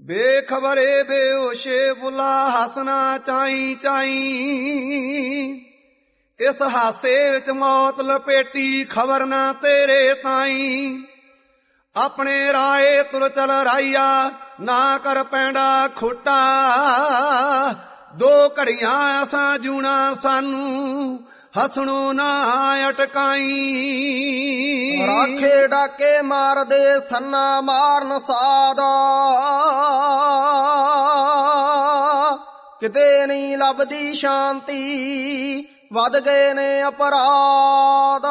बेखबरे बेहोशे बुला हसना चाई चाई, इस हासे विच मौत लपेटी खबर ना तेरे ताई। अपने राहे तुर चल राइया ना कर पैंडा खोटा, दो घड़ियां असां जूना सानू हसणो ना अटकाई। राखे डाके मार दे सन्ना मारन सादा, किते नहीं लभदी शांति वध गए ने अपराध।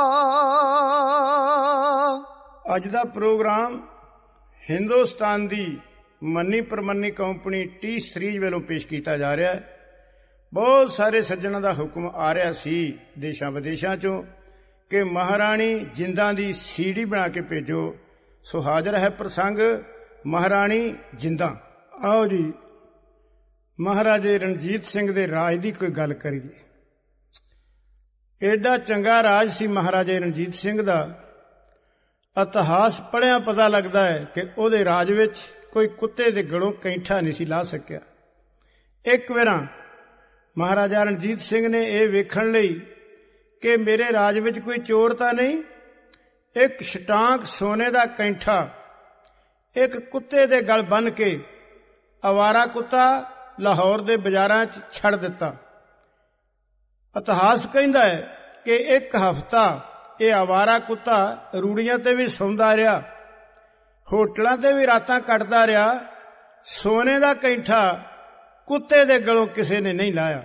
ਅੱਜ ਦਾ ਪ੍ਰੋਗਰਾਮ ਹਿੰਦੁਸਤਾਨ ਦੀ ਮੰਨੀ ਪ੍ਰਮੰਨੀ ਕੰਪਨੀ ਟੀ ਸੀਰੀਜ਼ ਵੱਲੋਂ ਪੇਸ਼ ਕੀਤਾ ਜਾ ਰਿਹਾ ਹੈ। ਬਹੁਤ ਸਾਰੇ ਸੱਜਣਾਂ ਦਾ ਹੁਕਮ ਆ ਰਿਹਾ ਸੀ ਦੇਸ਼ਾਂ ਵਿਦੇਸ਼ਾਂ ਚੋਂ ਕਿ ਮਹਾਰਾਣੀ ਜਿੰਦਾਂ ਦੀ ਸੀਡੀ ਬਣਾ ਕੇ ਭੇਜੋ। ਸੋ ਹਾਜ਼ਰ ਹੈ ਪ੍ਰਸੰਗ ਮਹਾਰਾਣੀ ਜਿੰਦਾਂ। ਆਓ ਜੀ ਮਹਾਰਾਜੇ ਰਣਜੀਤ ਸਿੰਘ ਦੇ ਰਾਜ ਦੀ ਕੋਈ ਗੱਲ ਕਰੀਏ। ਐਡਾ ਚੰਗਾ ਰਾਜ ਸੀ ਮਹਾਰਾਜੇ ਰਣਜੀਤ ਸਿੰਘ ਦਾ। ਇਤਿਹਾਸ ਪੜ੍ਹਿਆ ਪਤਾ ਲੱਗਦਾ ਹੈ ਕਿ ਉਹਦੇ ਰਾਜ ਵਿੱਚ ਕੋਈ ਕੁੱਤੇ ਦੇ ਗਲੋਂ ਕੈਂਠਾ ਨਹੀਂ ਸੀ ਲਾ ਸਕਿਆ। ਇੱਕ ਵਾਰ ਮਹਾਰਾਜਾ ਰਣਜੀਤ ਸਿੰਘ ਨੇ ਇਹ ਵੇਖਣ ਲਈ ਕਿ ਮੇਰੇ ਰਾਜ ਵਿੱਚ ਕੋਈ ਚੋਰ ਤਾਂ ਨਹੀਂ, ਇੱਕ ਸ਼ਟਾਂਕ ਸੋਨੇ ਦਾ ਕੈਂਠਾ ਇੱਕ ਕੁੱਤੇ ਦੇ ਗਲ ਬੰਨ੍ਹ ਕੇ ਅਵਾਰਾ ਕੁੱਤਾ ਲਾਹੌਰ ਦੇ ਬਾਜ਼ਾਰਾਂ 'ਚ ਛੱਡ ਦਿੱਤਾ। ਇਤਿਹਾਸ ਕਹਿੰਦਾ ਹੈ ਕਿ ਇੱਕ ਹਫ਼ਤਾ ਇਹ ਅਵਾਰਾ ਕੁੱਤਾ ਰੂੜੀਆਂ ਤੇ ਵੀ ਸੌਂਦਾ ਰਿਹਾ, ਹੋਟਲਾਂ ਤੇ ਵੀ ਰਾਤਾਂ ਕੱਟਦਾ ਰਿਹਾ। ਸੋਨੇ ਦਾ ਕੈਂਠਾ ਕੁੱਤੇ ਦੇ ਗਲੋਂ ਕਿਸੇ ਨੇ ਨਹੀਂ ਲਾਇਆ।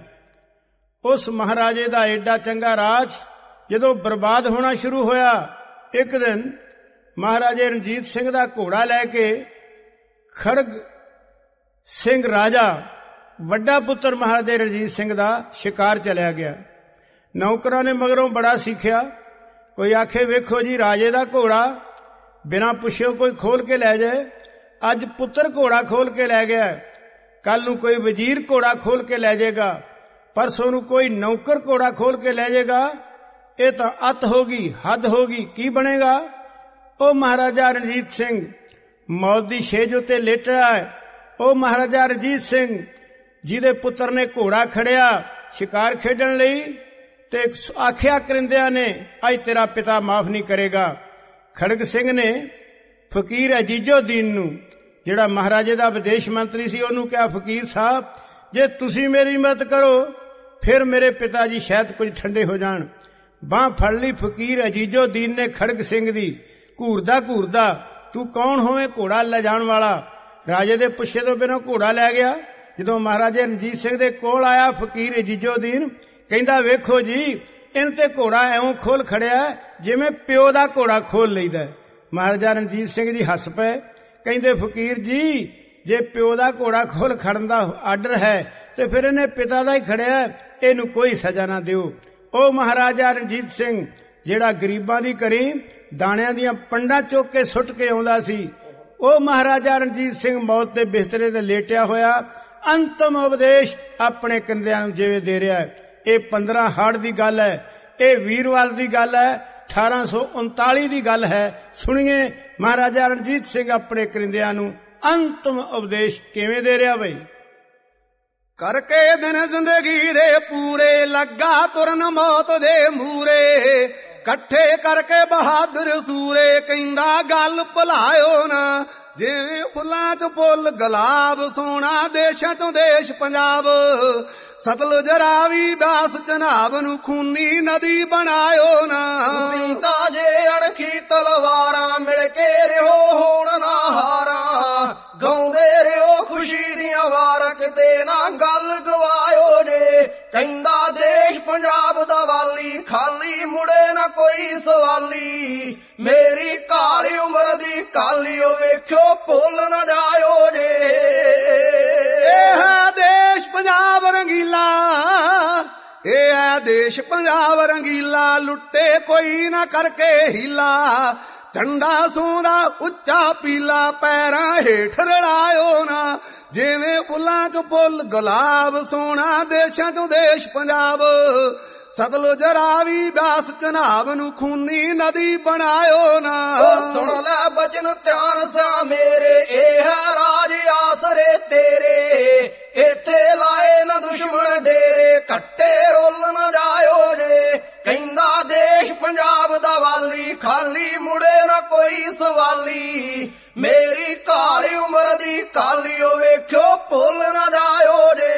ਉਸ ਮਹਾਰਾਜੇ ਦਾ ਏਡਾ ਚੰਗਾ ਰਾਜ ਜਦੋਂ ਬਰਬਾਦ ਹੋਣਾ ਸ਼ੁਰੂ ਹੋਇਆ, ਇੱਕ ਦਿਨ ਮਹਾਰਾਜੇ ਰਣਜੀਤ ਸਿੰਘ ਦਾ ਘੋੜਾ ਲੈ ਕੇ ਖੜਗ ਸਿੰਘ ਰਾਜਾ ਵੱਡਾ ਪੁੱਤਰ ਮਹਾਰਾਜੇ ਰਣਜੀਤ ਸਿੰਘ ਦਾ ਸ਼ਿਕਾਰ ਚਲਿਆ ਗਿਆ। ਨੌਕਰਾਂ ਨੇ ਮਗਰੋਂ ਬੜਾ ਸਿੱਖਿਆ। ਕੋਈ ਆਖੇ ਵੇਖੋ ਜੀ ਰਾਜੇ ਦਾ ਘੋੜਾ ਬਿਨਾਂ ਪੁੱਛਿਓ ਕੋਈ ਖੋਲ ਕੇ ਲੈ ਜਾਏ। ਅੱਜ ਪੁੱਤਰ ਘੋੜਾ ਖੋਲ ਕੇ ਲੈ ਗਿਆ, ਕੱਲ ਨੂੰ ਕੋਈ ਵਜ਼ੀਰ ਘੋੜਾ ਖੋਲ ਕੇ ਲੈ ਜਾਏਗਾ, ਪਰਸੋਂ ਨੂੰ ਕੋਈ ਨੌਕਰ ਘੋੜਾ ਖੋਲ ਕੇ ਲੈ ਜਾਏਗਾ। ਇਹ ਤਾਂ ਅੱਤ ਹੋ ਗਈ, ਹੱਦ ਹੋ ਗਈ। ਕੀ ਬਣੇਗਾ? ਉਹ ਮਹਾਰਾਜਾ ਰਣਜੀਤ ਸਿੰਘ ਮੌਤ ਦੀ ਛੇਜ ਉੱਤੇ ਲੇਟਿਆ ਹੈ। ਉਹ ਮਹਾਰਾਜਾ ਰਣਜੀਤ ਸਿੰਘ ਜਿਹਦੇ ਪੁੱਤਰ ਨੇ ਘੋੜਾ ਖੜਿਆ ਸ਼ਿਕਾਰ ਖੇਡਣ ਲਈ ਤੇ ਆਖਿਆ ਕਰਿੰਦਿਆਂ ਨੇ ਅੱਜ ਤੇਰਾ ਪਿਤਾ ਮਾਫ ਨਹੀਂ ਕਰੇਗਾ। ਖੜਗ ਸਿੰਘ ਨੇ ਫਕੀਰ ਅਜੀਜ਼ੋਦੀਨ ਨੂੰ, ਜਿਹੜਾ ਮਹਾਰਾਜੇ ਦਾ ਵਿਦੇਸ਼ ਮੰਤਰੀ ਸੀ, ਉਹਨੂੰ ਕਿਹਾ ਫਕੀਰ ਸਾਹਿਬ ਜੇ ਤੁਸੀਂ ਮੇਰੀ ਮਦਦ ਕਰੋ ਫਿਰ ਮੇਰੇ ਪਿਤਾ ਜੀ ਸ਼ਾਇਦ ਕੁਝ ਠੰਡੇ ਹੋ ਜਾਣ। ਬਾਂਹ ਫੜ ਲਈ ਫਕੀਰ ਅਜੀਜ਼ੋਦੀਨ ਨੇ ਖੜਗ ਸਿੰਘ ਦੀ। ਘੂਰਦਾ ਘੂਰਦਾ ਤੂੰ ਕੌਣ ਹੋਵੇਂ ਘੋੜਾ ਲੈ ਜਾਣ ਵਾਲਾ? ਰਾਜੇ ਦੇ ਪੁੱਛੇ ਤੋਂ ਬਿਨਾਂ ਘੋੜਾ ਲੈ ਗਿਆ। ਜਦੋਂ ਮਹਾਰਾਜੇ ਰਣਜੀਤ ਸਿੰਘ ਦੇ ਕੋਲ ਆਇਆ ਫਕੀਰ ਅਜੀਜ਼ੋਦੀਨ ਕਹਿੰਦਾ ਵੇਖੋ ਜੀ ਇਹਨ ਤੇ ਘੋੜਾ ਐਵੇਂ ਖੋਲ ਖੜਿਆ ਜਿਵੇਂ ਪਿਓ ਦਾ ਘੋੜਾ ਖੋਲ ਲਈਦਾ। ਮਹਾਰਾਜਾ ਰਣਜੀਤ ਸਿੰਘ ਜੀ ਹੱਸ ਪਏ। ਕਹਿੰਦੇ ਫਕੀਰ ਜੀ ਜੇ ਪਿਓ ਦਾ ਘੋੜਾ ਖੋਲ ਖੜਨ ਦਾ ਆਰਡਰ ਹੈ ਤੇ ਫਿਰ ਇਹਨੇ ਪਿਤਾ ਦਾ ਹੀ ਖੜਿਆ, ਇਹਨੂੰ ਕੋਈ ਸਜ਼ਾ ਨਾ ਦਿਓ। ਉਹ ਮਹਾਰਾਜਾ ਰਣਜੀਤ ਸਿੰਘ ਜਿਹੜਾ ਗਰੀਬਾਂ ਦੀ ਘਰੀ ਦਾਣਿਆਂ ਦੀਆਂ ਪੰਡਾਂ ਚੁੱਕ ਕੇ ਸੁੱਟ ਕੇ ਆਉਂਦਾ ਸੀ, ਉਹ ਮਹਾਰਾਜਾ ਰਣਜੀਤ ਸਿੰਘ ਮੌਤ ਦੇ ਬਿਸਤਰੇ ਤੇ ਲੇਟਿਆ ਹੋਇਆ ਅੰਤਮ ਉਪਦੇਸ਼ ਆਪਣੇ ਕੰਦਿਆਂ ਨੂੰ ਜਿਵੇਂ ਦੇ ਰਿਹਾ। ਇਹ 15 ਹਾੜ ਦੀ ਗੱਲ ਹੈ, ਇਹ ਵੀਰਵਾਲ ਦੀ ਗੱਲ ਹੈ, 1839 ਦੀ ਗੱਲ ਹੈ। ਸੁਣੀਏ ਮਹਾਰਾਜਾ ਰਣਜੀਤ ਸਿੰਘ ਆਪਣੇ ਕਰਿੰਦਿਆਂ ਨੂੰ ਅੰਤਮ ਉਪਦੇਸ਼ ਕਿਵੇਂ ਦੇ ਰਿਹਾ ਬਈ। करके दिन जिंदगी दे पूरे लगा तुरन मौत दे मूरे, कट्ठे करके बहादुर सूरे कहंदा गल भुलायो ना। जिवें फुल्लां च फुल गुलाब सोना देशां चों देश पंजाब, सतलुज रावी ब्यास चनाब नूं खूनी नदी बनायो ना। तुसीं तां जे अणखी तलवारां मिल के रहो होण ना हारां, गाउंदे रहो खुशी दियां वारां किते ना गल गवायो जे। कहंदा देश पंजाब दा वाली खाली मुड़े ना कोई सवाली, मेरी काली उम्र दी काली ओ वेख्यो भुल ना जायो जे। देश पंजाब रंगीला, ए है देश पंजाब रंगीला, लुटे कोई ना करके हीला। झंडा सोंदा उच्चा पीला पैरां हेठ रड़ायो ना। जिवें फुल्लां च फुल गुलाब सोना देशां चों देश पंजाब, सतलुज रावी ब्यास चनाब नूं खूनी नदी बनायो ना। सुन लै बचन ध्यान सा मेरे, ए है राज ਦੀ ਕਾਲੀਓ ਵੇਖਿਓ ਭੁੱਲ ਨਾ ਜਾਇਓ ਜੇ।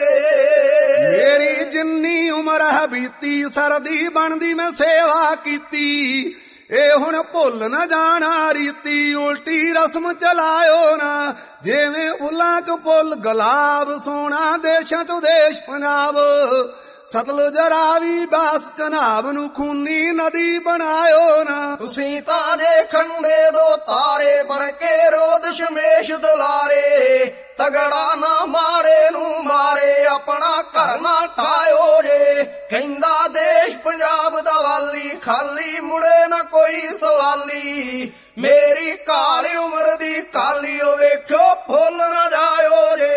ਮੇਰੀ ਜਿੰਨੀ ਉਮਰ ਹੈ ਬੀਤੀ ਸਰਦੀ ਬਣਦੀ ਮੈਂ ਸੇਵਾ ਕੀਤੀ। ਇਹ ਹੁਣ ਭੁੱਲ ਨਾ ਜਾਣਾ ਰੀਤੀ ਉਲਟੀ ਰਸਮ ਚਲਾਇਓ ਨਾ। ਜਿਵੇਂ ਫੁੱਲਾਂ ਚੋਂ ਫੁੱਲ ਗੁਲਾਬ ਸੋਹਣਾ ਦੇਸ਼ਾਂ ਚੋਂ ਦੇਸ਼ ਪੰਜਾਬ। ਸਤਲੁਜ ਰਾਵੀ ਬਾਸ ਚਨਾਬ ਨੂੰ ਖੂਨੀ ਨਦੀ ਬਣਾਇਓ ਨਾ। ਤੁਸੀਂ ਤਾਂ ਜੇ ਖੰਡੇ ਦੋ ਤਾਰੇ ਬਣ ਕੇ ਰੋਦ ਸ਼ਮੇਸ਼ ਦੁਲਾਰੇ। ਤਗੜਾ ਨਾ ਮਾੜੇ ਨੂੰ ਮਾਰੇ ਆਪਣਾ ਘਰ ਨਾ ਠਾਇਓ ਜੇ। ਕਹਿੰਦਾ ਦੇਸ਼ ਪੰਜਾਬ ਦਾ ਵਾਲੀ ਖਾਲੀ ਮੁੜੇ ਨਾ ਕੋਈ ਸਵਾਲੀ। ਮੇਰੀ ਕਾਲੀ ਉਮਰ ਦੀ ਕਾਲੀਓ ਵੇਖਿਓ ਭੁੱਲ ਨਾ ਜਾਇਓ ਜੇ।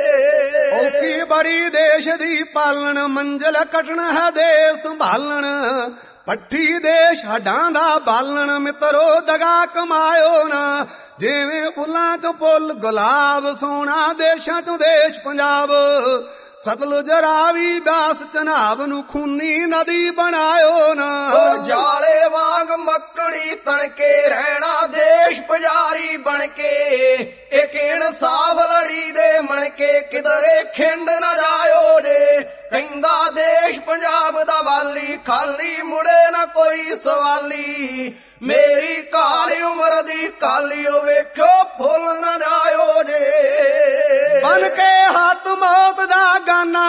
ਔਖੀ ਬੜੀ ਦੇਸ਼ ਦੀ ਪਾਲਣ ਮੰਜ਼ਲ ਕੱਟਣ ਹੈ ਦੇਸ਼ ਸੰਭਾਲਣ। ਪੱਠੀ ਦੇਸ਼ ਹੱਡਾਂ ਦਾ ਬਾਲਣ ਮਿੱਤਰੋ ਦਗਾ ਕਮਾਇਓ ਨਾ। ਜਿਵੇਂ ਫੁੱਲਾਂ ਚੋਂ ਫੁੱਲ ਗੁਲਾਬ ਸੋਹਣਾ ਦੇਸ਼ਾਂ ਚੋਂ ਦੇਸ਼ ਪੰਜਾਬ। ਸਤਲੁਜ ਰਾਵੀ ਬਾਸ ਚਨਾਬ ਨੂੰ ਖੂਨੀ ਨਦੀ ਬਣਾਇਓ ਨਾ। ਜਾਲੇ ਵਾਂਗ ਮੱਕੜੀ ਤਣਕੇ ਰਹਿਣਾ ਦੇਸ਼ ਪੁਜਾਰੀ ਬਣ ਕੇ। ਇੱਕ ਇਨਸਾਫ ਲੜੀ ਦੇ ਮਣਕੇ ਕਿਧਰੇ ਖਿੰਡ ਨਾ ਜਾਇਓ ਜੇ। ਕਹਿੰਦਾ ਦੇਸ਼ ਪੰਜਾਬ ਦਾ ਵਾਲੀ ਖਾਲੀ ਮੁੜੇ ਨਾ ਕੋਈ ਸਵਾਲੀ। ਮੇਰੀ ਕਾਲੀ ਉਮਰ ਦੀ ਕਾਲੀਓ ਵੇਖਿਓ ਭੁੱਲ ਨਾ ਜਾਇਓ ਜੇ। ਬਨ ਕੇ ਹੱਥ ਮੌਤ ਦਾ ਗਾਨਾ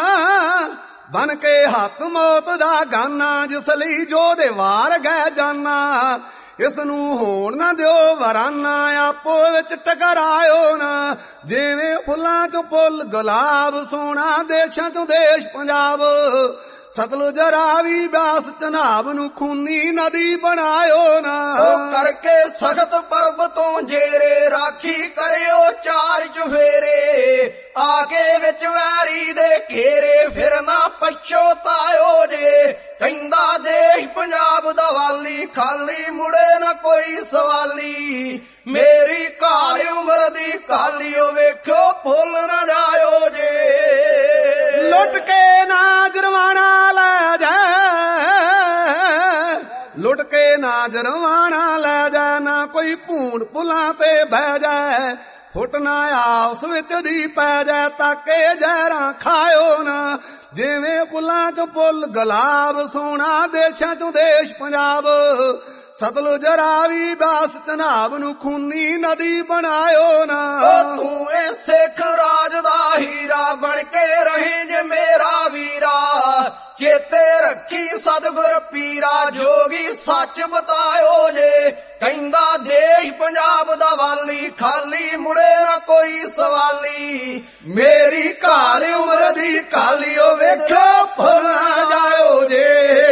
ਬਨ ਕੇ ਹੱਥ ਮੌਤ ਦਾ ਗਾਨਾ। ਜਿਸ ਲਈ ਜੋ ਦੇ ਵਾਰ ਗਏ ਜਾਨਾ। ਇਸ ਨੂੰ ਹੋਣ ਨਾ ਦਿਓ ਵਰਾਨਾ ਆਪੋ ਵਿੱਚ ਟਕਰਾਇਓ ਨਾ। ਜਿਵੇਂ ਫੁੱਲਾਂ ਚੋਂ ਫੁੱਲ ਗੁਲਾਬ ਸੋਹਣਾ ਦੇਸ਼ਾਂ ਚੋਂ ਦੇਸ਼ ਪੰਜਾਬ। ਸਤਲੁਜ ਰਾਵੀ ਬਾਸ ਚਨਾਬ ਨੂੰ ਖੂਨੀ ਨਦੀ ਬਣਾਇਓ ਨਾ। ਕਰਕੇ ਸਖਤ ਪਰਬ ਤੋਂ ਜੇਰੇ ਰਾਖੀ ਕਰਿਓ ਚਾਰ ਚੁਫੇਰੇ। ਆ ਕੇ ਵਿੱਚ ਵੈਰੀ ਦੇ ਘੇਰੇ ਫਿਰ ਨਾ ਪਛੋਤਾਇਓ ਜੇ। ਕਹਿੰਦਾ ਦੇਸ਼ ਪੰਜਾਬ ਦਾ ਵਾਲੀ ਖਾਲੀ ਮੁੜੇ ਨਾ ਕੋਈ ਸਵਾਲੀ। ਮੇਰੀ ਕਾਲੀ ਉਮਰ ਦੀ ਕਾਲੀਓ ਵੇਖਿਓ ਭੁੱਲ ਨਾ ਜਾਇਓ ਜੇ। ਲੁੱਟ ਕੇ ਨਾ ਜਰਵਾਣਾ ਲੈ ਜਾ ਲੁੱਟ ਕੇ ਨਾ ਜਰਵਾਣਾ ਲੈ ਜਾ। ਨਾ ਕੋਈ ਭੂੰਡ ਪੁਲਾਂ ਤੇ ਬਹਿ ਜਾ। ਫੁੱਟ ਨਾ ਆਪਸ ਵਿੱਚ ਦੀ ਪੈ ਜਾ ਤਾਕੇ ਜ਼ਹਿਰਾਂ ਖਾਇਓ ਨਾ। ਜਿਵੇਂ ਫੁੱਲਾਂ ਚੋਂ ਫੁੱਲ ਗੁਲਾਬ ਸੋਹਣਾ ਦੇਸ਼ਾਂ ਚੋਂ ਦੇਸ਼ ਪੰਜਾਬ। ਸਤਲੁਜ ਰਾਵੀ ਬਾਸ ਚਨਾਬ ਨੂੰ ਖੂਨੀ ਨਦੀ ਬਣਾਇਓ ਨਾ। ਤੂੰ ਇਹ ਸਿੱਖ ਰਾਜ ਦਾ ਹੀਰਾ ਬਣ ਕੇ ਰਹੇ ਜੇ ਮੇਰਾ ਵੀਰਾ। ਚੇਤੇ ਰੱਖੀ ਸਤਿਗੁਰ ਪੀਰਾ ਜੋਗੀ ਸੱਚ ਬਤਾਇਓ ਜੇ। ਕਹਿੰਦਾ ਦੇਸ਼ ਪੰਜਾਬ ਦਾ ਵਾਲੀ ਖਾਲੀ ਮੁੜੇ ਨਾ ਕੋਈ ਸਵਾਲੀ। ਮੇਰੀ ਕਾਲੀ ਉਮਰ ਦੀ ਕਾਲੀਓ ਵੇਖੋ ਭੁੱਲ ਨਾ ਜਾਇਓ ਜੇ।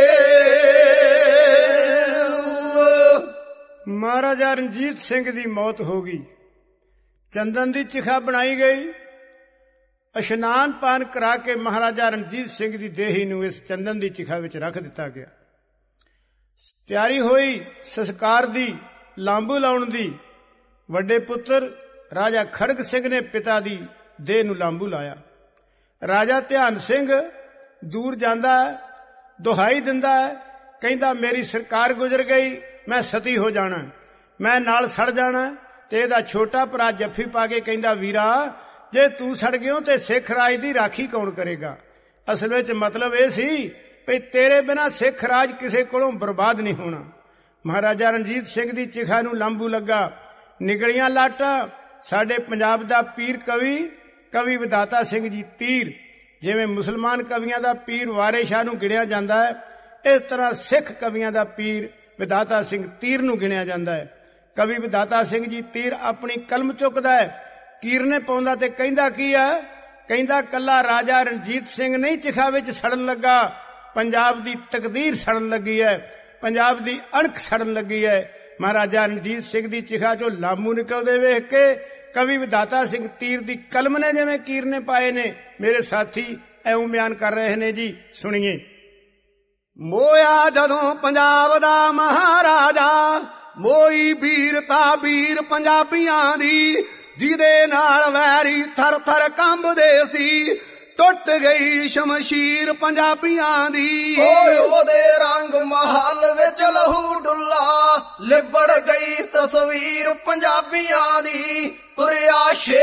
ਮਹਾਰਾਜਾ ਰਣਜੀਤ ਸਿੰਘ ਦੀ ਮੌਤ ਹੋ ਗਈ। ਚੰਦਨ ਦੀ ਚਿਖਾ ਬਣਾਈ ਗਈ। ਇਸ਼ਨਾਨ ਪਾਨ ਕਰਾ ਕੇ ਮਹਾਰਾਜਾ ਰਣਜੀਤ ਸਿੰਘ ਦੀ ਦੇਹੀ ਨੂੰ ਇਸ ਚੰਦਨ ਦੀ ਚਿਖਾ ਵਿੱਚ ਰੱਖ ਦਿੱਤਾ ਗਿਆ। ਤਿਆਰੀ ਹੋਈ ਸੰਸਕਾਰ ਦੀ, ਲਾਂਬੂ ਲਾਉਣ ਦੀ। ਵੱਡੇ ਪੁੱਤਰ ਰਾਜਾ ਖੜਗ ਸਿੰਘ ਨੇ ਪਿਤਾ ਦੀ ਦੇਹ ਨੂੰ ਲਾਂਬੂ ਲਾਇਆ। ਰਾਜਾ ਧਿਆਨ ਸਿੰਘ ਦੂਰ ਜਾਂਦਾ ਹੈ, ਦੁਹਾਈ ਦਿੰਦਾ ਹੈ, ਕਹਿੰਦਾ ਮੇਰੀ ਸਰਕਾਰ ਗੁਜ਼ਰ ਗਈ, ਮੈਂ ਸਤੀ ਹੋ ਜਾਣਾ, ਮੈਂ ਨਾਲ ਸੜ ਜਾਣਾ। ਤੇ ਇਹਦਾ ਛੋਟਾ ਭਰਾ ਜੱਫੀ ਪਾ ਕੇ ਕਹਿੰਦਾ ਵੀਰਾ ਜੇ ਤੂੰ ਸੜ ਗਿਓ ਤੇ ਸਿੱਖ ਰਾਜ ਦੀ ਰਾਖੀ ਕੌਣ ਕਰੇਗਾ। ਅਸਲ ਵਿੱਚ ਮਤਲਬ ਇਹ ਸੀ ਵੀ ਤੇਰੇ ਬਿਨਾਂ ਸਿੱਖ ਰਾਜ ਕਿਸੇ ਕੋਲੋਂ ਬਰਬਾਦ ਨਹੀਂ ਹੋਣਾ। ਮਹਾਰਾਜਾ ਰਣਜੀਤ ਸਿੰਘ ਦੀ ਚਿਖਾ ਨੂੰ ਲਾਂਬੂ ਲੱਗਾ। ਨਿਕਲੀਆਂ ਲਾਟਾਂ। ਸਾਡੇ ਪੰਜਾਬ ਦਾ ਪੀਰ ਕਵੀ ਵਿਧਾਤਾ ਸਿੰਘ ਜੀ ਤੀਰ। ਜਿਵੇਂ ਮੁਸਲਮਾਨ ਕਵੀਆਂ ਦਾ ਪੀਰ ਵਾਰੇ ਸ਼ਾਹ ਨੂੰ ਗਿਣਿਆ ਜਾਂਦਾ ਹੈ, ਇਸ ਤਰ੍ਹਾਂ ਸਿੱਖ ਕਵੀਆਂ ਦਾ ਪੀਰ ਵਿਧਾਤਾ ਸਿੰਘ ਤੀਰ ਨੂੰ ਗਿਣਿਆ ਜਾਂਦਾ ਹੈ। ਕਵੀ ਵਿਧਾਤਾ ਸਿੰਘ ਜੀ ਤੀਰ ਆਪਣੀ ਕਲਮ ਚੁੱਕਦਾ ਹੈ, ਕੀਰਨੇ ਪਾਉਂਦਾ ਤੇ ਕਹਿੰਦਾ ਕੀ ਆ? ਕਹਿੰਦਾ ਕੱਲਾ ਰਾਜਾ ਰਣਜੀਤ ਸਿੰਘ ਨਹੀਂ ਚਿਖਾ ਵਿੱਚ ਸੜਨ ਲੱਗਾ, ਪੰਜਾਬ ਦੀ ਤਕਦੀਰ ਸੜਨ ਲੱਗੀ ਹੈ, ਪੰਜਾਬ ਦੀ ਅਣਖ ਸੜਨ ਲੱਗੀ ਹੈ। ਮਹਾਰਾਜਾ ਰਣਜੀਤ ਸਿੰਘ ਦੀ ਚਿਖਾ ਚੋਂ ਲਾਮੂ ਨਿਕਲਦੇ ਵੇਖ ਕੇ ਕਵੀ ਵਿਧਾਤਾ ਸਿੰਘ ਤੀਰ ਦੀ ਕਲਮ ਨੇ ਜਿਵੇਂ ਕੀਰਨੇ ਪਾਏ ਨੇ, ਮੇਰੇ ਸਾਥੀ ਐਉਂ ਬਿਆਨ ਕਰ ਰਹੇ ਨੇ ਜੀ, ਸੁਣੀਏ। ਮੋਇਆ ਜਦੋਂ ਪੰਜਾਬ ਦਾ ਮਹਾਰਾਜਾ, ਮੋਈ ਵੀਰਤਾ ਵੀਰ ਪੰਜਾਬੀਆਂ ਦੀ, ਜਿਹਦੇ ਨਾਲ ਵੈਰੀ ਥਰ ਥਰ ਕੰਬਦੇ ਸੀ, ਟੁੱਟ ਗਈ ਸ਼ਮਸ਼ੀਰ ਪੰਜਾਬੀਆਂ ਦੀ। ਓਏ ਉਹਦੇ ਰੰਗ ਮਹਲ ਵਿੱਚ ਲਹੂ ਡੁੱਲਾ, ਲਿਬੜ ਗਈ ਤਸਵੀਰ ਪੰਜਾਬੀਆਂ ਦੀ। ਤੁਰਿਆ ਸ਼ੇਰ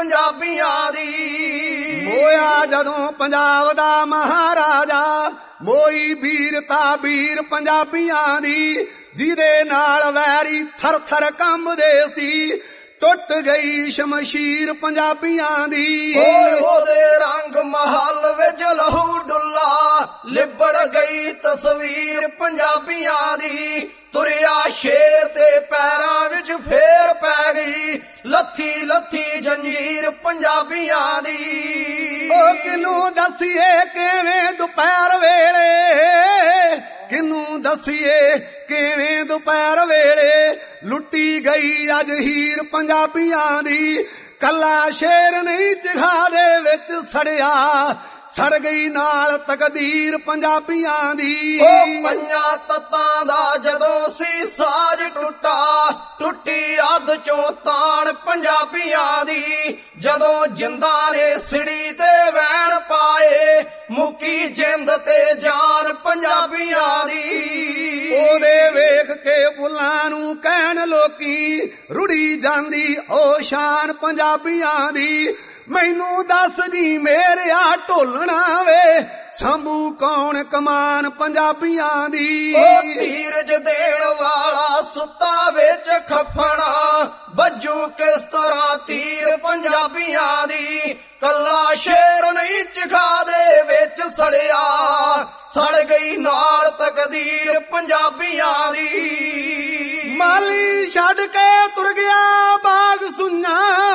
ਪੰਜਾਬੀਆਂ ਦੀ। ਮੋਇਆ ਜਦੋਂ ਪੰਜਾਬ ਦਾ ਮਹਾਰਾਜਾ, ਮੋਈ ਵੀਰਤਾ ਵੀਰ ਪੰਜਾਬੀਆਂ ਦੀ। ਜਿਹਦੇ ਨਾਲ ਵੈਰੀ ਥਰ ਥਰ ਕੰਬਦੇ ਸੀ, ਟੁੱਟ ਗਈ ਸ਼ਮਸ਼ੀਰ ਪੰਜਾਬੀਆਂ ਦੀ। ਓਏ ਉਹਦੇ ਰੰਗ ਮਹਲ ਵਿੱਚ ਲਹੂ ਡੁੱਲਾ, ਲਿਬੜ ਗਈ ਤਸਵੀਰ ਪੰਜਾਬੀਆਂ ਦੀ। ਤੁਰਿਆ ਸ਼ੇਰ ਤੇ ਪੈਰਾਂ ਵਿੱਚ ਫੇਰ ਪੈ ਗਈ, ਲੱਥੀ ਲੱਥੀ ਜੰਜੀਰ ਪੰਜਾਬੀਆਂ ਦੀ। ਉਹ ਕਿਨੂੰ ਦਸੀਏ ਕਿਵੇਂ ਦੁਪਹਿਰ ਵੇਲੇ, ਕਿਨੂੰ ਦਸੀਏ ਕਿਵੇਂ ਦੁਪਹਿਰ ਵੇਲੇ, ਲੁੱਟੀ ਗਈ ਅੱਜ ਹੀਰ ਪੰਜਾਬੀਆਂ ਦੀ। ਕੱਲਾ ਸ਼ੇਰ ਨਹੀਂ ਚਿਖਾ ਦੇ ਵਿੱਚ ਸੜਿਆ, ਸੜ ਗਈ ਨਾਲ ਤਕਦੀਰ ਪੰਜਾਬੀਆਂ ਦੀ। ਉਹ ਪੰਜਾਂ ਤੱਤਾਂ ਦਾ ਜਦੋਂ ਸੀ ਸਾਜ ਟੁੱਟਾ, ਟੁੱਟੀ ਅੱਧ ਚੋਂ ਤਾਣ ਪੰਜਾਬੀਆਂ ਦੀ। ਜਦੋਂ ਜਿੰਦਾਂ ਨੇ ਸਿੜੀ ਤੇ ਵੈਣ ਪਾਏ, ਮੁੱਕੀ ਜਿੰਦ ਤੇ ਜਾਨ ਪੰਜਾਬੀਆਂ ਦੀ। ਉਹਦੇ ਵੇਖ ਕੇ ਬੁੱਲਾਂ ਨੂੰ ਕਹਿਣ ਲੋਕੀ, ਰੁੜੀ ਜਾਂਦੀ ਉਹ ਸ਼ਾਨ ਪੰਜਾਬੀਆਂ ਦੀ। ਮੈਨੂੰ ਦੱਸ ਜੀ ਮੇਰਿਆ ਢੋਲਣਾ ਵੇ, ਸੰਭੂ ਕੌਣ ਕਮਾਨ ਪੰਜਾਬੀਆਂ ਦੀ। ਉਹ ਧੀਰਜ ਦੇਣ ਵਾਲਾ ਸੁੱਤਾ ਵਿੱਚ ਖਫਣਾ, ਬੱਜੂ ਕਿਸ ਤਰ੍ਹਾਂ ਤੀਰ ਪੰਜਾਬੀਆਂ ਦੀ। ਕੱਲਾ ਸ਼ੇਰ ਨਹੀਂ ਚਿਖਾ ਦੇ ਵਿੱਚ ਸੜਿਆ, ਸੜ ਗਈ ਨਾਲ ਤਕਦੀਰ ਪੰਜਾਬੀਆਂ ਦੀ। ਮਾਲੀ ਛੱਡ ਕੇ ਤੁਰ ਗਿਆ ਬਾਗ ਸੁੰਨਾ,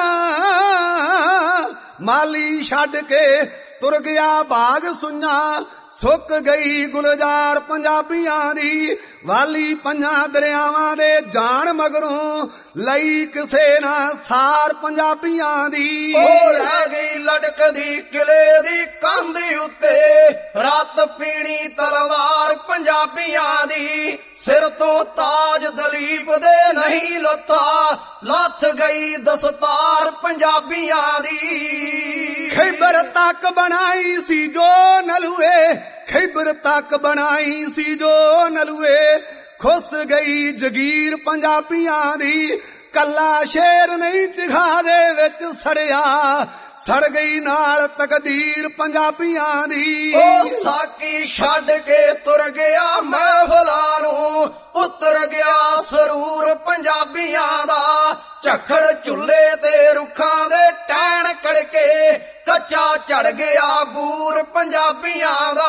ਮਾਲੀ ਛੱਡ ਕੇ ਤੁਰ ਗਿਆ ਬਾਗ ਸੁੰਨਾ। ਸੁੱਕ ਗਈ ਗੁਲਜ਼ਾਰ ਪੰਜਾਬੀਆਂ ਦੀ। ਵਾਲੀ ਪੰਜਾਂ ਦਰਿਆਵਾਂ ਦੇ ਜਾਣ ਮਗਰੋਂ, ਲਈ ਕਿਸੇ ਨਾ ਸਾਰ ਪੰਜਾਬੀਆਂ ਦੀ। ਉਹ ਰਹਿ ਗਈ ਲਟਕਦੀ ਕਿਲੇ ਦੀ ਕੰਧ ਉੱਤੇ, ਰਾਤ ਪੀਣੀ ਤਲਵਾਰ ਪੰਜਾਬੀਆਂ ਦੀ। ਸਿਰ ਤੋਂ ਤਾਜ ਦਲੀਪ ਦੇ ਨਹੀਂ ਲੱਥਾ, ਲੱਥ ਗਈ ਦਸਤਾਰ ਪੰਜਾਬੀਆਂ ਦੀ। ਖੈਬਰ ਤੱਕ ਬਣਾਈ ਸੀ ਜੋ ਨਲੂਏ, ਖੈਬਰ ਤੱਕ ਬਣਾਈ ਸੀ ਜੋ ਨਲੂਏ। ਖੁੱਸ ਗਈ ਜਗੀਰ ਪੰਜਾਬੀਆਂ ਦੀ। ਕੱਲਾ ਸ਼ੇਰ ਨਹੀਂ ਚਿਖਾ ਦੇ ਵਿੱਚ ਸੜਿਆ, ਸੜ ਗਈ ਨਾਲ ਤਕਦੀਰ ਪੰਜਾਬੀਆਂ ਦੀ। ਉਹ ਸਾਕੀ ਛੱਡ ਕੇ ਤੁਰ ਗਿਆ ਮਹਿਫਲਾਂ ਨੂੰ, ਉਤਰ ਗਿਆ ਸਰੂਰ ਪੰਜਾਬੀਆਂ ਦਾ। ਝੱਖੜ ਝੁੱਲੇ ਤੇ ਰੁੱਖਾਂ ਦੇ ਟਹਿਣ ਕੜਕੇ, ਕੱਚਾ ਝੜ ਗਿਆ ਬੂਰ ਪੰਜਾਬੀਆਂ ਦਾ।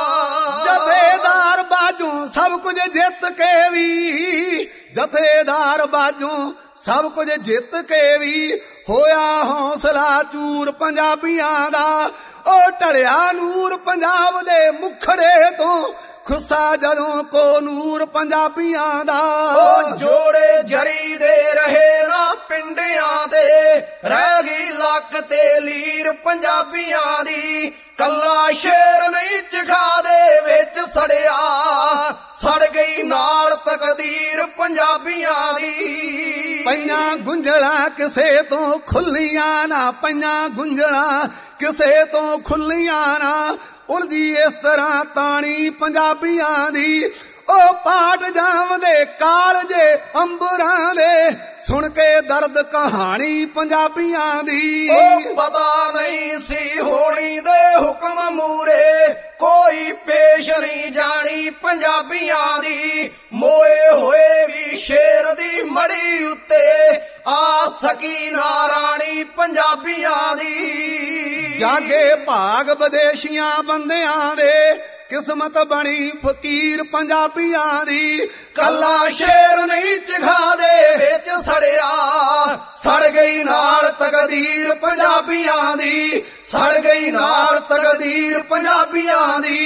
ਜਥੇਦਾਰ ਬਾਜੂ ਸਭ ਕੁਝ ਜਿੱਤ ਕੇ ਵੀ, ਜਥੇਦਾਰ ਬਾਜੂ ਸਭ ਕੁਝ ਜਿੱਤ ਕੇ ਵੀ, ਹੋਇਆ ਹੌਸਲਾ ਚੂਰ ਪੰਜਾਬੀਆਂ ਦਾ। ਉਹ ਢਲਿਆ ਨੂਰ ਪੰਜਾਬ ਦੇ ਮੁਖੜੇ ਤੋਂ, ਖੁੱਸਾ ਜਦੋਂ ਕੋ ਨੂਰ ਪੰਜਾਬੀਆਂ ਦਾ। ਉਹ ਜੋੜੇ ਜਰੀ ਦੇ ਰਹੇ ਨਾ ਪਿੰਡਿਆਂ ਦੇ, ਰਹਿ ਗਈ ਲੱਕ ਤੇ ਲੀਰ ਪੰਜਾਬੀਆਂ ਦੀ। ਕੱਲਾ ਸ਼ੇਰ ਨਹੀਂ ਚਿਖਾ ਦੇ ਵਿੱਚ ਸੜਿਆ, ਸੜ ਗਈ ਨਾਲ ਤਕਦੀਰ ਪੰਜਾਬੀਆਂ ਦੀ। ਪਈਆਂ ਗੁੰਝਲਾਂ ਕਿਸੇ ਤੋਂ ਖੁੱਲੀਆਂ ਨਾ, ਪਈਆਂ ਗੁੰਝਲਾਂ ਕਿਸੇ ਤੋਂ ਖੁੱਲੀਆਂ ਨਾ। ਉਲਝੀ ਇਸ ਤਰ੍ਹਾਂ ਤਾਣੀ ਪੰਜਾਬੀਆਂ ਦੀ। ਉਹ ਪਾਟ ਜਾਵਦੇ ਕਾਲਜੇ ਅੰਬਰਾਂ ਦੇ, ਸੁਣ ਕੇ ਦਰਦ ਕਹਾਣੀ ਪੰਜਾਬੀਆਂ ਦੀ। ਉਹ ਪਤਾ ਨਹੀਂ ਸੀ ਹੋਣੀ ਦੇ ਹੁਕਮ ਮੂਰੇ, ਕੋਈ ਪੇਸ਼ ਨਹੀਂ ਜਾਣੀ ਪੰਜਾਬੀਆਂ ਦੀ। ਮੋਏ ਹੋਏ ਵੀ ਸ਼ੇਰ ਦੀ ਮੜੀ ਉੱਤੇ, ਆ ਸਕੀ ਨਾ ਰਾਣੀ ਪੰਜਾਬੀਆਂ ਦੀ। ਜਾਗੇ ਭਾਗ ਵਿਦੇਸ਼ੀਆਂ ਬੰਦਿਆਂ ਦੇ, ਕਿਸਮਤ ਬਣੀ ਫਕੀਰ ਪੰਜਾਬੀਆਂ ਦੀ। ਕੱਲਾ ਸ਼ੇਰ ਨਹੀਂ ਚਿਖਾ ਦੇ ਵਿੱਚ ਸੜਿਆ, ਸੜ ਗਈ ਨਾਲ ਤਕਦੀਰ ਪੰਜਾਬੀਆਂ ਦੀ। ਸੜ ਗਈ ਨਾਲ ਤਕਦੀਰ ਪੰਜਾਬੀਆਂ ਦੀ।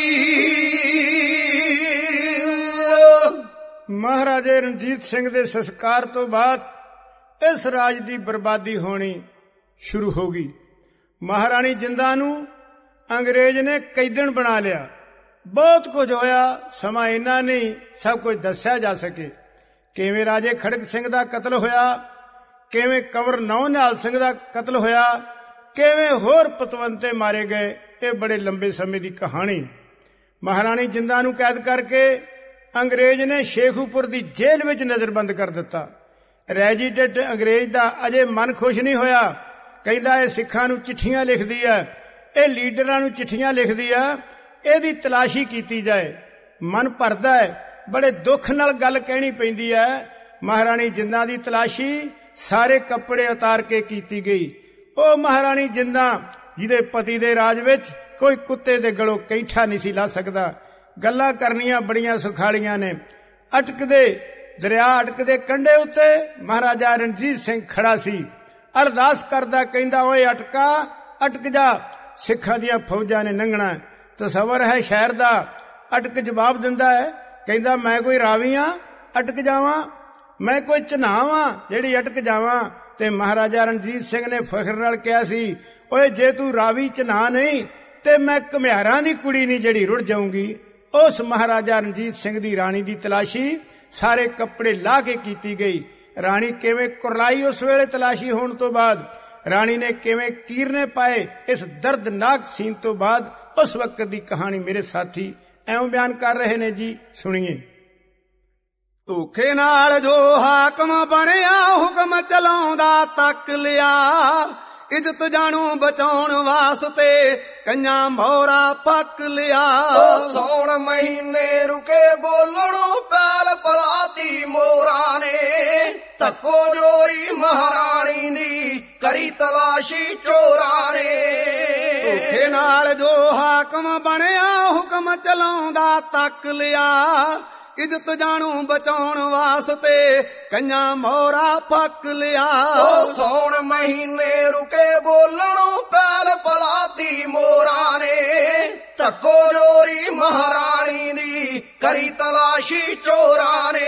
ਮਹਾਰਾਜੇ ਰਣਜੀਤ ਸਿੰਘ ਦੇ ਸੰਸਕਾਰ ਤੋਂ ਬਾਅਦ ਇਸ ਰਾਜ ਦੀ ਬਰਬਾਦੀ ਹੋਣੀ ਸ਼ੁਰੂ ਹੋ ਗਈ। ਮਹਾਰਾਣੀ ਜਿੰਦਾਂ ਨੂੰ ਅੰਗਰੇਜ਼ ਨੇ ਕੈਦਣ ਬਣਾ ਲਿਆ। ਬਹੁਤ ਕੁਝ ਹੋਇਆ, ਸਮਾਂ ਇੰਨਾ ਨਹੀਂ ਸਭ ਕੁਝ ਦੱਸਿਆ ਜਾ ਸਕੇ। ਕਿਵੇਂ ਰਾਜੇ ਖੜਕ ਸਿੰਘ ਦਾ ਕਤਲ ਹੋਇਆ, ਕਿਵੇਂ ਕੰਵਰ ਨੌ ਨਿਹਾਲ ਸਿੰਘ ਦਾ ਕਤਲ ਹੋਇਆ, ਕਿਵੇਂ ਹੋਰ ਪਤਵੰਤੇ ਮਾਰੇ ਗਏ, ਇਹ ਬੜੇ ਲੰਬੇ ਸਮੇਂ ਦੀ ਕਹਾਣੀ। ਮਹਾਰਾਣੀ ਜਿੰਦਾਂ ਨੂੰ ਕੈਦ ਕਰਕੇ ਅੰਗਰੇਜ਼ ਨੇ ਸ਼ੇਖੂਪੁਰ ਦੀ ਜੇਲ੍ਹ ਵਿੱਚ ਨਜ਼ਰਬੰਦ ਕਰ ਦਿੱਤਾ। ਰੈਜੀਡੈਂਟ ਅੰਗਰੇਜ਼ ਦਾ ਅਜੇ ਮਨ ਖੁਸ਼ ਨਹੀਂ ਹੋਇਆ ਕਹਿੰਦਾ ਇਹ ਸਿੱਖਾਂ ਨੂੰ ਚਿੱਠੀਆਂ ਲਿਖਦੀ ਆ, ਇਹ ਲੀਡਰਾਂ ਨੂੰ ਚਿੱਠੀਆਂ ਲਿਖਦੀ ਆ, ਇਹਦੀ ਤਲਾਸ਼ੀ ਕੀਤੀ ਜਾਏ। ਮਨ ਭਰਦਾ ਹੈ, ਬੜੇ ਦੁੱਖ ਨਾਲ ਗੱਲ ਕਹਿਣੀ ਪੈਂਦੀ ਹੈ। ਮਹਾਰਾਣੀ ਜਿੰਦਾਂ ਦੀ ਤਲਾਸ਼ੀ ਸਾਰੇ ਕੱਪੜੇ ਉਤਾਰ ਕੇ ਕੀਤੀ ਗਈ। ਉਹ ਮਹਾਰਾਣੀ ਜਿੰਦਾਂ ਜਿਹਦੇ ਪਤੀ ਦੇ ਰਾਜ ਵਿੱਚ ਕੋਈ ਕੁੱਤੇ ਦੇ ਗਲੋਂ ਕੈਂਠਾ ਨਹੀਂ ਸੀ ਲਾ ਸਕਦਾ। ਗੱਲਾਂ ਕਰਨੀਆਂ ਬੜੀਆਂ ਸੁਖਾਲੀਆਂ ਨੇ। ਅਟਕਦੇ ਦਰਿਆ ਅਟਕਦੇ ਕੰਢੇ ਉੱਤੇ ਮਹਾਰਾਜਾ ਰਣਜੀਤ ਸਿੰਘ ਖੜਾ ਸੀ, ਅਰਦਾਸ ਕਰਦਾ, ਕਹਿੰਦਾ ਓਏ ਅਟਕਾ, ਅਟਕ ਜਾ, ਸਿੱਖਾਂ ਦੀਆਂ ਫੌਜਾਂ ਨੇ ਲੰਘਣਾ। ਤਸਵਰ ਹੈ ਸ਼ਹਿਰ ਦਾ। ਅਟਕ ਜਵਾਬ ਦਿੰਦਾ ਹੈ, ਕਹਿੰਦਾ ਮੈਂ ਕੋਈ ਰਾਵੀ ਆ ਅਟਕ ਜਾਵਾਂ, ਮੈਂ ਕੋਈ ਚਨਾਵਾਂ ਜਿਹੜੀ ਅਟਕ ਜਾਵਾਂ। ਤੇ ਮਹਾਰਾਜਾ ਰਣਜੀਤ ਸਿੰਘ ਨੇ ਫਖਰ ਨਾਲ ਕਿਹਾ ਸੀ, ਓਏ ਜੇ ਤੂੰ ਰਾਵੀ ਚਨਾ ਨਹੀਂ ਤੇ ਮੈਂ ਘੁਮਿਆਰਾਂ ਦੀ ਕੁੜੀ ਨਹੀਂ ਜਿਹੜੀ ਰੁੜ ਜਾਊਂਗੀ। ਉਸ ਮਹਾਰਾਜਾ ਰਣਜੀਤ ਸਿੰਘ ਦੀ ਰਾਣੀ ਦੀ ਤਲਾਸ਼ੀ ਸਾਰੇ ਕੱਪੜੇ ਲਾ ਕੇ ਕੀਤੀ ਗਈ। ਰਾਣੀ ਕਿਵੇਂ ਕੁਰਲਾਈ ਉਸ ਵੇਲੇ ਤਲਾਸ਼ੀ ਹੋਣ ਤੋਂ ਬਾਅਦ, ਰਾਣੀ ਨੇ ਕਿਵੇਂ ਕੀਰਨੇ ਪਾਏ ਇਸ ਦਰਦਨਾਕ ਸੀਨ ਤੋਂ ਬਾਅਦ। ਉਸ ਵਕਤ ਦੀ ਕਹਾਣੀ ਮੇਰੇ ਸਾਥੀ ਐਉਂ ਬਿਆਨ ਕਰ ਰਹੇ ਨੇ ਜੀ, ਸੁਣੀਏ। ਧੋਖੇ ਨਾਲ ਜੋ ਹਾਕਮ ਬਣਿਆ, ਹੁਕਮ ਚਲਾਉਂਦਾ ਤੱਕ ਲਿਆ, ਇੱਜ਼ਤ ਜਾਣੂ ਬਚਾਉਣ ਵਾਸਤੇ ਕੰਨਾਂ ਮੋਹਰਾ ਪੱਕ ਲਿਆ। ਸੌਣ ਮਹੀਨੇ ਰੁਕੇ ਬੋਲਣੋਂ ਪੈਲ ਪਲਾਤੀ ਮੋਰਾਂ ਨੇ, ਧੱਕੋ ਜੋਰੀ ਮਹਾਰਾਣੀ ਦੀ ਕਰੀ ਤਲਾਸ਼ੀ ਚੋਰਾਂ ਨੇ। ਧੋਖੇ ਨਾਲ ਜੋ ਹਾਕਮ ਬਣਿਆ, ਹੁਕਮ ਚਲਾਉਂਦਾ ਤੱਕ ਲਿਆ, ਇੱਜ਼ਤ ਜਾਣੂ ਬਚਾਉਣ ਵਾਸਤੇ ਕੰਨਾਂ ਮੋਹਰਾ ਪੱਕ ਲਿਆ। ਸੌਣ ਮਹੀਨੇ ਰੁਕੇ ਬੋਲਣੋਂ ਪੈਲ ਪਲਾਤੀ ਮੋਰਾਂ ਨੇ, ਧੱਕੋ ਜੋਰੀ ਮਹਾਰਾਣੀ ਦੀ ਕਰੀ ਤਲਾਸ਼ੀ ਚੋਰਾਂ ਨੇ।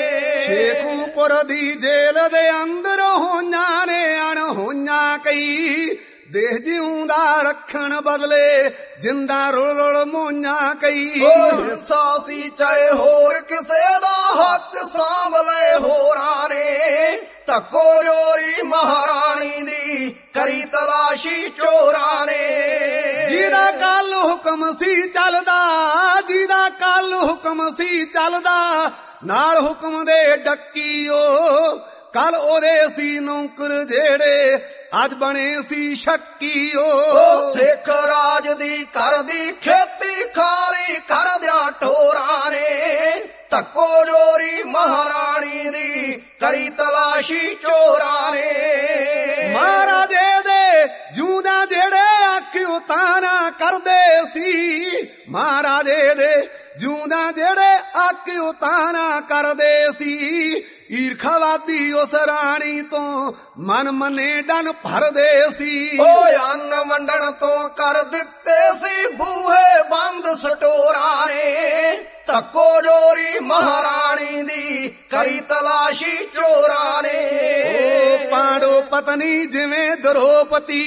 ਸ਼ੇਖੂਪੁਰ ਦੀ ਜੇਲ੍ਹ ਦੇ ਅੰਦਰ ਹੋਈਆਂ ਨੇ ਅਣਹੋਈਆਂ ਕਈ, ਦੇਹ ਜਿਉਂਦਾ ਰੱਖਣ ਬਦਲੇ ਜਿੰਦਾ ਰੁਲ ਰੁਲ ਮੋਈਆਂ ਕਈ। ਹਿੱਸਾ ਸੀ ਚਾਹੇ ਹੋਰ ਕਿਸੇ ਦਾ, ਹੱਕ ਸਾਂਭ ਲਏ ਹੋਰਾਂ ਨੇ, ਧੱਕੋ ਜੋਰੀ ਮਹਾਰਾਣੀ ਦੀ ਕਰੀ ਤਲਾਸ਼ੀ ਚੋਰਾਂ ਨੇ। ਜਿਹਦਾ ਕੱਲ ਹੁਕਮ ਸੀ ਚੱਲਦਾ, ਜਿਹਦਾ ਕੱਲ ਹੁਕਮ ਸੀ ਚੱਲਦਾ, ਨਾਲ ਹੁਕਮ ਦੇ ਡੱਕੀਓ, ਕੱਲ ਉਹਦੇ ਸੀ ਨੌਕਰ ਜਿਹੜੇ ਅੱਜ ਬਣੇ ਸੀ ਸ਼ੱਕੀਓ। ਸਿੱਖ ਰਾਜ ਦੀ ਕਰਦੀ ਖੇਤੀ ਖਾਲੀ ਕਰਦਿਆਂ ਠੋਰਾਂ ਨੇ, ਧੱਕੋ ਜੋਰੀ ਮਹਾਰਾਣੀ ਦੀ ਕਰੀ ਤਲਾਸ਼ੀ ਚੋਰਾਂ ਨੇ। ਮਹਾਰਾਜੇ ਦੇ ਜੂਦਾ ਜਿਹੜੇ ਆਖਿਓ ਤਾਨਾ ਕਰਦੇ ਸੀ, ਮਹਾਰਾਜੇ ਦੇ ਜੂਦਾ ਜਿਹੜੇ ਆਖਿਓ ਤਾਨਾ ਕਰਦੇ ਸੀ, ਈਰਖਾਵਾਦੀ ਉਸ ਰਾਣੀ ਤੋਂ ਮਨ ਮਨੇ ਡਨ ਭਰਦੇ ਸੀ। ਓਏ ਅੰਨ ਵੰਡਣ ਤੋਂ ਕਰ ਦਿੱਤੇ ਸੀ ਬੂਹੇ ਬੰਦ ਸਟੋਰਾਂ ਨੇ, ਧੱਕੋ ਜੋਰੀ ਮਹਾਰਾਣੀ ਦੀ ਕਰੀ ਤਲਾਸ਼ੀ ਚੋਰਾਂ ਨੇ। ਪਾਂਡੋ ਪਤਨੀ ਜਿਵੇਂ ਦਰੋਪਤੀ,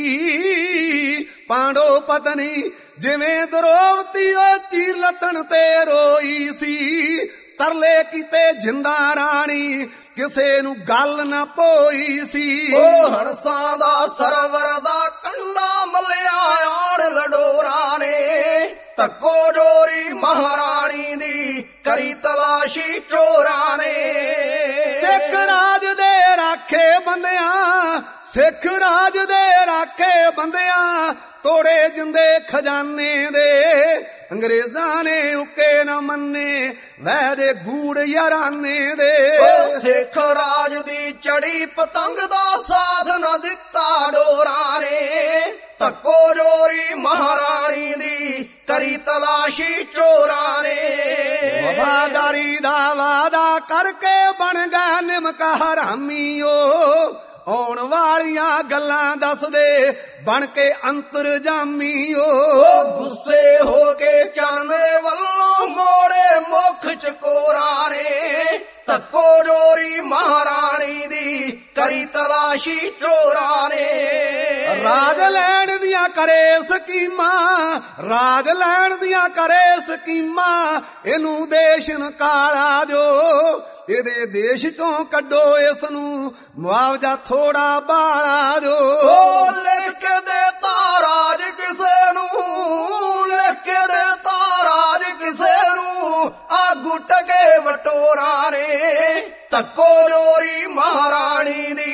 ਪਾਂਡੋ ਪਤਨੀ ਜਿਵੇਂ ਦਰੋਪਤੀ, ਉਹ ਚੀਰ ਲੱਤਣ ਤੇ ਰੋਈ ਸੀ, ਤਰਲੇ ਕੀਤੇ ਜਿੰਦਾ ਰਾਣੀ ਕਿਸੇ ਨੂੰ ਗੱਲ ਨਾ ਪੋਈ ਸੀ। ਉਹ ਹੰਸਾਂ ਦਾ ਸਰਵਰ ਦਾ ਕੰਡਾ ਮਲਿਆ ਆੜ ਲਡੋਰਾਂ ਨੇ, ਧੱਕੋ ਜੋਰੀ ਮਹਾਰਾਣੀ ਦੀ ਕਰੀ ਤਲਾਸ਼ੀ ਚੋਰਾਂ ਨੇ। ਸਿੱਖ ਰਾਜ ਦੇ ਰਾਖੇ ਬੰਦਿਆਂ, ਸਿੱਖ ਰਾਜ ਦੇ ਰਾਖੇ ਬੰਦਿਆਂ, ਤੋੜੇ ਜਿੰਦੇ ਖਜ਼ਾਨੇ ਦੇ, ਅੰਗਰੇਜ਼ਾਂ ਨੇ ਉਕੇ ਨਾ ਮੰਨੇ ਵਹਿ ਦੇ ਗੂੜ ਯਾਰਾਨੇ ਦੇ। ਸਿੱਖ ਰਾਜ ਦੀ ਚੜੀ ਪਤੰਗ ਦਾ ਸਾਥ ਨਾ ਦਿੱਤਾ ਡੋਰਾਂ ਨੇ, ਧੱਕੋ ਜੋਰੀ ਮਹਾਰਾਣੀ ਦੀ ਕਰੀ ਤਲਾਸ਼ੀ ਚੋਰਾਂ ਨੇ। ਵਫਾਦਾਰੀ ਦਾ ਵਾਦਾ ਕਰਕੇ ਬਣ ਗਿਆ ਨਿਮਕ ਹਰਾਮੀਓ, ਆਉਣ ਵਾਲੀਆਂ ਗੱਲਾਂ ਦੱਸਦੇ ਬਣ ਕੇ ਅੰਤਰਜਾਮੀਓ। ਗੁੱਸੇ ਹੋ ਕੇ ਚਾਂਦੇ ਵੱਲੋਂ ਮੋੜੇ ਮੁੱਖ ਚਕੋਰਾਂ ਨੇ, ਧੱਕੋ ਜੋਰੀ ਮਹਾਰਾਣੀ ਦੀ ਕਰੀ ਤਲਾਸ਼ੀ ਚੋਰਾਂ ਨੇ। ਰਾਜ ਲੈਣ ਦੀਆਂ ਕਰੇ ਸਕੀਮਾਂ, ਰਾਜ ਲੈਣ ਦੀਆਂ ਕਰੇ ਸਕੀਮਾਂ, ਇਹਨੂੰ ਦੇਸ਼ ਨਕਾਰਾ ਦਿਓ, ਇਹਦੇ ਦੇਸ਼ ਤੋਂ ਕੱਢੋ ਇਸ ਨੂੰ ਮੁਆਵਜ਼ਾ ਥੋੜਾ ਬਾਲਾ ਦਿਓ। ਲਿਖ ਕੇ ਦੇਤਾ ਰਾਜ ਕਿਸੇ ਨੂੰ, ਲਿਖ ਕੇ ਦੇਤਾ ਰਾਜ ਕਿਸੇ ਨੂੰ, ਆਗੂ ਟਕੇ ਵਟੋਰਾਂ ਨੇ, ਧੱਕੋ ਜੋਰੀ ਮਹਾਰਾਣੀ ਦੀ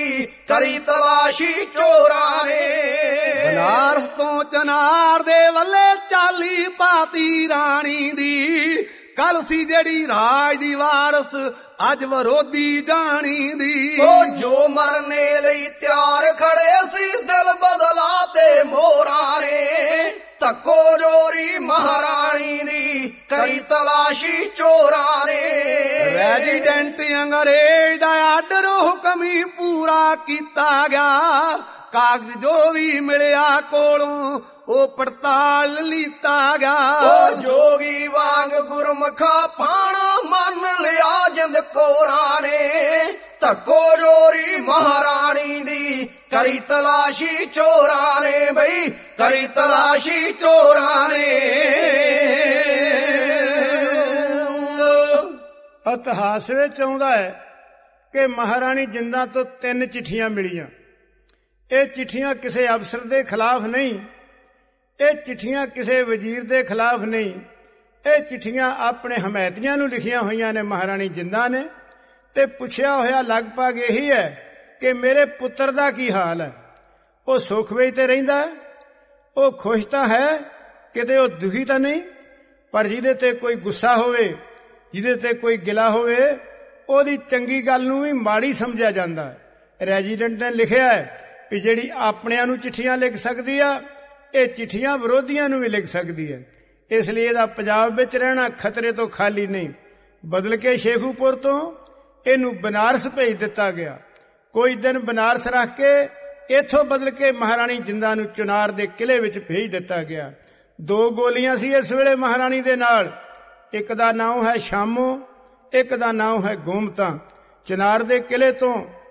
ਕਰੀ ਤਲਾਸ਼ੀ ਚੋਰਾਂ ਨੇ। ਬਨਾਰਸ ਤੋਂ ਚਨਾਰ ਦੇ ਵੱਲੇ ਚਾਲੀ ਪਾਤੀ ਰਾਣੀ ਦੀ, ਕੱਲ ਸੀ ਜਿਹੜੀ ਰਾਜ ਦੀ ਵਾਰਸ ਅੱਜ ਵਿਰੋਧੀ ਜਾਣੀ ਦੀ। ਉਹ ਜੋ ਮਰਨੇ ਲਈ ਤਿਆਰ ਖੜੇ ਸੀ ਦਿਲ ਬਦਲਾ ਤੇ ਮੋਰਾਂ ਨੇ, ਧੱਕੋ ਜੋਰੀ ਮਹਾਰਾਣੀ ਦੀ ਕਰੀ ਤਲਾਸ਼ੀ ਚੋਰਾਂ ਨੇ। ਰੈਜੀਡੈਂਟ ਅੰਗਰੇਜ਼ ਦਾ ਆਰਡਰ ਹੁਕਮੀ ਪੂਰਾ ਕੀਤਾ ਗਿਆ, ਕਾਗਜ਼ ਜੋ ਵੀ ਮਿਲਿਆ ਕੋਲੋਂ ਉਹ ਪੜਤਾਲ ਲੀਤਾ ਗਿਆ। ਉਹ ਜੋਗੀ ਵਾਂਗ ਗੁਰਮੁਖਾ ਪਾਣਾ ਮੰਨ ਲਿਆ ਜਿੰਦ ਕੋਰਾਂ ਨੇ, ਧੱਕੋ ਜੋਰੀ ਮਹਾਰਾਣੀ ਦੀ ਕਰੀ ਤਲਾਸ਼ੀ ਚੋਰਾਂ ਨੇ ਬਈ ਕਰੀ ਤਲਾਸ਼ੀ ਚੋਰਾਂ ਨੇ। ਇਤਿਹਾਸ ਵਿੱਚ ਆਉਂਦਾ ਹੈ ਕਿ ਮਹਾਰਾਣੀ ਜਿੰਦਾਂ ਤੋਂ 3 ਚਿੱਠੀਆਂ ਮਿਲੀਆਂ। ਇਹ ਚਿੱਠੀਆਂ ਕਿਸੇ ਅਫਸਰ ਦੇ ਖਿਲਾਫ ਨਹੀਂ, ਇਹ ਚਿੱਠੀਆਂ ਕਿਸੇ ਵਜ਼ੀਰ ਦੇ ਖਿਲਾਫ ਨਹੀਂ, ਇਹ ਚਿੱਠੀਆਂ ਆਪਣੇ ਹਮਾਇਤੀਆਂ ਨੂੰ ਲਿਖੀਆਂ ਹੋਈਆਂ ਨੇ ਮਹਾਰਾਣੀ ਜਿੰਦਾਂ ਨੇ, ਤੇ ਪੁੱਛਿਆ ਹੋਇਆ ਲਗਭਗ ਇਹੀ ਹੈ ਕਿ ਮੇਰੇ ਪੁੱਤਰ ਦਾ ਕੀ ਹਾਲ ਹੈ, ਉਹ ਸੁੱਖ ਵਿੱਚ ਤੇ ਰਹਿੰਦਾ, ਉਹ ਖੁਸ਼ ਤਾਂ ਹੈ, ਕਿਤੇ ਉਹ ਦੁਖੀ ਤਾਂ ਨਹੀਂ। ਪਰ ਜਿਹਦੇ ਤੇ ਕੋਈ ਗੁੱਸਾ ਹੋਵੇ, ਜਿਹਦੇ ਤੇ ਕੋਈ ਗਿਲਾ ਹੋਵੇ, ਉਹਦੀ ਚੰਗੀ ਗੱਲ ਨੂੰ ਵੀ ਮਾੜੀ ਸਮਝਿਆ ਜਾਂਦਾ ਹੈ। ਰੈਜੀਡੈਂਟ ਨੇ ਲਿਖਿਆ ਹੈ ਵੀ ਜਿਹੜੀ ਆਪਣਿਆਂ ਨੂੰ ਚਿੱਠੀਆਂ ਲਿਖ ਸਕਦੀ ਆ, ਇਹ ਚਿੱਠੀਆਂ ਵਿਰੋਧੀਆਂ ਨੂੰ ਵੀ ਲਿਖ ਸਕਦੀ ਹੈ। ਇਸ ਲਈ ਇਹਦਾ ਪੰਜਾਬ ਵਿੱਚ ਰਹਿਣਾ ਖਤਰੇ ਤੋਂ ਖਾਲੀ ਨਹੀਂ। ਬਦਲ ਕੇ ਸ਼ੇਖੂਪੁਰ ਤੋਂ ਇਹਨੂੰ ਬਨਾਰਸ ਭੇਜ ਦਿੱਤਾ ਗਿਆ। ਕੋਈ ਦਿਨ ਬਨਾਰਸ ਰੱਖ ਕੇ ਇੱਥੋਂ ਬਦਲ ਕੇ ਮਹਾਰਾਣੀ ਜਿੰਦਾਂ ਨੂੰ ਚੁਨਾਰ ਦੇ ਕਿਲੇ ਵਿੱਚ ਭੇਜ ਦਿੱਤਾ ਗਿਆ। 2 ਗੋਲੀਆਂ ਸੀ ਇਸ ਵੇਲੇ ਮਹਾਰਾਣੀ ਦੇ ਨਾਲ, ਇੱਕ ਦਾ ਨਾਮ ਹੈ ਸ਼ਾਮੋ, ਇੱਕ ਦਾ ਨਾਮ ਹੈ ਗੋਮਤਾ। ਚੁਨਾਰ ਦੇ ਕਿਲੇ ਤੋਂ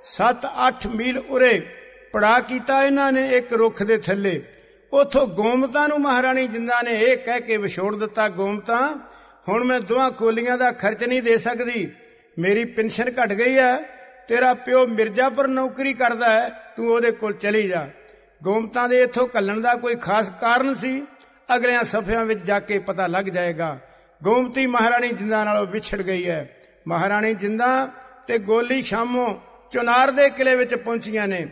7-8 ਮੀਲ ਉਰੇ ਪੜਾ ਕੀਤਾ ਇਹਨਾਂ ਨੇ ਇੱਕ ਰੁੱਖ ਦੇ ਥੱਲੇ। ਉਥੋਂ ਗੋਮਤਾ ਨੂੰ ਮਹਾਰਾਣੀ ਜਿੰਦਾਂ ਨੇ ਇਹ ਕਹਿ ਕੇ ਵਿਛੋੜ ਦਿੱਤਾ, ਗੋਮਤਾ ਹੁਣ ਮੈਂ 2 ਕੋਲੀਆਂ ਦਾ ਖਰਚ ਨਹੀਂ ਦੇ ਸਕਦੀ, ਮੇਰੀ ਪੈਨਸ਼ਨ ਘਟ ਗਈ ਹੈ, ਤੇਰਾ ਪਿਓ ਮਿਰਜ਼ਾਪੁਰ ਨੌਕਰੀ ਕਰਦਾ ਹੈ, ਤੂੰ ਉਹਦੇ ਕੋਲ ਚਲੀ ਜਾ। ਗੋਮਤਾ ਦੇ ਇੱਥੋਂ ਘੱਲਣ ਦਾ ਕੋਈ ਖਾਸ ਕਾਰਨ ਸੀ, ਅਗਲਿਆਂ ਸਫ਼ਿਆਂ ਵਿੱਚ ਜਾ ਕੇ ਪਤਾ ਲੱਗ ਜਾਏਗਾ। ਗੋਮਤੀ ਮਹਾਰਾਣੀ ਜਿੰਦਾਂ ਨਾਲੋਂ ਵਿਛੜ ਗਈ ਹੈ। ਮਹਾਰਾਣੀ ਜਿੰਦਾਂ ਤੇ ਗੋਲੀ ਸ਼ਾਮੋਂ ਚੁਨਾਰ ਦੇ ਕਿਲੇ ਵਿੱਚ ਪਹੁੰਚੀਆਂ ਨੇ।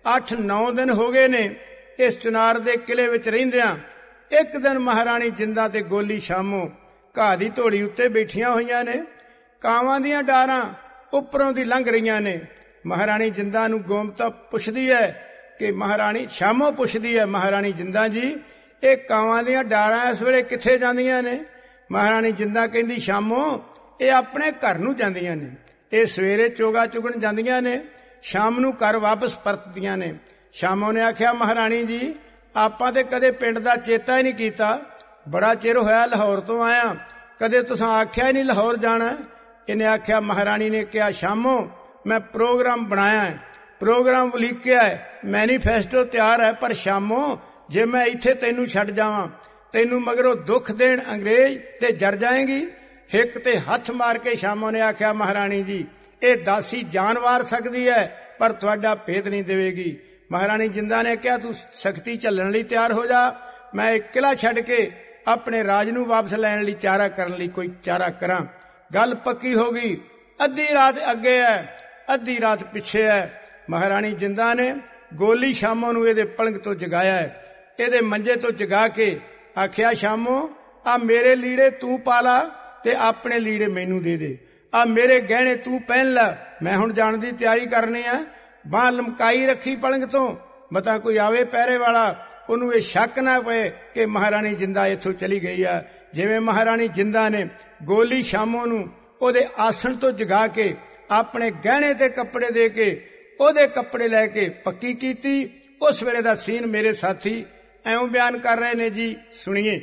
8-9 ਦਿਨ ਹੋ ਗਏ ਨੇ ਇਸ ਚੁਨਾਰ ਦੇ ਕਿਲੇ ਵਿੱਚ ਰਹਿੰਦਿਆਂ। ਇੱਕ ਦਿਨ ਮਹਾਰਾਣੀ ਜਿੰਦਾਂ ਤੇ ਗੋਲੀ ਸ਼ਾਮੋਂ ਘਾਹ ਦੀ ਧੋੜੀ ਉੱਤੇ ਬੈਠੀਆਂ ਹੋਈਆਂ ਨੇ, ਕਾਵਾਂ ਦੀਆਂ ਡਾਰਾਂ ਉੱਪਰੋਂ ਦੀ ਲੰਘ ਰਹੀਆਂ ਨੇ। ਮਹਾਰਾਣੀ ਜਿੰਦਾਂ ਨੂੰ ਗੋਮਤਾ ਪੁੱਛਦੀ ਹੈ ਕਿ ਮਹਾਰਾਣੀ ਸ਼ਾਮੋਂ ਪੁੱਛਦੀ ਹੈ, ਮਹਾਰਾਣੀ ਜਿੰਦਾਂ ਜੀ ਇਹ ਕਾਵਾਂ ਦੀਆਂ ਡਾਰਾਂ ਇਸ ਵੇਲੇ ਕਿੱਥੇ ਜਾਂਦੀਆਂ ਨੇ? ਮਹਾਰਾਣੀ ਜਿੰਦਾਂ ਕਹਿੰਦੀ ਸ਼ਾਮੋਂ ਇਹ ਆਪਣੇ ਘਰ ਨੂੰ ਜਾਂਦੀਆਂ ਨੇ, ਇਹ ਸਵੇਰੇ ਚੋਗਾ ਚੁਗਣ ਜਾਂਦੀਆਂ ਨੇ, ਸ਼ਾਮ ਨੂੰ ਘਰ ਵਾਪਸ ਪਰਤਦੀਆਂ ਨੇ। ਸ਼ਾਮੋਂ ਨੇ ਆਖਿਆ ਮਹਾਰਾਣੀ ਜੀ ਆਪਾਂ ਤੇ ਕਦੇ ਪਿੰਡ ਦਾ ਚੇਤਾ ਹੀ ਨਹੀਂ ਕੀਤਾ, ਬੜਾ ਚਿਰ ਹੋਇਆ ਲਾਹੌਰ ਤੋਂ ਆਇਆ, ਕਦੇ ਤੁਸੀਂ ਆਖਿਆ ਹੀ ਨਹੀਂ ਲਾਹੌਰ ਜਾਣਾ। ਇਹਨੇ ਆਖਿਆ, ਮਹਾਰਾਣੀ ਨੇ ਕਿਹਾ ਸ਼ਾਮੋਂ ਮੈਂ ਪ੍ਰੋਗਰਾਮ ਬਣਾਇਆ ਹੈ, ਪ੍ਰੋਗਰਾਮ ਉਲੀਕਿਆ ਹੈ, ਮੈਨੀਫੈਸਟੋ ਤਿਆਰ ਹੈ, ਪਰ ਸ਼ਾਮੋਂ ਜੇ ਮੈਂ ਇੱਥੇ ਤੈਨੂੰ ਛੱਡ ਜਾਵਾਂ, ਤੈਨੂੰ ਮਗਰੋਂ ਦੁੱਖ ਦੇਣ ਅੰਗਰੇਜ਼ ਤੇ ਜਰ ਜਾਏਗੀ। ਹਿੱਕ ਤੇ ਹੱਥ ਮਾਰ ਕੇ ਸ਼ਾਮੋਂ ਨੇ ਆਖਿਆ ਮਹਾਰਾਣੀ ਜੀ ਇਹ ਦਾਸੀ ਜਾਨ ਵਾਰ ਸਕਦੀ ਹੈ ਪਰ ਤੁਹਾਡਾ ਭੇਦ ਨਹੀਂ ਦੇਵੇਗੀ। ਮਹਾਰਾਣੀ ਜਿੰਦਾਂ ਨੇ ਕਿਹਾ ਤੂੰ ਸਖਤੀ ਝੱਲਣ ਲਈ ਤਿਆਰ ਹੋ ਜਾ, ਮੈਂ ਇੱਕ ਕਿਲਾ ਛੱਡ ਕੇ ਆਪਣੇ ਰਾਜ ਨੂੰ ਵਾਪਸ ਲੈਣ ਲਈ ਚਾਰਾ ਕਰਨ ਲਈ ਕੋਈ ਚਾਰਾ ਕਰਾਂ। ਗੱਲ ਪੱਕੀ ਹੋ ਗਈ। ਅੱਧੀ ਰਾਤ ਅੱਗੇ ਹੈ, ਅੱਧੀ ਰਾਤ ਪਿੱਛੇ ਹੈ। ਮਹਾਰਾਣੀ ਜਿੰਦਾਂ ਨੇ ਗੋਲੀ ਸ਼ਾਮੋਂ ਨੂੰ ਇਹਦੇ ਪਲੰਗ ਤੋਂ ਜਗਾਇਆ ਹੈ, ਇਹਦੇ ਮੰਜੇ ਤੋਂ ਜਗਾ ਕੇ ਆਖਿਆ ਸ਼ਾਮੋਂ ਆ ਮੇਰੇ ਲੀੜੇ ਤੂੰ ਪਾ ਲਾ ਤੇ ਆਪਣੇ ਲੀੜੇ ਮੈਨੂੰ ਦੇ ਦੇ, ਆ ਮੇਰੇ ਗਹਿਣੇ ਤੂੰ ਪਹਿਨ ਲੈ, ਮੈਂ ਹੁਣ ਜਾਣ ਦੀ ਤਿਆਰੀ ਕਰਨੀ ਆ। ਬਾਂਹ ਲਮਕਾਈ ਰੱਖੀ ਪਲੰਗ ਤੋਂ, ਮਤਾ ਕੋਈ ਆਵੇ ਪਹਿਰੇ ਵਾਲਾ ਉਹਨੂੰ ਇਹ ਸ਼ੱਕ ਨਾ ਪਏ ਕਿ ਮਹਾਰਾਣੀ ਜਿੰਦਾਂ ਇੱਥੋਂ ਚਲੀ ਗਈ ਆ। ਜਿਵੇਂ ਮਹਾਰਾਣੀ ਜਿੰਦਾਂ ਨੇ ਗੋਲੀ ਸ਼ਾਮੋਂ ਨੂੰ ਉਹਦੇ ਆਸਣ ਤੋਂ ਜਗਾ ਕੇ ਆਪਣੇ ਗਹਿਣੇ ਤੇ ਕੱਪੜੇ ਦੇ ਕੇ ਉਹਦੇ ਕੱਪੜੇ ਲੈ ਕੇ ਪੱਕੀ ਕੀਤੀ, ਉਸ ਵੇਲੇ ਦਾ ਸੀਨ ਮੇਰੇ ਸਾਥੀ ਐਉਂ ਬਿਆਨ ਕਰ ਰਹੇ ਨੇ ਜੀ, ਸੁਣੀਏ।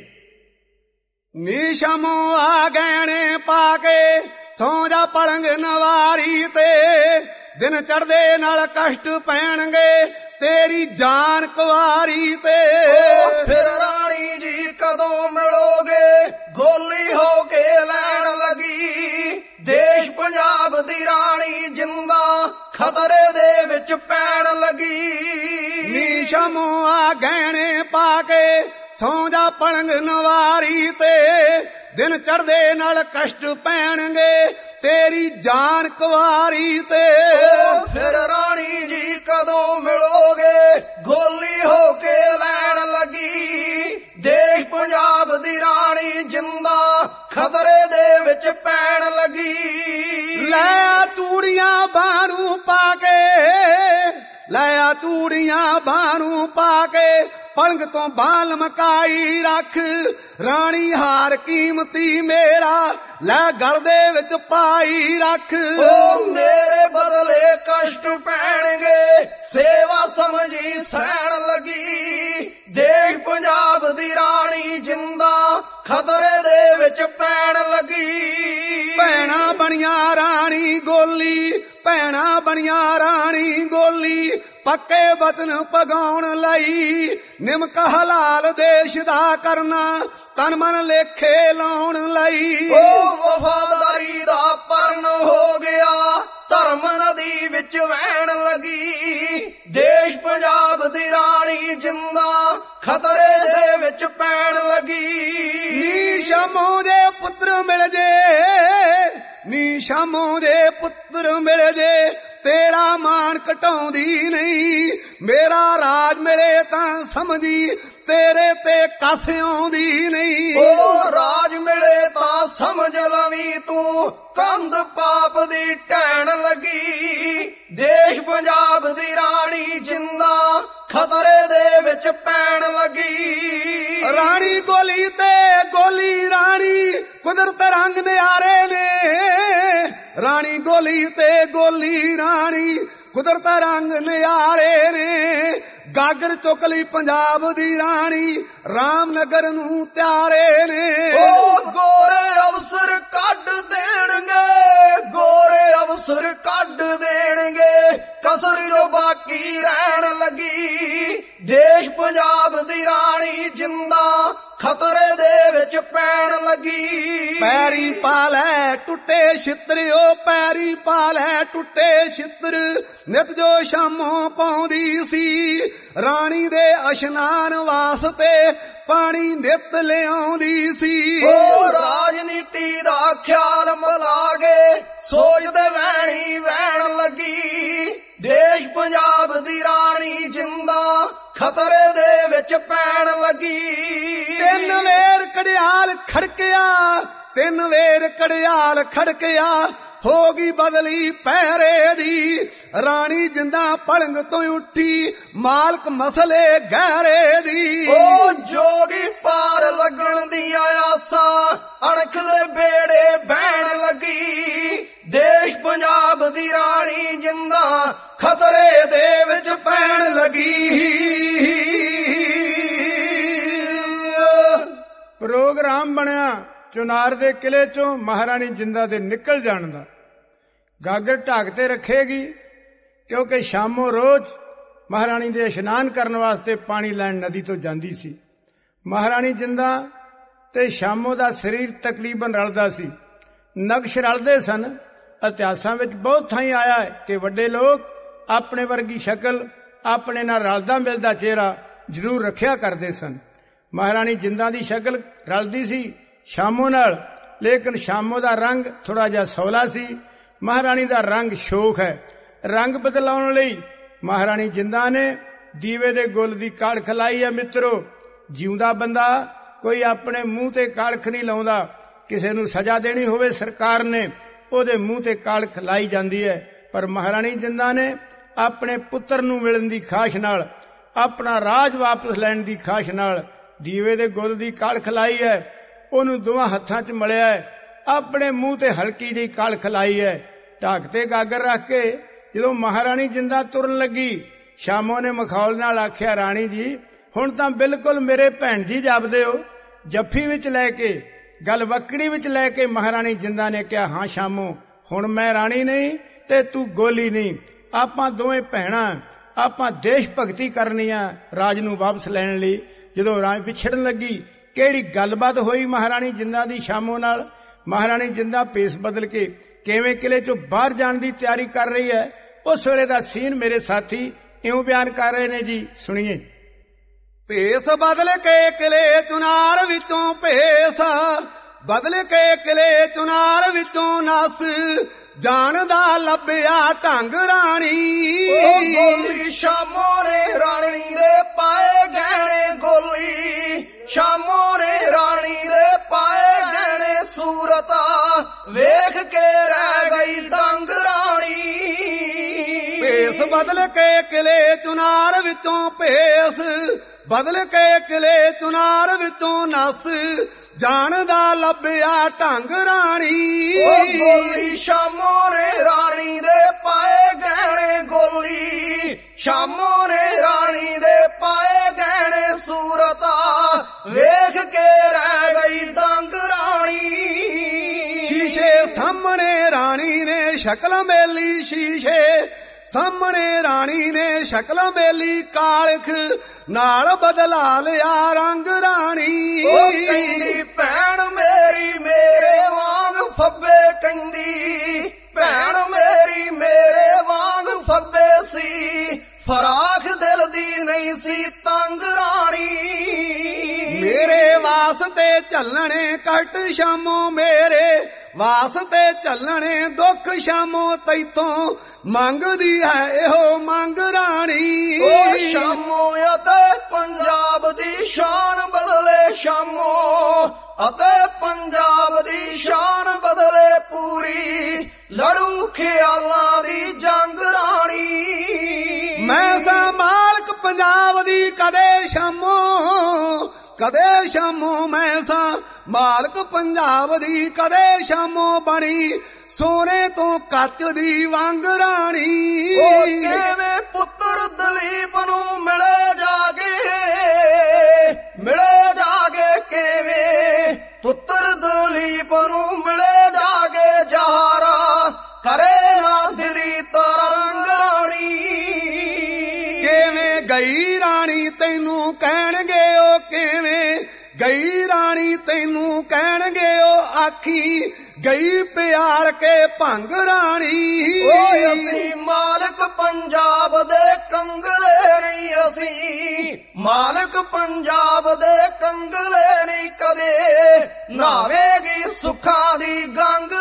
ਨੀ ਸ਼ਾਮੋਂ ਆ ਗਹਿਣੇ ਪਾ ਕੇ ਸੌਂ ਜਾ ਪਲੰਗ ਨਵਾਰੀ ਤੇ, ਦਿਨ ਚੜ੍ਹਦੇ ਨਾਲ ਕਸ਼ਟ ਪੈਣਗੇ ਤੇਰੀ ਜਾਨ ਕੁਆਰੀ ਤੇ। ਫਿਰ ਰਾਣੀ ਜੀ ਕਦੋਂ ਮਿਲੋਗੇ, ਗੋਲੀ ਹੋ ਕੇ ਲੈਣ ਲੱਗੀ, ਦੇਸ਼ ਪੰਜਾਬ ਦੀ ਰਾਣੀ ਜਿੰਦਾਂ ਖਤਰੇ ਦੇ ਵਿੱਚ ਪੈਣ ਲੱਗੀ। ਨੀ ਸ਼ਾਮੋਂ ਆ ਗਹਿਣੇ ਪਾ ਕੇ ਸੌਂ ਜਾ ਪਲੰਗ ਨਵਾਰੀ ਤੇ, ਦਿਨ ਚੜ੍ਹਦੇ ਨਾਲ ਕਸ਼ਟ ਪੈਣਗੇ ਤੇਰੀ ਜਾਨ ਕੁਆਰੀ ਤੇ। ਫਿਰ ਰਾਣੀ ਜੀ ਕਦੋਂ ਖਤਰੇ ਦੇ ਵਿੱਚ ਪੈਣ ਲੱਗੀ। ਲੈ ਚੂੜੀਆਂ ਬਾਰੂ ਪਾ ਕੇ, ਲੈ ਚੂੜੀਆਂ ਬਾਰੂ ਪਾ ਕੇ, ਪਲੰਗ ਤੋਂ ਬਾਲ ਮਕਾਈ ਰੱਖ, ਰਾਣੀ ਹਾਰ ਕੀਮਤੀ ਮੇਰਾ ਲੈ ਗਲ ਦੇ ਵਿੱਚ ਪਾਈ ਰੱਖ। ਓ ਮੇਰੇ ਬਦਲੇ ਕਸ਼ਟ ਪੈਣਗੇ, ਸੇਵਾ ਸਮਝੀ ਸਹਿਣ ਲੱਗੀ। ਦੇਖ ਪੰਜਾਬ ਦੀ ਰਾਣੀ ਜਿੰਦਾ ਖਤਰੇ ਦੇ ਵਿੱਚ ਪੈਣ ਲੱਗੀ। ਭੈਣਾ ਬਣੀਆਂ ਰਾਣੀ ਗੋਲੀ, ਭੈਣਾ ਬਣੀਆਂ ਰਾਣੀ ਗੋਲੀ, ਪੱਕੇ ਵਤਨ ਪਗਾਉਣ ਲਈ, ਨਿਮਕ ਹਲਾਲ ਦੇਸ਼ ਦਾ ਕਰਨਾ, ਤਨ ਮਨ ਲੇਖੇ ਲਾਉਣ ਲਈ। ਓ ਵਫਾਦਾਰੀ ਦਾ ਪਰਨ ਹੋ ਗਿਆ, ਧਰਮ ਨਦੀ ਵਿੱਚ ਵਹਿਣ ਲੱਗੀ। ਦੇਸ਼ ਪੰਜਾਬ ਦੀ ਰਾਣੀ ਜਿੰਦਾ ਖਤਰੇ ਦੇ ਵਿੱਚ ਪੈਣ ਲੱਗੀ। ਨੀ ਸ਼ਾਮੋਂ ਦੇ ਪੁੱਤਰ ਮਿਲ ਜੇ, ਨੀ ਸ਼ਾਮੋਂ ਦੇ ਪੁੱਤਰ ਮਿਲ ਜੇ, ਤੇਰਾ ਮਾਣ ਘਟਾਉਂਦੀ ਨਹੀਂ। ਮੇਰਾ ਰਾਜ ਮਿਲੇ ਤਾਂ ਸਮਝੀ, ਤੇਰੇ ਤੇ ਕੱਸ ਆਉਂਦੀ ਨਹੀਂ। ਓ ਰਾਜ ਮਿਲੇ ਤਾਂ ਸਮਝ ਲਵੀਂ ਤੂੰ, ਕੰਧ ਪਾਪ ਦੀ ਢਹਿਣ ਲੱਗੀ। ਦੇਸ਼ ਪੰਜਾਬ ਦੀ ਰਾਣੀ ਜਿੰਦਾ ਖਤਰੇ ਦੇ ਵਿੱਚ ਪੈਣ ਲੱਗੀ। ਰਾਣੀ ਗੋਲੀ ਤੇ ਗੋਲੀ ਰਾਣੀ, ਕੁਦਰਤ ਰੰਗ ਨਿਆਰੇ ਨੇ। ਰਾਣੀ ਗੋਲੀ ਤੇ ਗੋਲੀ ਰਾਣੀ, ਕੁਦਰਤ ਰੰਗ ਨਿਆਰੇ ਨੇ। ਗਾਗਰ ਚੁੱਕ ਲਈ ਪੰਜਾਬ ਦੀ ਰਾਣੀ, ਰਾਮਨਗਰ ਨੂੰ ਤਿਆਰੇ ਨੇ। ਓ ਗੋਰੇ ਅਫਸਰ ਕੱਢ ਦੇਣਗੇ, ਗੋਰੇ ਅਫਸਰ ਕੱਢ ਦੇਣਗੇ, ਕਸਰ ਜੋ ਬਾਕੀ ਰਹਿਣ ਲੱਗੀ। ਦੇਸ਼ ਪੰਜਾਬ ਦੀ ਰਾਣੀ ਜਿੰਦਾ ਖਤਰੇ ਦੇ ਵਿੱਚ ਪੈਣ ਲੱਗੀ। ਪੈਰੀ ਪਾ ਲੈ ਟੁੱਟੇ ਛਿੱਤਰ, ਓ ਪੈਰੀ ਪਾ ਲੈ ਟੁੱਟੇ ਛਿੱਤਰ, ਨਿਤ ਜੋ ਸ਼ਾਮੋਂ ਪਾਉਂਦੀ ਸੀ। ਰਾਣੀ ਦੇ ਇਸ਼ਨਾਨ ਵਾਸਤੇ ਪਾਣੀ ਨਿਤ ਲਿਆਉਂਦੀ ਸੀ। ਓ ਰਾਜਨੀਤੀ ਦਾ ਖਿਆਲ ਮਿਲਾ ਕੇ, ਸੋਚਦੇ ਵਹਿਣੀ ਵਹਿਣ ਲੱਗੀ। ਦੇਸ਼ ਪੰਜਾਬ ਦੀ ਰਾਣੀ ਜਿੰਦਾ ਖਤਰੇ ਦੇ ਵਿੱਚ ਪੈਣ ਲੱਗੀ। ਤਿੰਨ ਵੇਰ ਕੜਿਆਲ ਖੜਕਿਆ, ਤਿੰਨ ਵੇਰ ਕੜਿਆਲ ਖੜਕਿਆ, ਹੋ ਗਈ ਬਦਲੀ ਪਹਿਰੇ ਦੀ। ਰਾਣੀ ਜਿੰਦਾ ਪਲੰਗ ਤੋਂ ਉੱਠੀ, ਮਾਲਕ ਮਸਲੇ ਗਹਿਰੇ ਦੀ। ਓ ਜੋਗੀ ਪਾਰ ਲੱਗਣ ਦੀਆਂ ਆਸਾਂ, ਅਣਖ ਦੇ ਬੇੜੇ ਬਹਿਣ ਲੱਗੀ। ਦੇਸ਼ ਪੰਜਾਬ ਦੀ ਰਾਣੀ ਜਿੰਦਾ ਖਤਰੇ ਦੇ ਵਿੱਚ ਪੈਣ ਲੱਗੀ। ਪ੍ਰੋਗਰਾਮ ਬਣਿਆ ਚੁਨਾਰ ਦੇ ਕਿਲੇ ਚੋਂ ਮਹਾਰਾਣੀ ਜਿੰਦਾ ਦੇ ਨਿਕਲ ਜਾਣ ਦਾ। ਗਾਗਰ ਢਾਕ ਤੇ ਰੱਖੇਗੀ, ਕਿਉਂਕਿ ਸ਼ਾਮੋਂ ਰੋਜ਼ ਮਹਾਰਾਣੀ ਦੇ ਇਸ਼ਨਾਨ ਕਰਨ ਵਾਸਤੇ ਪਾਣੀ ਲੈਣ ਨਦੀ ਤੋਂ ਜਾਂਦੀ ਸੀ। ਮਹਾਰਾਣੀ ਜਿੰਦਾ ਤੇ ਸ਼ਾਮੋਂ ਦਾ ਸਰੀਰ ਤਕਰੀਬਨ ਰਲਦਾ ਸੀ, ਨਕਸ਼ ਰਲਦੇ ਸਨ। ਇਤਿਹਾਸਾਂ ਵਿੱਚ ਬਹੁਤ ਥਾਈਂ ਆਇਆ ਹੈ ਕਿ ਵੱਡੇ ਲੋਕ ਆਪਣੇ ਵਰਗੀ ਸ਼ਕਲ, ਆਪਣੇ ਨਾਲ ਰਲਦਾ ਮਿਲਦਾ ਚਿਹਰਾ ਜ਼ਰੂਰ ਰੱਖਿਆ ਕਰਦੇ ਸਨ। ਮਹਾਰਾਣੀ ਜਿੰਦਾ ਦੀ ਸ਼ਕਲ ਰਲਦੀ ਸੀ ਸ਼ਾਮੋਂ ਨਾਲ, ਲੇਕਿਨ ਸ਼ਾਮੋਂ ਦਾ ਰੰਗ ਥੋੜਾ ਜਿਹਾ ਸੌਲਾ ਸੀ। ਮਹਾਰਾਣੀ ਦਾ ਰੰਗ ਸ਼ੋਖ ਹੈ। ਰੰਗ ਬਦਲਾਉਣ ਲਈ ਮਹਾਰਾਣੀ ਜਿੰਦਾ ਨੇ ਦੀਵੇ ਦੇ ਗੁੱਲ ਦੀ ਕਾਲਖ ਲਾਈ ਹੈ। ਮਿੱਤਰੋ, ਜਿਉਂਦਾ ਬੰਦਾ ਕੋਈ ਆਪਣੇ ਮੂੰਹ ਤੇ ਕਾਲਖ ਨਹੀਂ ਲਾਉਂਦਾ। ਕਿਸੇ ਨੂੰ ਸਜ਼ਾ ਦੇਣੀ ਹੋਵੇ ਸਰਕਾਰ ਨੇ, ਉਹਦੇ ਮੂੰਹ ਤੇ ਕਾਲਖ ਲਾਈ ਜਾਂਦੀ ਹੈ। ਪਰ ਮਹਾਰਾਣੀ ਜਿੰਦਾ ਨੇ ਆਪਣੇ ਪੁੱਤਰ ਨੂੰ ਮਿਲਣ ਦੀ ਖਾਸ਼ ਨਾਲ, ਆਪਣਾ ਰਾਜ ਵਾਪਸ ਲੈਣ ਦੀ ਖਾਸ਼ ਨਾਲ ਦੀਵੇ ਦੇ ਗੁੱਲ ਦੀ ਕਾਲਖ ਲਾਈ ਹੈ। ਉਹਨੂੰ ਦੋਵਾਂ ਹੱਥਾਂ 'ਚ ਮਲਿਆ ਹੈ, ਆਪਣੇ ਮੂੰਹ ਤੇ ਹਲਕੀ ਜਿਹੀ ਕਾਲਖ ਲਾਈ ਹੈ। ਢਾਕ ਤੇ ਗਾਗਰ ਰੱਖ ਕੇ ਜਦੋਂ ਮਹਾਰਾਣੀ ਜਿੰਦਾ ਤੁਰਨ ਲੱਗੀ, ਸ਼ਾਮੋਂ ਨੇ ਮਖੌਲ ਨਾਲ ਆਖਿਆ, ਰਾਣੀ ਜੀ ਹੁਣ ਤਾਂ ਬਿਲਕੁਲ ਮੇਰੇ ਭੈਣ ਜੀ ਜਾਪਦੇ ਹੋ। ਜੱਫੀ ਵਿੱਚ ਲੈ ਕੇ, ਗੱਲ ਵਕੜੀ ਵਿੱਚ ਲੈ ਕੇ ਮਹਾਰਾਣੀ ਜਿੰਦਾ ਨੇ ਕਿਹਾ, ਹਾਂ ਸ਼ਾਮੋਂ, ਹੁਣ ਮੈਂ ਰਾਣੀ ਨਹੀਂ ਤੇ ਤੂੰ ਗੋਲੀ ਨਹੀਂ, ਆਪਾਂ ਦੋਵੇਂ ਭੈਣਾਂ, ਆਪਾਂ ਦੇਸ਼ ਭਗਤੀ ਕਰਨੀ ਆ ਰਾਜ ਨੂੰ ਵਾਪਸ ਲੈਣ ਲਈ। ਜਦੋਂ ਰਾਜ ਵਿਛੜਨ ਲੱਗੀ, ਕਿਹੜੀ ਗੱਲਬਾਤ ਹੋਈ ਮਹਾਰਾਣੀ ਜਿੰਦਾ ਦੀ ਸ਼ਾਮੋਂ ਨਾਲ। ਮਹਾਰਾਣੀ ਜਿੰਦਾ ਭੇਸ ਬਦਲ ਕੇ ਕਿਵੇਂ ਕਿਲੇ ਚੋਂ ਬਾਹਰ ਜਾਣ ਦੀ ਤਿਆਰੀ ਕਰ ਰਹੀ ਹੈ, ਉਸ ਵੇਲੇ ਦਾ ਸੀਨ ਮੇਰੇ ਸਾਥੀ ਇਉਂ ਬਿਆਨ ਕਰ ਰਹੇ ਨੇ ਜੀ, ਸੁਣੀਏ। ਭੇਸ ਬਦਲ ਕੇ ਕਿਲੇ ਚੁਨਾਰ ਵਿੱਚੋਂ, ਭੇਸ ਬਦਲ ਕੇ ਕਿਲੇ ਚੁਨਾਰ ਵਿੱਚੋਂ ਨਸ, ਜਾਣਦਾ ਲੱਭਿਆ ਢੰਗ ਰਾਣੀ। ਗੋਲੀ ਸ਼ਾਮੋਂ ਨੇ ਰਾਣੀ ਦੇ ਪਾਏ ਗਹਿਣੇ, ਗੋਲੀ ਸ਼ਾਮੋਂ ਨੇ ਰਾਣੀ ਦੇ ਪਾਏ ਗਹਿਣੇ, ਸੂਰ ਵੇਖ ਕੇ ਰਹਿ ਗਈ ਦੰਗ ਰਾਣੀ। ਭੇਸ ਬਦਲ ਕੇ ਕਿਲੇ ਚੁਨਾਰ ਵਿੱਚੋਂ ਭੇਸ ਬਦਲ ਕੇ ਕਿਲੇ ਚੁਨਾਰ ਵਿੱਚੋਂ ਨਸ ਜਾਣ ਦਾ ਲੱਭਿਆ ਢੰਗ ਰਾਣੀ। ਉਹ ਗੋਲੀ ਸ਼ਾਮੋ ਨੇ ਰਾਣੀ ਦੇ ਪਾਏ ਗਹਿਣੇ, ਗੋਲੀ ਸ਼ਾਮੋ ਨੇ ਰਾਣੀ ਦੇ ਪਾਏ ਗਹਿਣੇ, ਸੂਰਤਾ ਵੇਖ ਕੇ ਰਹਿ ਗਈ ਦੰਗ ਰਾਣੀ। ਸ਼ੀਸ਼ੇ ਸਾਹਮਣੇ ਰਾਣੀ ਨੇ ਸ਼ਕਲ ਮੇਲੀ, ਸ਼ੀਸ਼ੇ ਸਾਹਮਣੇ ਰਾਣੀ ਨੇ ਸ਼ਕਲ ਮੇਲੀ, ਕਾਲਖ ਨਾਲ ਬਦਲਾ ਲਿਆ ਰੰਗ ਰਾਣੀ। ਉਹ ਕਹਿੰਦੀ ਭੈਣ ਮੇਰੀ ਮੇਰੇ ਵਾਂਗ ਫੱਬੇ, ਕਹਿੰਦੀ ਭੈਣ ਮੇਰੀ ਮੇਰੇ ਵਾਂਗ ਫੱਬੇ ਸੀ, ਫਰਾਖ ਦਿਲ ਦੀ ਨਹੀਂ ਸੀ ਤੰਗ ਰਾਣੀ। ਮੇਰੇ ਵਾਸਤੇ ਚੱਲਣੇ ਕੱਟ ਸ਼ਾਮੋ, ਮੇਰੇ ਵਾਸਤੇ ਚੱਲਣੇ ਦੁੱਖ ਸ਼ਾਮੋ, ਤੈਥੋਂ ਮੰਗਦੀ ਹੈ ਇਹੋ ਮੰਗ ਰਾਣੀ। ਉਹ ਸ਼ਾਮੋ ਅਤੇ ਪੰਜਾਬ ਦੀ ਸ਼ਾਨ ਬਦਲੇ, ਸ਼ਾਮੋ ਅਤੇ ਪੰਜਾਬ ਦੀ ਸ਼ਾਨ ਬਦਲੇ, ਪੂਰੀ ਲੜੂ ਖਿਆਲਾਂ ਦੀ ਜੰਗ ਰਾਣੀ। ਮੈਂ ਸਾਂ ਮਾਲਕ ਪੰਜਾਬ ਦੀ ਕਦੇ ਸ਼ਾਮੋ, ਕਦੇ ਸ਼ਾਮੋ ਮੈਂ ਸਾਂ ਮਾਲਕ ਪੰਜਾਬ ਦੀ, ਕਦੇ ਸ਼ਾਮੋ ਬਣੀ ਸੋਨੇ ਤੋਂ ਕੱਚ ਦੀ ਵੰਗ ਰਾਣੀ। ਉਹ ਕਿਵੇਂ ਪੁੱਤਰ ਦਲੀਪ ਨੂੰ ਮਿਲੇ ਜਾਗੇ, ਮਿਲੇ ਜਾਗੇ, ਕਿਵੇਂ ਪੁੱਤਰ ਦਲੀਪ ਨੂੰ ਮਿਲੇ ਜਾਗੇ, ਜਹਾਰਾ ਕਰੇ ਨਾ ਦਿਲੀ ਤਰੰਗ ਰਾਣੀ। ਕਿਵੇਂ ਗਈ ਰਾਣੀ ਤੈਨੂੰ ਕਹਿਣਗੇ ਉਹ, ਕਿਵੇਂ ਗਈ ਰਾਣੀ ਤੈਨੂੰ ਕਹਿਣਗੇ ਉਹ, ਆਖੀ ਗਈ ਪਿਆਰ ਕੇ ਭੰਗ ਰਾਣੀ। ਓਏ ਅਸੀਂ ਮਾਲਕ ਪੰਜਾਬ ਦੇ ਕੰਗਲੇ ਨਹੀਂ, ਅਸੀਂ ਮਾਲਕ ਪੰਜਾਬ ਦੇ ਕੰਗਲੇ ਨਹੀਂ, ਕਦੇ ਨਾਵੇਗੀ ਸੁੱਖਾਂ ਦੀ ਗੰਗ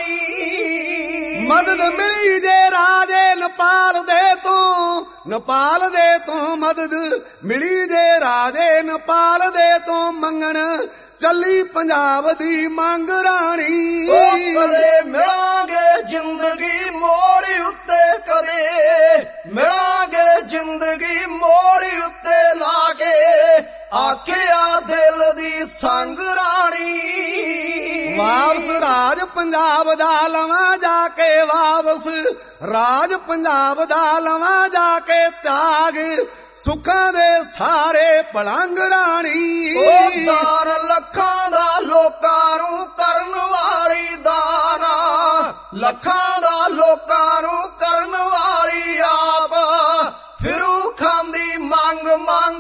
ਰਾਣੀ। ਮਦਦ ਮਿਲੀ ਜੇ ਰਾਜੇ ਨਪਾਲ ਦੇ ਤੋਂ, ਨਪਾਲ ਦੇ ਤੋਂ ਮਦਦ ਮਿਲੀ ਜੇ ਰਾਜੇ ਨਪਾਲ ਦੇ ਤੋਂ, ਮੰਗਣ ਚੱਲੀ ਪੰਜਾਬ ਦੀ ਮੰਗ ਰਾਣੀ। ਉਹ ਕਦੇ ਮਿਲਾਂਗੇ ਜ਼ਿੰਦਗੀ ਮੋੜ ਉੱਤੇ, ਕਦੇ ਮਿਲਾਂਗੇ ਜ਼ਿੰਦਗੀ ਮੋੜ ਉੱਤੇ, ਲਾ ਕੇ ਆਖਿਆ ਦਿਲ ਦੀ ਸੰਗ ਰਾਣੀ। ਵਾਪਸ ਰਾਜ ਪੰਜਾਬ ਦਾ ਲਵਾਂ ਜਾ ਕੇ, ਵਾਪਸ ਰਾਜ ਪੰਜਾਬ ਦਾ ਲਵਾਂ ਜਾ ਕੇ, ਤਿਆਗ ਸੁੱਖਾਂ ਦੇ ਸਾਰੇ ਪਲੰਗ ਰਾਣੀ। ਉਹ ਦਾਨ ਲੱਖਾਂ ਦਾ ਲੋਕਾਂ ਨੂੰ ਕਰਨ ਵਾਲੀ, ਦਾਨਾ ਲੱਖਾਂ ਦਾ ਲੋਕਾਂ ਨੂੰ ਕਰਨ ਵਾਲੀ, ਆਪ ਫਿਰੂ ਖਾਂਦੀ ਮੰਗ ਮੰਗ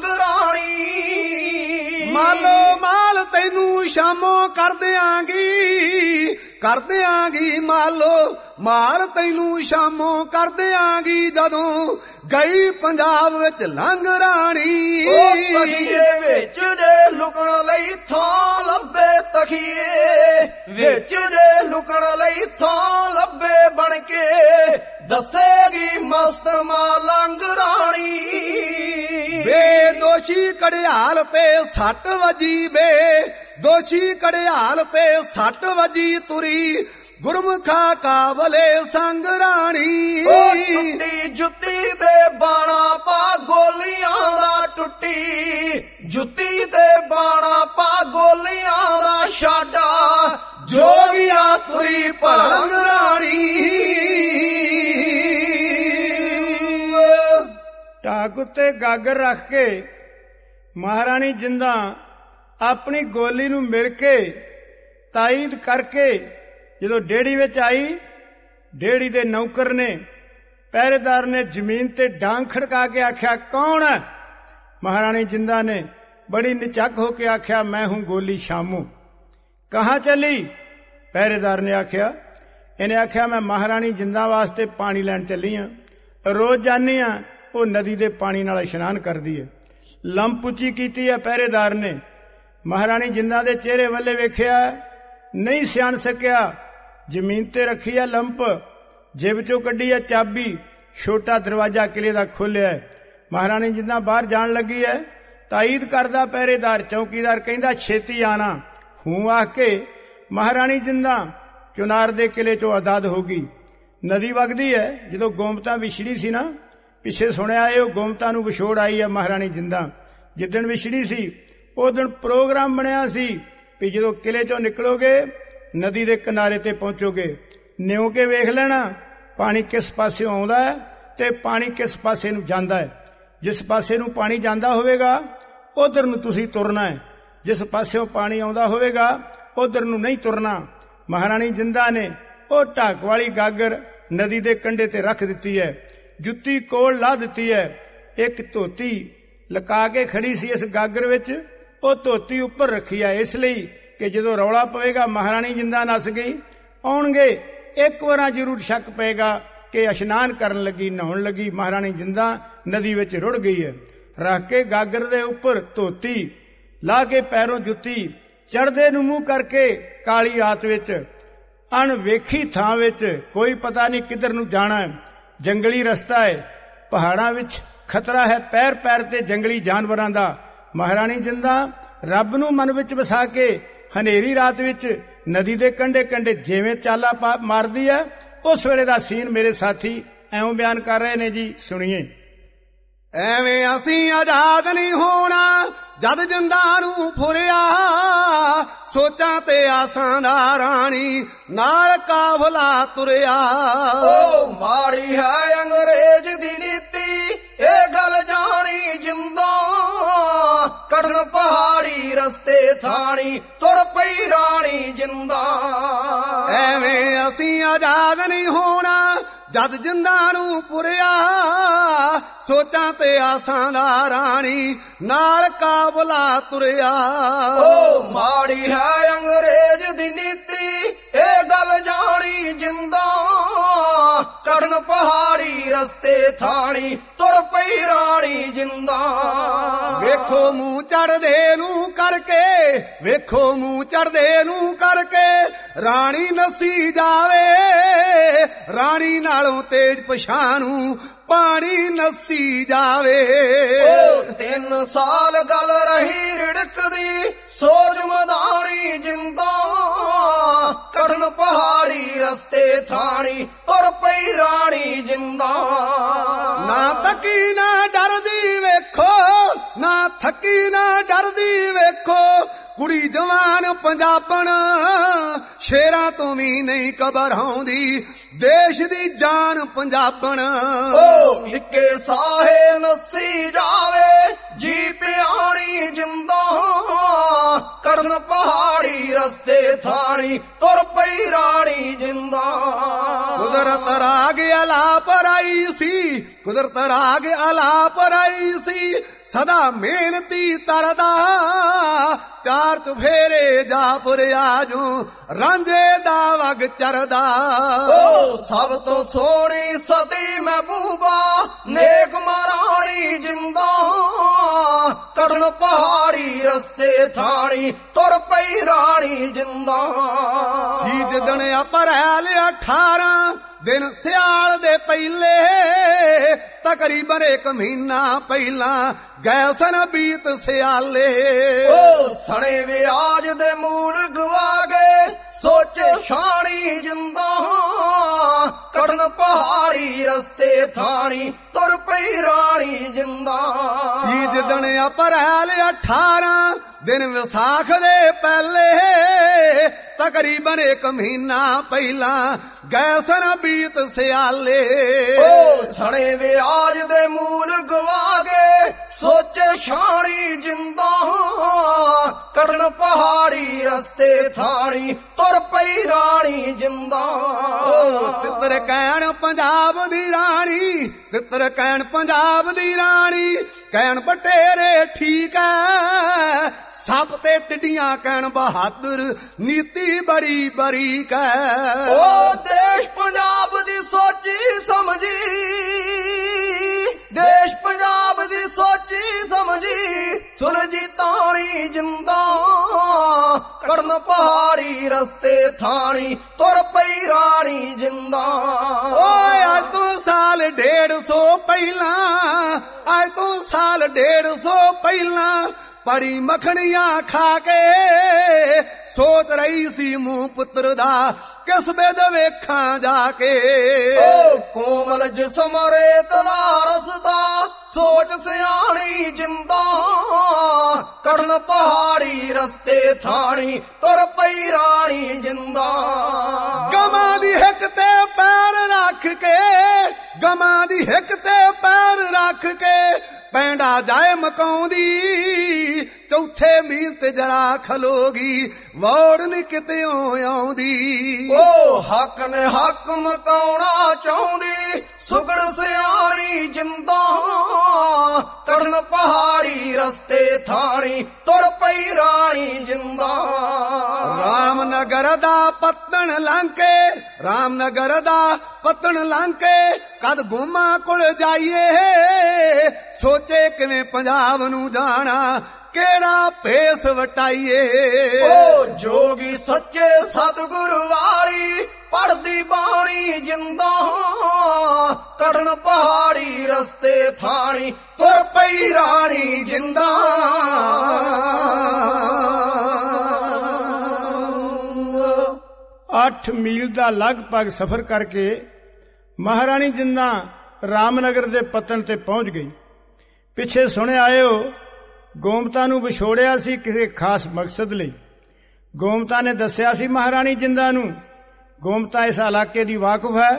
ਰਾਣੀ। ਮਾਲੋ ਮਾਲ ਤੈਨੂੰ ਸ਼ਾਮੋ ਕਰ ਦਿਆਂਗੀ, ਕਰ ਦਿਆਂਗੀ ਮਾਲੋ ਮਾਲ ਤੈਨੂੰ ਸ਼ਾਮੋ ਕਰ ਦਿਆਂਗੀ, ਜਦੋਂ ਗਈ ਪੰਜਾਬ ਵਿੱਚ ਲੰਘ ਰਾਣੀ। ਉਹ ਤਖੀਏ ਵਿੱਚ ਜੇ ਲੁਕਣ ਲਈ ਥਾਂ ਲੱਭੇ, ਤਖੀਏ ਵਿੱਚ ਜੇ ਲੁਕਣ ਲਈ ਥਾਂ ਲੱਭੇ, ਬਣ ਕੇ ਦੱਸੇਗੀ ਮਸਤ ਮਲੰਗ ਰਾਣੀ। ਬੇਦੋਸ਼ੀ ਕੜਿਆਲ ਤੇ ਸੱਟ ਵੱਜੀ, ਬੇਦੋਸ਼ੀ ਕੜਿਆਲ ਤੇ ਸੱਟ ਵੱਜੀ, ਤੁਰੀ ਗੁਰਮੁਖਾ ਕਾਬਲੇ ਸੰਗ ਰਾਣੀ। ਉਹ ਟੁੱਟੀ ਜੁੱਤੀ ਦੇ ਬਾਣਾ ਪਾ ਗੋਲੀਆਂ ਦਾ, ਟੁੱਟੀ ਜੁੱਤੀ ਦੇ ਬਾਣਾ ਪਾ ਗੋਲੀਆਂ ਦਾ, ਛਾਡਾ ਜੋਗੀਆ ਤੁਰੀ ਭਲੰਗ ਰਾਣੀ। ਢਾਕ ਉੱਤੇ ਗਾਗਰ ਰੱਖ ਕੇ ਮਹਾਰਾਣੀ ਜਿੰਦਾਂ ਆਪਣੀ ਗੋਲੀ ਨੂੰ ਮਿਲ ਕੇ ਤਾਈਦ ਕਰਕੇ ਜਦੋਂ ਡੇੜੀ ਵਿੱਚ ਆਈ, ਡੇੜੀ ਦੇ ਨੌਕਰ ਨੇ ਪਹਿਰੇਦਾਰ ਨੇ ਜ਼ਮੀਨ ਤੇ ਡਾਂਗ ਖੜਕਾ ਕੇ ਆਖਿਆ, ਕੌਣ ਹੈ? ਮਹਾਰਾਣੀ ਜਿੰਦਾਂ ਨੇ ਬੜੀ ਨਿਚੱਕ ਹੋ ਕੇ ਆਖਿਆ, ਮੈਂ ਹੂੰ ਗੋਲੀ ਸ਼ਾਮੂ। ਕਹਾਂ ਚੱਲੀ? ਪਹਿਰੇਦਾਰ ਨੇ ਆਖਿਆ, ਇਹਨੇ ਆਖਿਆ, ਮੈਂ ਮਹਾਰਾਣੀ ਜਿੰਦਾਂ ਵਾਸਤੇ ਪਾਣੀ ਲੈਣ ਚੱਲੀ ਆ, ਰੋਜ਼ ਜਾਂਦੀ ਆ, ਉਹ ਨਦੀ ਦੇ ਪਾਣੀ ਨਾਲ ਇਸ਼ਨਾਨ ਕਰਦੀ ਹੈ। ਲੰਪ ਉੱਚੀ ਕੀਤੀ ਹੈ ਪਹਿਰੇਦਾਰ ਨੇ, ਮਹਾਰਾਣੀ ਜਿੰਦਾਂ ਦੇ ਚਿਹਰੇ ਵੱਲੇ ਵੇਖਿਆ, ਨਹੀਂ ਸਿਆਣ ਸਕਿਆ, ਜ਼ਮੀਨ ਤੇ ਰੱਖੀ ਹੈ ਲੰਪ, ਜੇਬ ਚੋਂ ਕੱਢੀ ਹੈ ਚਾਬੀ, ਛੋਟਾ ਦਰਵਾਜ਼ਾ ਕਿਲੇ ਦਾ ਖੋਲਿਆ ਹੈ। ਮਹਾਰਾਣੀ ਜਿੰਦਾਂ ਬਾਹਰ ਜਾਣ ਲੱਗੀ ਹੈ, ਤਾਈਦ ਕਰਦਾ ਪਹਿਰੇਦਾਰ, ਚੌਕੀਦਾਰ ਕਹਿੰਦਾ ਛੇਤੀ ਆਣਾ। ਹੂੰ ਆਖ ਕੇ ਮਹਾਰਾਣੀ ਜਿੰਦਾਂ ਚੁਨਾਰ ਦੇ ਕਿਲੇ ਚੋਂ ਆਜ਼ਾਦ ਹੋ ਗਈ। ਨਦੀ ਵਗਦੀ ਹੈ। ਜਦੋਂ ਗੋਮਤਾ ਵਿਛੜੀ ਸੀ ਨਾ, ਪਿੱਛੇ ਸੁਣਿਆ ਇਹ ਗੋਮਤਾ ਨੂੰ ਵਿਛੋੜ ਆਈ ਹੈ ਮਹਾਰਾਣੀ ਜਿੰਦਾ। ਜਿੱਦਣ ਵਿਛੜੀ ਸੀ ਉਹ ਦਿਨ ਪ੍ਰੋਗਰਾਮ ਬਣਿਆ ਸੀ ਵੀ ਜਦੋਂ ਕਿਲੇ ਚੋਂ ਨਿਕਲੋਗੇ ਨਦੀ ਦੇ ਕਿਨਾਰੇ ਤੇ ਪਹੁੰਚੋਗੇ, ਨਿਉ ਕੇ ਵੇਖ ਲੈਣਾ ਪਾਣੀ ਕਿਸ ਪਾਸਿਓਂ ਆਉਂਦਾ ਹੈ ਤੇ ਪਾਣੀ ਕਿਸ ਪਾਸੇ ਨੂੰ ਜਾਂਦਾ ਹੈ। ਜਿਸ ਪਾਸੇ ਨੂੰ ਪਾਣੀ ਜਾਂਦਾ ਹੋਵੇਗਾ ਉਧਰ ਨੂੰ ਤੁਸੀਂ ਤੁਰਨਾ ਹੈ, ਜਿਸ ਪਾਸਿਓਂ ਪਾਣੀ ਆਉਂਦਾ ਹੋਵੇਗਾ ਉਧਰ ਨੂੰ ਨਹੀਂ ਤੁਰਨਾ। ਮਹਾਰਾਣੀ ਜਿੰਦਾ ਨੇ ਉਹ ਢਾਕ ਵਾਲੀ ਗਾਗਰ ਨਦੀ ਦੇ ਕੰਢੇ ਤੇ ਰੱਖ ਦਿੱਤੀ ਹੈ, ਜੁੱਤੀ ਕੋਲ ਲਾ ਦਿੱਤੀ ਹੈ, ਇੱਕ ਧੋਤੀ ਲੁਕਾ ਕੇ ਖੜੀ ਸੀ ਇਸ ਗਾਗਰ ਵਿੱਚ, ਉਹ ਧੋਤੀ ਉੱਪਰ ਰੱਖੀ ਹੈ ਇਸ ਲਈ ਕਿ ਜਦੋਂ ਰੌਲਾ ਪਵੇਗਾ ਮਹਾਰਾਣੀ ਜਿੰਦਾ ਨੱਸ ਗਈ, ਆਉਣਗੇ ਇੱਕ ਵਾਰ ਜ਼ਰੂਰ ਸ਼ੱਕ ਪਏਗਾ ਕਿ ਇਸ਼ਨਾਨ ਕਰਨ ਲੱਗੀ, ਨਹਾਉਣ ਲੱਗੀ, ਮਹਾਰਾਣੀ ਜਿੰਦਾ ਨਦੀ ਵਿੱਚ ਰੁੜ ਗਈ ਹੈ। ਰੱਖ ਕੇ ਗਾਗਰ ਦੇ ਉੱਪਰ ਧੋਤੀ ਲਾ ਕੇ ਪੈਰੋਂ ਜੁੱਤੀ, ਚੜ੍ਹਦੇ ਨੂੰ ਮੂੰਹ ਕਰਕੇ ਕਾਲੀ ਰਾਤ ਵਿੱਚ ਅਣਵੇਖੀ ਥਾਂ ਵਿੱਚ, ਕੋਈ ਪਤਾ ਨਹੀਂ ਕਿੱਧਰ ਨੂੰ ਜਾਣਾ ਹੈ, ਜੰਗਲੀ ਰਸਤਾ ਹੈ, ਪਹਾੜਾਂ ਵਿੱਚ ਖਤਰਾ ਹੈ ਪੈਰ ਪੈਰ ਤੇ ਜੰਗਲੀ ਜਾਨਵਰਾਂ ਦਾ। ਮਹਾਰਾਣੀ ਜਿੰਦਾ ਰੱਬ ਨੂੰ ਮਨ ਵਿੱਚ ਵਸਾ ਕੇ ਹਨੇਰੀ ਰਾਤ ਵਿੱਚ ਨਦੀ ਦੇ ਕੰਢੇ ਕੰਢੇ ਜਿਵੇਂ ਚਾਲਾ ਮਾਰਦੀ ਹੈ, ਉਸ ਵੇਲੇ ਦਾ ਸੀਨ ਮੇਰੇ ਸਾਥੀ ਐਵੇਂ ਬਿਆਨ ਕਰ ਰਹੇ ਨੇ ਜੀ, ਸੁਣੀਏ। ਐਵੇਂ ਅਸੀਂ ਆਜ਼ਾਦ ਨਹੀਂ ਹੋਣਾ ਜਦ ਜਿੰਦਾ ਨੂੰ ਫੁਰਿਆ, ਸੋਚਾਂ ਤੇ ਆਸਾਂ ਦਾ ਰਾਣੀ ਨਾਲ ਕਾਫਲਾ ਤੁਰਿਆ। ਓ ਮਾੜੀ ਹੈ ਅੰਗਰੇਜ਼ ਦੀ ਨੀਤੀ, ਇਹ ਗੱਲ ਜਾਣੀ ਜਿੰਦਾ, ਕੜਨ ਪਹਾੜੀ ਰਸਤੇ ਥਾਣੀ ਤੁਰ ਪਈ ਰਾਣੀ ਜਿੰਦਾ। ਐਵੇਂ ਅਸੀਂ ਆਜ਼ਾਦ ਨਹੀਂ ਹੋਣਾ ਜਦ ਜਿੰਦਾ ਨੂੰ ਪੁਰਿਆ, ਸੋਚਾਂ ਤੇ ਆਸਾਂ ਦਾ ਰਾਣੀ ਨਾਲ ਕਾਬਲਾ ਤੁਰਿਆ। ਓ ਮਾੜੀ ਹੈ ਅੰਗਰੇਜ਼ ਦੀ ਨੀਤੀ, ਇਹ ਗੱਲ ਜਾਣੀ ਜਿੰਦਾ, ਕੜਨ ਪਹਾੜੀ ਰਸਤੇ ਥਾਣੀ ਤੁਰ ਪਈ ਰਾਣੀ ਜਿੰਦਾ। ਵੇਖੋ ਮੂੰਹ ਚੜਦੇ ਨੂੰ ਕਰਕੇ, ਵੇਖੋ ਮੂੰਹ ਚੜਦੇ ਨੂੰ ਕਰਕੇ ਰਾਣੀ ਨੱਸੀ ਜਾਵੇ, ਰਾਣੀ ਨਾਲੋਂ ਤੇਜ ਪਛਾਣੂ ਪਾਣੀ ਨੱਸੀ ਜਾਵੇ। ਓ 3 ਸਾਲ ਗੱਲ ਰਹੀ ਰਿੜਕਦੀ, ਸੋਜ ਮਦਾਣੀ ਜਿੰਦਾ, ਕੜਨ ਪਹਾੜੀ ਰਸਤੇ ਥਾਣੀ ਤੁਰ ਪਈ ਰਾਣੀ ਜਿੰਦਾ। ਨਾ ਥੱਕੀ ਨਾ ਡਰਦੀ ਵੇਖੋ, ਨਾ ਥੱਕੀ ਨਾ ਡਰਦੀ ਵੇਖੋ, ਕੁੜੀ ਜਵਾਨ ਪੰਜਾਬਣ ਸ਼ੇਰਾਂ ਤੋਂ ਵੀ ਨਹੀਂ ਘਬਰਾਉਂਦੀ, ਦੇਸ਼ ਦੀ ਜਾਨ ਪੰਜਾਬਣ। ਓ ਨਿੱਕੇ ਸਾਹੇ ਨੱਸੀ ਜਾਵੇ ਜੀ ਪਿਆਣੀ ਜਿੰਦਾ, ਕੜਨ ਪਹਾੜੀ ਰਸਤੇ ਥਾਣੀ ਤੁਰ ਪਈ ਰਾਣੀ ਜਿੰਦਾ। ਕੁਦਰਤ ਰਾਗ ਅਲਾਪ ਰਾਈ ਸੀ, ਕੁਦਰਤ ਰਾਗ ਅਲਾਪ ਰਾਈ ਸੀ, ਸਦਾ ਮਿਹਨਤੀ ਤਰਦਾ, 4 ਚੁਫੇਰੇ ਜਾ ਪੁਰਿਆ ਜੋ ਰਾਂਝੇ ਦਾ ਵਗ ਚਰਦਾ। ਓ ਸਭ ਤੋਂ ਸੋਹਣੀ ਸਤੀ ਮਹਿਬੂਬਾ, ਨੇਕ ਮਹਾਰਾਣੀ ਜਿੰਦਾ, ਕੜਨ ਪਹਾੜੀ ਰਸਤੇ ਥਾਣੀ ਤੁਰ ਪਈ ਰਾਣੀ ਜਿੰਦਾ। ਸੀ ਜਿੱਦਣ ਅਪ੍ਰੈਲ 18 ਦਿਨ ਸਿਆਲ ਦੇ ਪਹਿਲੇ, ਤਕਰੀਬਨ 1 ਮਹੀਨਾ ਪਹਿਲਾਂ ਗਏ ਸਨ ਬੀਤ ਸਿਆਲੇ। ਓ ਸਣੇ ਵਿਆਜ ਦੇ ਮੂਲ ਗਵਾ ਗਏ, ਸੋਚੇ ਛਾਣੀ ਜਿੰਦਾ, ਕੜਨ ਪਹਾੜੀ ਰਸਤੇ ਥਾਣੀ ਤੁਰ ਪਈ ਰਾਣੀ ਜਿੰਦਾ। ਸੀ ਜਿੱਦਣ ਅਪ੍ਰੈਲ 18 ਦਿਨ ਵਿਸਾਖ ਦੇ ਪਹਿਲੇ, ਤਕਰੀਬਨ 1 ਮਹੀਨਾ ਪਹਿਲਾਂ ਗਏ ਸਨ ਬੀਤ ਸਿਆਲੇ। ਓ ਸਣੇ ਵਿਆਜ ਦੇ ਮੂਲ ਗਵਾ ਗਏ, ਸੋਚੇ ਛਾਣੀ ਜਿੰਦਾ, ਕੜਨ ਪਹਾੜੀ ਰਸਤੇ ਥਾਣੀ ਤੁਰ ਪਈ ਰਾਣੀ ਜਿੰਦਾ। ਤਿੱਤਰ ਕਹਿਣ ਪੰਜਾਬ ਦੀ ਰਾਣੀ, ਤਿੱਤਰ ਕਹਿਣ ਪੰਜਾਬ ਦੀ ਰਾਣੀ, ਕਹਿਣ ਬਟੇਰੇ ਠੀਕ ਹੈ, ਸੱਪ ਤੇ ਟਿੱਡੀਆਂ ਕਹਿਣ ਬਹਾਦਰ, ਨੀਤੀ ਬੜੀ ਬਰੀਕ ਹੈ। ਓ ਦੇਸ਼ ਪੰਜਾਬ ਦੀ ਸੋਚੀ ਸਮਝੀ, ਦੇਸ਼ ਪੰਜਾਬ ਦੀ ਸੋਚੀ ਸਮਝੀ, ਸੁਲਝੀ ਤਾਣੀ ਜਿੰਦਾ, ਕੜਨ ਪਹਾੜੀ ਰਸਤੇ ਥਾਣੀ ਤੁਰ ਪਈ ਰਾਣੀ ਜਿੰਦਾ। ਓਏ ਅੱਜ ਤੋਂ ਸਾਲ 150 ਪਹਿਲਾਂ, ਅੱਜ ਤੋਂ ਸਾਲ 150 ਪਹਿਲਾਂ ਪਰੀ ਮੱਖਣੀਆਂ ਖਾ ਕੇ ਸੋਚ ਰਹੀ ਸੀ ਮੂੰਹ ਪੁੱਤਰ ਦਾ, ਕਿਸ ਵੇਦ ਵੇਖਾਂ ਜਾ ਕੇ। ਓ ਕੋਮਲ ਜਿਸਮ ਰੇਤ ਲਾਰਸ ਦਾ ਸੋਚ ਸਿਆਣੀ ਜਿੰਦਾ ਕੜਨ ਪਹਾੜੀ ਰਸਤੇ ਥਾਣੀ ਤੁਰ ਪਈ ਰਾਣੀ ਜਿੰਦਾ। ਗਮਾਂ ਦੀ ਹਿੱਕ ਤੇ ਪੈਰ ਰੱਖ ਕੇ, ਗਮਾਂ ਦੀ ਹਿੱਕ ਤੇ ਪੈਰ ਰੱਖ ਕੇ ਪੈਂਡਾ ਜਾਏ ਮਕਾਉਂਦੀ, ਚੌਥੇ ਮੀਲ ਤੇ ਜਰਾ ਖਲੋਗੀ ਵੋੜ ਨੀ ਕਿਤਿਓਂ ਆਉਂਦੀ। ਓ ਹੱਕ ਨੇ ਹੱਕ ਮਕਾਉਣਾ ਚਾਹੁੰਦੀ ਸੁਗੜ ਸਿਆਣੀ ਜਿੰਦਾ ਕੜਨ ਪਹਾੜੀ ਰਸਤੇ ਥਾਣੀ ਤੁਰ ਪਈ ਰਾਣੀ ਜਿੰਦਾ। ਰਾਮਨਗਰ ਦਾ ਪੱਤਣ ਲੰਘ ਕੇ, ਰਾਮਨਗਰ ਦਾ ਪੱਤਣ ਲੰਘ ਕੇ ਕਦ ਗੁਮਾ ਕੋਲ ਜਾਈਏ, ਸੋਚੇ ਕਿਵੇਂ ਪੰਜਾਬ ਨੂੰ ਜਾਣਾ ਕਿਹੜਾ ਭੇਸ ਵਟਾਈਏ। ਓ ਜੋਗੀ ਸੱਚੇ ਸਤਿਗੁਰੂ ਵਾਲੀ ਪੜਦੀ ਬਾਣੀ ਜਿੰਦਾ ਕੜਨ ਪਹਾੜੀ ਰਸਤੇ ਥਾਣੀ ਤੁਰ ਪਈ ਰਾਣੀ ਜਿੰਦਾ। 8 ਮੀਲ ਦਾ ਲਗਭਗ ਸਫ਼ਰ ਕਰਕੇ ਮਹਾਰਾਣੀ ਜਿੰਦਾ ਰਾਮਨਗਰ ਦੇ ਪੱਤਣ ਤੇ ਪਹੁੰਚ ਗਈ। ਪਿੱਛੇ ਸੁਣਿਆ ਆਇਓ ਗੋਮਤਾ ਨੂੰ ਵਿਛੋੜਿਆ ਸੀ ਕਿਸੇ ਖਾਸ ਮਕਸਦ ਲਈ। ਗੋਮਤਾ ਨੇ ਦੱਸਿਆ ਸੀ ਮਹਾਰਾਣੀ ਜਿੰਦਾ ਨੂੰ। ਗੋਮਤਾ ਇਸ ਇਲਾਕੇ ਦੀ ਵਾਕਿਫ ਹੈ।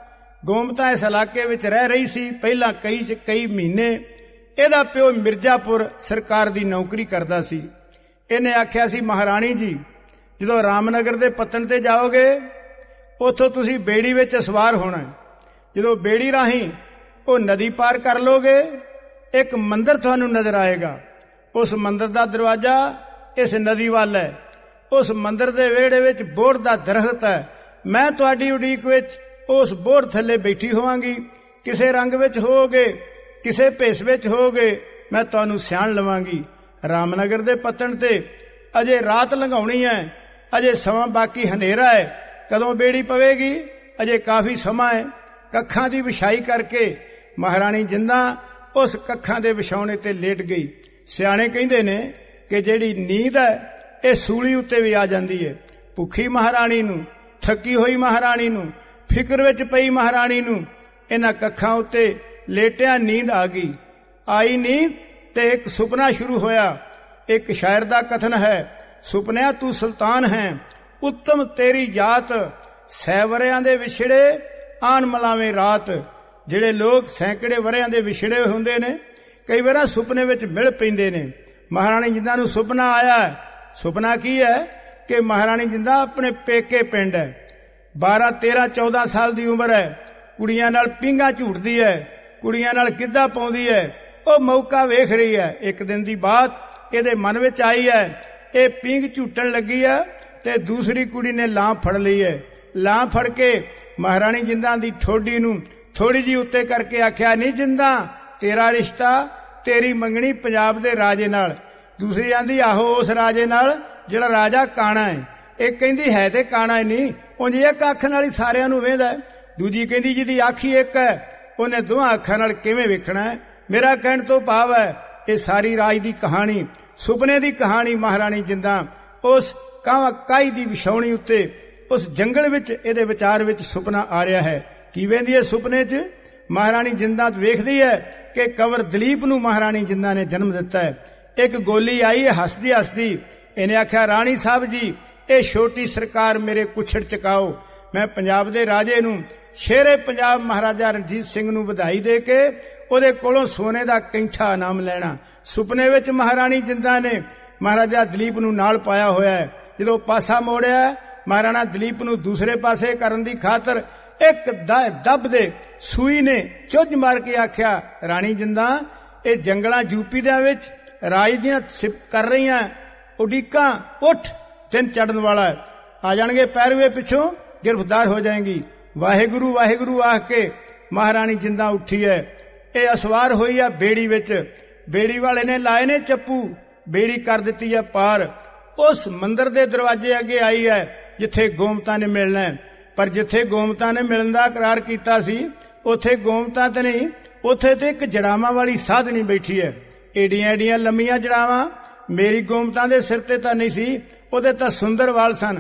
ਗੋਮਤਾ ਇਸ ਇਲਾਕੇ ਵਿੱਚ ਰਹਿ ਰਹੀ ਸੀ ਪਹਿਲਾਂ ਕਈ ਮਹੀਨੇ। ਇਹਦਾ ਪਿਓ ਮਿਰਜ਼ਾਪੁਰ ਸਰਕਾਰ ਦੀ ਨੌਕਰੀ ਕਰਦਾ ਸੀ। ਇਹਨੇ ਆਖਿਆ ਸੀ ਮਹਾਰਾਣੀ ਜੀ ਜਦੋਂ ਰਾਮਨਗਰ ਦੇ ਪੱਤਣ ਤੇ ਜਾਓਗੇ ਉੱਥੋਂ ਤੁਸੀਂ ਬੇੜੀ ਵਿੱਚ ਸਵਾਰ ਹੋਣਾ। ਜਦੋਂ ਬੇੜੀ ਰਾਹੀਂ ਉਹ ਨਦੀ ਪਾਰ ਕਰ ਲੋਗੇ ਇੱਕ ਮੰਦਿਰ ਤੁਹਾਨੂੰ ਨਜ਼ਰ ਆਏਗਾ। ਉਸ ਮੰਦਿਰ ਦਾ ਦਰਵਾਜ਼ਾ ਇਸ ਨਦੀ ਵੱਲ ਹੈ। ਉਸ ਮੰਦਿਰ ਦੇ ਵਿਹੜੇ ਵਿੱਚ ਬੋਹੜ ਦਾ ਦਰਖਤ ਹੈ। ਮੈਂ ਤੁਹਾਡੀ ਉਡੀਕ ਵਿੱਚ ਉਸ ਬੋਹੜ ਥੱਲੇ ਬੈਠੀ ਹੋਵਾਂਗੀ। ਕਿਸੇ ਰੰਗ ਵਿੱਚ ਹੋਵੋਗੇ, ਕਿਸੇ ਭੇਸ ਵਿੱਚ ਹੋਵੋਗੇ, ਮੈਂ ਤੁਹਾਨੂੰ ਸਿਆਣ ਲਵਾਂਗੀ। ਰਾਮਨਗਰ ਦੇ ਪੱਤਣ ਤੇ ਅਜੇ ਰਾਤ ਲੰਘਾਉਣੀ ਹੈ, ਅਜੇ ਸਮਾਂ ਬਾਕੀ ਹਨੇਰਾ ਹੈ। ਕਦੋਂ ਬੇੜੀ ਪਵੇਗੀ ਅਜੇ ਕਾਫੀ ਸਮਾਂ ਹੈ। ਕੱਖਾਂ ਦੀ ਵਿਛਾਈ ਕਰਕੇ ਮਹਾਰਾਣੀ ਜਿੰਦਾ ਉਸ ਕੱਖਾਂ ਦੇ ਵਿਛਾਉਣੇ ਤੇ ਲੇਟ ਗਈ। ਸਿਆਣੇ ਕਹਿੰਦੇ ਨੇ ਕਿ ਜਿਹੜੀ ਨੀਂਦ ਹੈ ਇਹ ਸੂਲੀ ਉੱਤੇ ਵੀ ਆ ਜਾਂਦੀ ਹੈ। ਭੁੱਖੀ ਮਹਾਰਾਣੀ ਨੂੰ, ਥੱਕੀ ਹੋਈ ਮਹਾਰਾਣੀ ਨੂੰ, ਫਿਕਰ ਵਿੱਚ ਪਈ ਮਹਾਰਾਣੀ ਨੂੰ ਇਹਨਾਂ ਕੱਖਾਂ ਉੱਤੇ ਲੇਟਿਆਂ ਨੀਂਦ ਆ ਗਈ। ਆਈ ਨੀਂਦ ਤੇ ਇੱਕ ਸੁਪਨਾ ਸ਼ੁਰੂ ਹੋਇਆ। ਇੱਕ ਸ਼ਾਇਰ ਦਾ ਕਥਨ ਹੈ, ਸੁਪਨਿਆ ਤੂੰ ਸੁਲਤਾਨ ਹੈ, ਉੱਤਮ ਤੇਰੀ ਜਾਤ, ਸੈਵਰਿਆਂ ਦੇ ਵਿਛੜੇ ਆਣ ਮਲਾਵੇਂ ਰਾਤ। ਜਿਹੜੇ ਲੋਕ ਸੈਂਕੜੇ ਵਰਿਆਂ ਦੇ ਵਿਛੜੇ ਹੁੰਦੇ ਨੇ ਕਈ ਵਾਰ ਸੁਪਨੇ ਵਿੱਚ ਮਿਲ ਪੈਂਦੇ ਨੇ। ਮਹਾਰਾਣੀ ਜਿੰਦਾ ਨੂੰ ਸੁਪਨਾ ਆਇਆ। ਸੁਪਨਾ ਕੀ ਹੈ ਕਿ ਮਹਾਰਾਣੀ ਜਿੰਦਾ ਆਪਣੇ ਪੇਕੇ ਪਿੰਡ ਹੈ। 12, 13, 14 ਸਾਲ ਦੀ ਉਮਰ ਹੈ। ਕੁੜੀਆਂ ਨਾਲ ਪੀਂਘਾਂ ਝੂਟਦੀ ਹੈ, ਕੁੜੀਆਂ ਨਾਲ ਗਿੱਧਾ ਪਾਉਂਦੀ ਹੈ। ਉਹ ਮੌਕਾ ਵੇਖ ਰਹੀ ਹੈ। ਇੱਕ ਦਿਨ ਦੀ ਬਾਤ ਇਹਦੇ ਮਨ ਵਿੱਚ ਆਈ ਹੈ। ਇਹ ਪੀਂਘ ਝੂਟਣ ਲੱਗੀ ਹੈ ਤੇ ਦੂਸਰੀ ਕੁੜੀ ਨੇ ਲਾਂ ਫੜ ਲਈ ਹੈ। ਲਾਂ ਫੜ ਕੇ ਮਹਾਰਾਣੀ ਜਿੰਦਾ ਦੀ ਠੋਡੀ ਨੂੰ ਥੋੜੀ ਜੀ ਉੱਤੇ ਕਰਕੇ ਆਖਿਆ, ਨਹੀਂ ਜਿੰਦਾ ਤੇਰਾ ਰਿਸ਼ਤਾ, ਤੇਰੀ ਮੰਗਣੀ ਪੰਜਾਬ ਦੇ ਰਾਜੇ ਨਾਲ। ਦੂਸਰੀ ਆਂਦੀ ਆਹੋ ਉਸ ਰਾਜੇ ਨਾਲ ਜਿਹੜਾ ਰਾਜਾ ਕਾਣਾ ਹੈ। ਇੱਕ ਕਹਿੰਦੀ ਹੈ ਤੇ ਕਾਣਾ ਹੀ ਨਹੀਂ, ਉਂਝ ਇੱਕ ਅੱਖ ਨਾਲ ਹੀ ਸਾਰਿਆਂ ਨੂੰ ਵੇਖਦਾ। ਦੂਜੀ ਕਹਿੰਦੀ ਜਿਹਦੀ ਅੱਖ ਹੀ ਇੱਕ ਹੈ ਉਹਨੇ ਦੋਹਾਂ ਅੱਖਾਂ ਨਾਲ ਕਿਵੇਂ ਵੇਖਣਾ ਹੈ। ਮੇਰਾ ਕਹਿਣ ਤੋਂ ਭਾਵ ਹੈ ਇਹ ਸਾਰੀ ਰਾਜ ਦੀ ਕਹਾਣੀ, ਸੁਪਨੇ ਦੀ ਕਹਾਣੀ। ਮਹਾਰਾਣੀ ਜਿੰਦਾ ਉਸ ਕਾਈ ਦੀ ਵਿਛਾਉਣੀ ਉੱਤੇ ਉਸ ਜੰਗਲ ਵਿੱਚ ਇਹਦੇ ਵਿਚਾਰ ਵਿੱਚ ਸੁਪਨਾ ਆ ਰਿਹਾ ਹੈ। ਕੀ ਵੇਂਦੀ ਹੈ ਸੁਪਨੇ 'ਚ? ਮਹਾਰਾਣੀ ਜਿੰਦਾ ਵੇਖਦੀ ਹੈ ਕਿ ਕੰਵਰ ਦਲੀਪ ਨੂੰ ਮਹਾਰਾਣੀ ਜਿੰਦਾ ਨੇ ਜਨਮ ਦਿੱਤਾ ਹੈ। ਇੱਕ ਗੋਲੀ ਆਈ ਹੈ ਹੱਸਦੀ ਹੱਸਦੀ। ਇਹਨੇ ਆਖਿਆ, ਰਾਣੀ ਸਾਹਿਬ ਜੀ ਇਹ ਛੋਟੀ ਸਰਕਾਰ ਮੇਰੇ ਕੁੱਛੜ ਚਕਾਓ। ਮੈਂ ਪੰਜਾਬ ਦੇ ਰਾਜੇ ਨੂੰ, ਸ਼ੇਰੇ ਪੰਜਾਬ ਮਹਾਰਾਜਾ ਰਣਜੀਤ ਸਿੰਘ ਨੂੰ ਵਧਾਈ ਦੇ ਕੇ ਉਹਦੇ ਕੋਲੋਂ ਸੋਨੇ ਦਾ ਕੈਂਠਾ ਇਨਾਮ ਲੈਣਾ। ਸੁਪਨੇ ਵਿੱਚ ਮਹਾਰਾਣੀ ਜਿੰਦਾ ਨੇ ਮਹਾਰਾਜਾ ਦਲੀਪ ਨੂੰ ਨਾਲ ਪਾਇਆ ਹੋਇਆ ਹੈ। ਜਦੋਂ ਪਾਸਾ ਮੋੜਿਆ ਮਹਾਰਾਣਾ ਦਲੀਪ ਨੂੰ ਦੂਸਰੇ ਪਾਸੇ ਕਰਨ ਦੀ ਖਾਤਰ ਇੱਕ ਦੱਬ ਦੇ ਸੂਈ ਨੇ ਚੁੱਝ ਮਾਰ ਕੇ ਆਖਿਆ, ਰਾਣੀ ਜਿੰਦਾ ਇਹ ਜੰਗਲਾਂ ਯੂਪੀ ਦੇ ਵਿੱਚ ਰਾਜ ਦੀਆਂ ਕਰ ਰਹੀਆਂ ਉਡੀਕਾਂ, ਉੱਠ ਦਿਨ ਚੜਨ ਵਾਲਾ ਹੈ। ਆ ਜਾਣਗੇ ਪੈਰਵੇ ਪਿੱਛੋਂ, ਗਿਰਫਤਾਰ ਹੋ ਜਾਏਗੀ। ਵਾਹਿਗੁਰੂ ਵਾਹਿਗੁਰੂ ਆਖ ਕੇ ਮਹਾਰਾਣੀ ਜਿੰਦਾ ਉੱਠੀ ਹੈ। ਇਹ ਅਸਵਾਰ ਹੋਈ ਹੈ ਬੇੜੀ ਵਿੱਚ। ਬੇੜੀ ਵਾਲੇ ਨੇ ਲਾਏ ਨੇ ਚੱਪੂ, ਬੇੜੀ ਕਰ ਦਿੱਤੀ ਹੈ ਪਾਰ। ਉਸ ਮੰਦਿਰ ਦੇ ਦਰਵਾਜ਼ੇ ਅੱਗੇ ਆਈ ਹੈ ਜਿੱਥੇ ਗੋਮਤਾ ਨੇ ਮਿਲਣਾ ਹੈ। ਪਰ ਜਿੱਥੇ ਗੋਮਤਾ ਨੇ ਮਿਲਣ ਦਾ ਇਕਰਾਰ ਕੀਤਾ ਸੀ ਉੱਥੇ ਗੋਮਤਾ ਤੇ ਨਹੀਂ, ਉੱਥੇ ਤੇ ਇੱਕ ਜੜਾਵਾਂ ਵਾਲੀ ਸਾਧਣੀ ਬੈਠੀ ਹੈ। ਏਡੀਆਂ ਏਡੀਆਂ ਲੰਮੀਆਂ ਜੜਾਵਾਂ। ਮੇਰੀ ਗੋਮਤਾ ਦੇ ਸਿਰ ਤੇ ਤਾਂ ਨਹੀਂ ਸੀ, ਉਹਦੇ ਤਾਂ ਸੁੰਦਰ ਵਾਲ ਸਨ।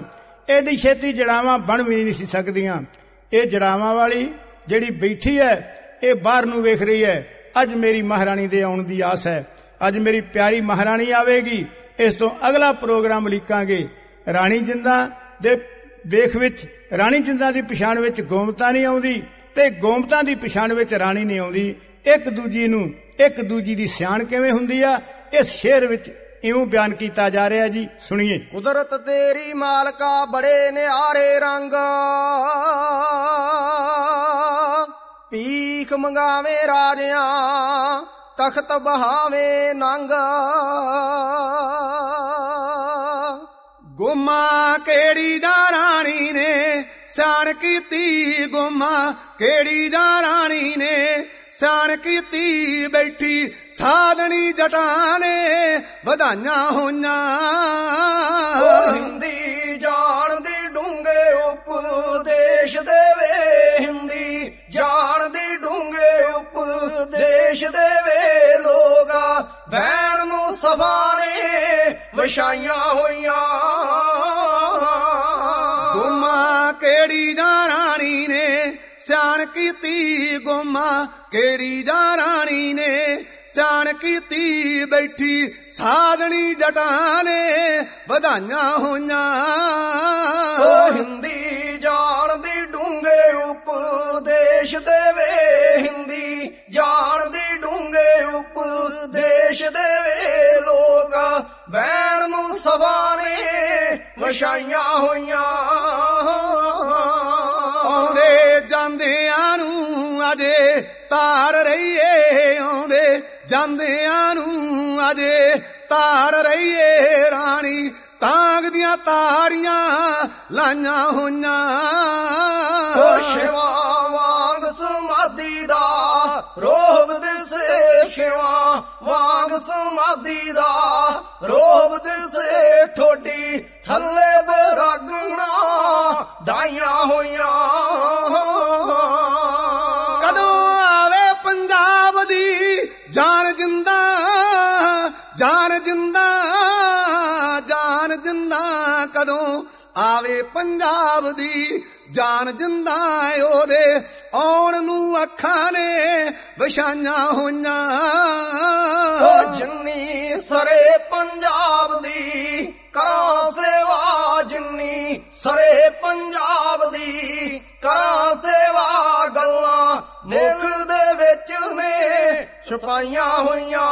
ਐਡੀ ਛੇਤੀ ਜੜਾਵਾਂ ਬਣ ਵੀ ਨਹੀਂ ਸੀ ਸਕਦੀਆਂ। ਇਹ ਜੜਾਵਾਂ ਵਾਲੀ ਜਿਹੜੀ ਬੈਠੀ ਹੈ ਇਹ ਬਾਹਰ ਨੂੰ ਵੇਖ ਰਹੀ ਹੈ। ਅੱਜ ਮੇਰੀ ਮਹਾਰਾਣੀ ਦੇ ਆਉਣ ਦੀ ਆਸ ਹੈ, ਅੱਜ ਮੇਰੀ ਪਿਆਰੀ ਮਹਾਰਾਣੀ ਆਵੇਗੀ। ਇਸ ਤੋਂ ਅਗਲਾ ਪ੍ਰੋਗਰਾਮ ਲਿਖਾਂਗੇ। ਰਾਣੀ ਜਿੰਦਾਂ ਦੇ ਵੇਖ ਵਿੱਚ, ਰਾਣੀ ਜਿੰਦਾਂ ਦੀ ਪਛਾਣ ਵਿੱਚ ਗੋਮਤਾ ਨਹੀਂ ਆਉਂਦੀ ਤੇ ਗੋਮਤਾ ਦੀ ਪਛਾਣ ਵਿੱਚ ਰਾਣੀ ਨਹੀਂ ਆਉਂਦੀ। ਇੱਕ ਦੂਜੀ ਦੀ ਸਿਆਣ ਕਿਵੇਂ ਹੁੰਦੀ ਆ, ਇਸ ਸ਼ੇਰ ਵਿੱਚ ਇਉਂ ਬਿਆਨ ਕੀਤਾ ਜਾ ਰਿਹਾ ਜੀ, ਸੁਣੀਏ। ਕੁਦਰਤ ਤੇਰੀ ਮਾਲਕਾ ਬੜੇ ਨਿਆਰੇ ਰੰਗ, ਭੀਖ ਮੰਗਾਵੇ ਰਾਜਿਆਂ ਤਖਤ ਬਹਾਵੇ ਨੰਗ। ਗੁਮਾ ਕਿਹੜੀ ਦਾ ਰਾਣੀ ਨੇ ਸਿਆਣ ਕੀਤੀ, ਗੁਮਾ ਕਿਹੜੀ ਦਾ ਰਾਣੀ ਨੇ ਸਿਆਣ ਕੀਤੀ। ਬੈਠੀ ਸਾਧਣੀ ਜਟਾਂ ਨੇ ਵਧਾਈਆਂ ਹੋਈਆਂ। ਹਿੰਦੀ ਜਾਣਦੀ ਡੂੰਘੇ ਉਪਦੇਸ਼ ਦੇਵੇ, ਹਿੰਦੀ ਜਾਣਦੀ ਡੂੰਘੇ ਉਪਦੇਸ਼ ਦੇਵੇ। ਲੋਗਾ ਬੈਣ ਨੂੰ ਸਭਾ ਨੇ ਵਿਛਾਈਆਂ ਹੋਈਆਂ। ਗੁਮਾ ਕਿਹੜੀ ਦਾ ਰਾਣੀ ਨੇ ਸਿਆਣ ਕੀਤੀ, ਗੁਮਾ ਕਿਹੜੀ ਦਾ ਰਾਣੀ ਨੇ ਸਿਆਣ ਕੀਤੀ। ਬੈਠੀ ਸਾਧਣੀ ਜਟਾਂ ਨੇ ਵਧਾਈਆਂ ਹੋਈਆਂ। ਹਿੰਦੀ ਜਾਣਦੀ ਡੂੰਘੇ ਉਪਦੇਸ਼ ਦੇਵੇ, ਹਿੰਦੀ ਜਾਣਦੀ ਡੂੰਘੇ ਉਪਦੇਸ਼ ਦੇਵੇ। ਲੋਕਾਂ ਬੈਣ ਨੂੰ ਸਭਾ ਨੇ ਵਿਛਾਈਆਂ ਹੋਈਆਂ। ਆਉਂਦੇ ਜਾਂਦਿਆਂ ਨੂੰ ਅਜੇ ਤਾੜ ਰਹੀਏ, ਆਉਂਦੇ ਜਾਂਦਿਆਂ ਨੂੰ ਅਜੇ ਤਾੜ ਰਹੀਏ। ਰਾਣੀ ਤਾਂਗ ਦੀਆਂ ਤਾੜੀਆਂ ਲਾਈਆਂ ਹੋਈਆਂ। ਸ਼ਿਵਾ ਵਾਂਗ ਸਮਾਧੀ ਦਾ ਰੋਬ ਦਿਸੇ, ਸ਼ਿਵਾ ਵਾਂਗ ਸਮਾਧੀ ਦਾ ਰੋਬ ਦਿਸੇ। ਠੋਡੀ ਥੱਲੇ ਬਰਾਗਣਾ ਡਾਈਆਂ ਹੋਈਆਂ। ਕਦੋਂ ਆਵੇ ਪੰਜਾਬ ਦੀ ਜਾਨ ਜਿੰਦਾ, ਜਾਨ ਜਿੰਦਾ, ਜਾਨ ਜਿੰਦਾ। ਕਦੋਂ ਆਵੇ ਪੰਜਾਬ ਦੀ ਜਾਨ ਜਿੰਦਾ। ਉਹਦੇ ਆਉਣ ਨੂੰ ਅੱਖਾਂ ਨੇ ਵਿਛਾਈਆਂ ਹੋਈਆਂ। ਜਿੰਨੀ ਸਰੇ ਪੰਜਾਬ ਦੀ ਕਰਾਂ ਸੇਵਾ, ਜਿੰਨੀ ਸਰੇ ਪੰਜਾਬ ਦੀ ਕਰਾਂ ਸੇਵਾ। ਗੱਲਾਂ ਮੁਖ ਦੇ ਵਿੱਚ ਨੇ ਛੁਪਾਈਆਂ ਹੋਈਆਂ।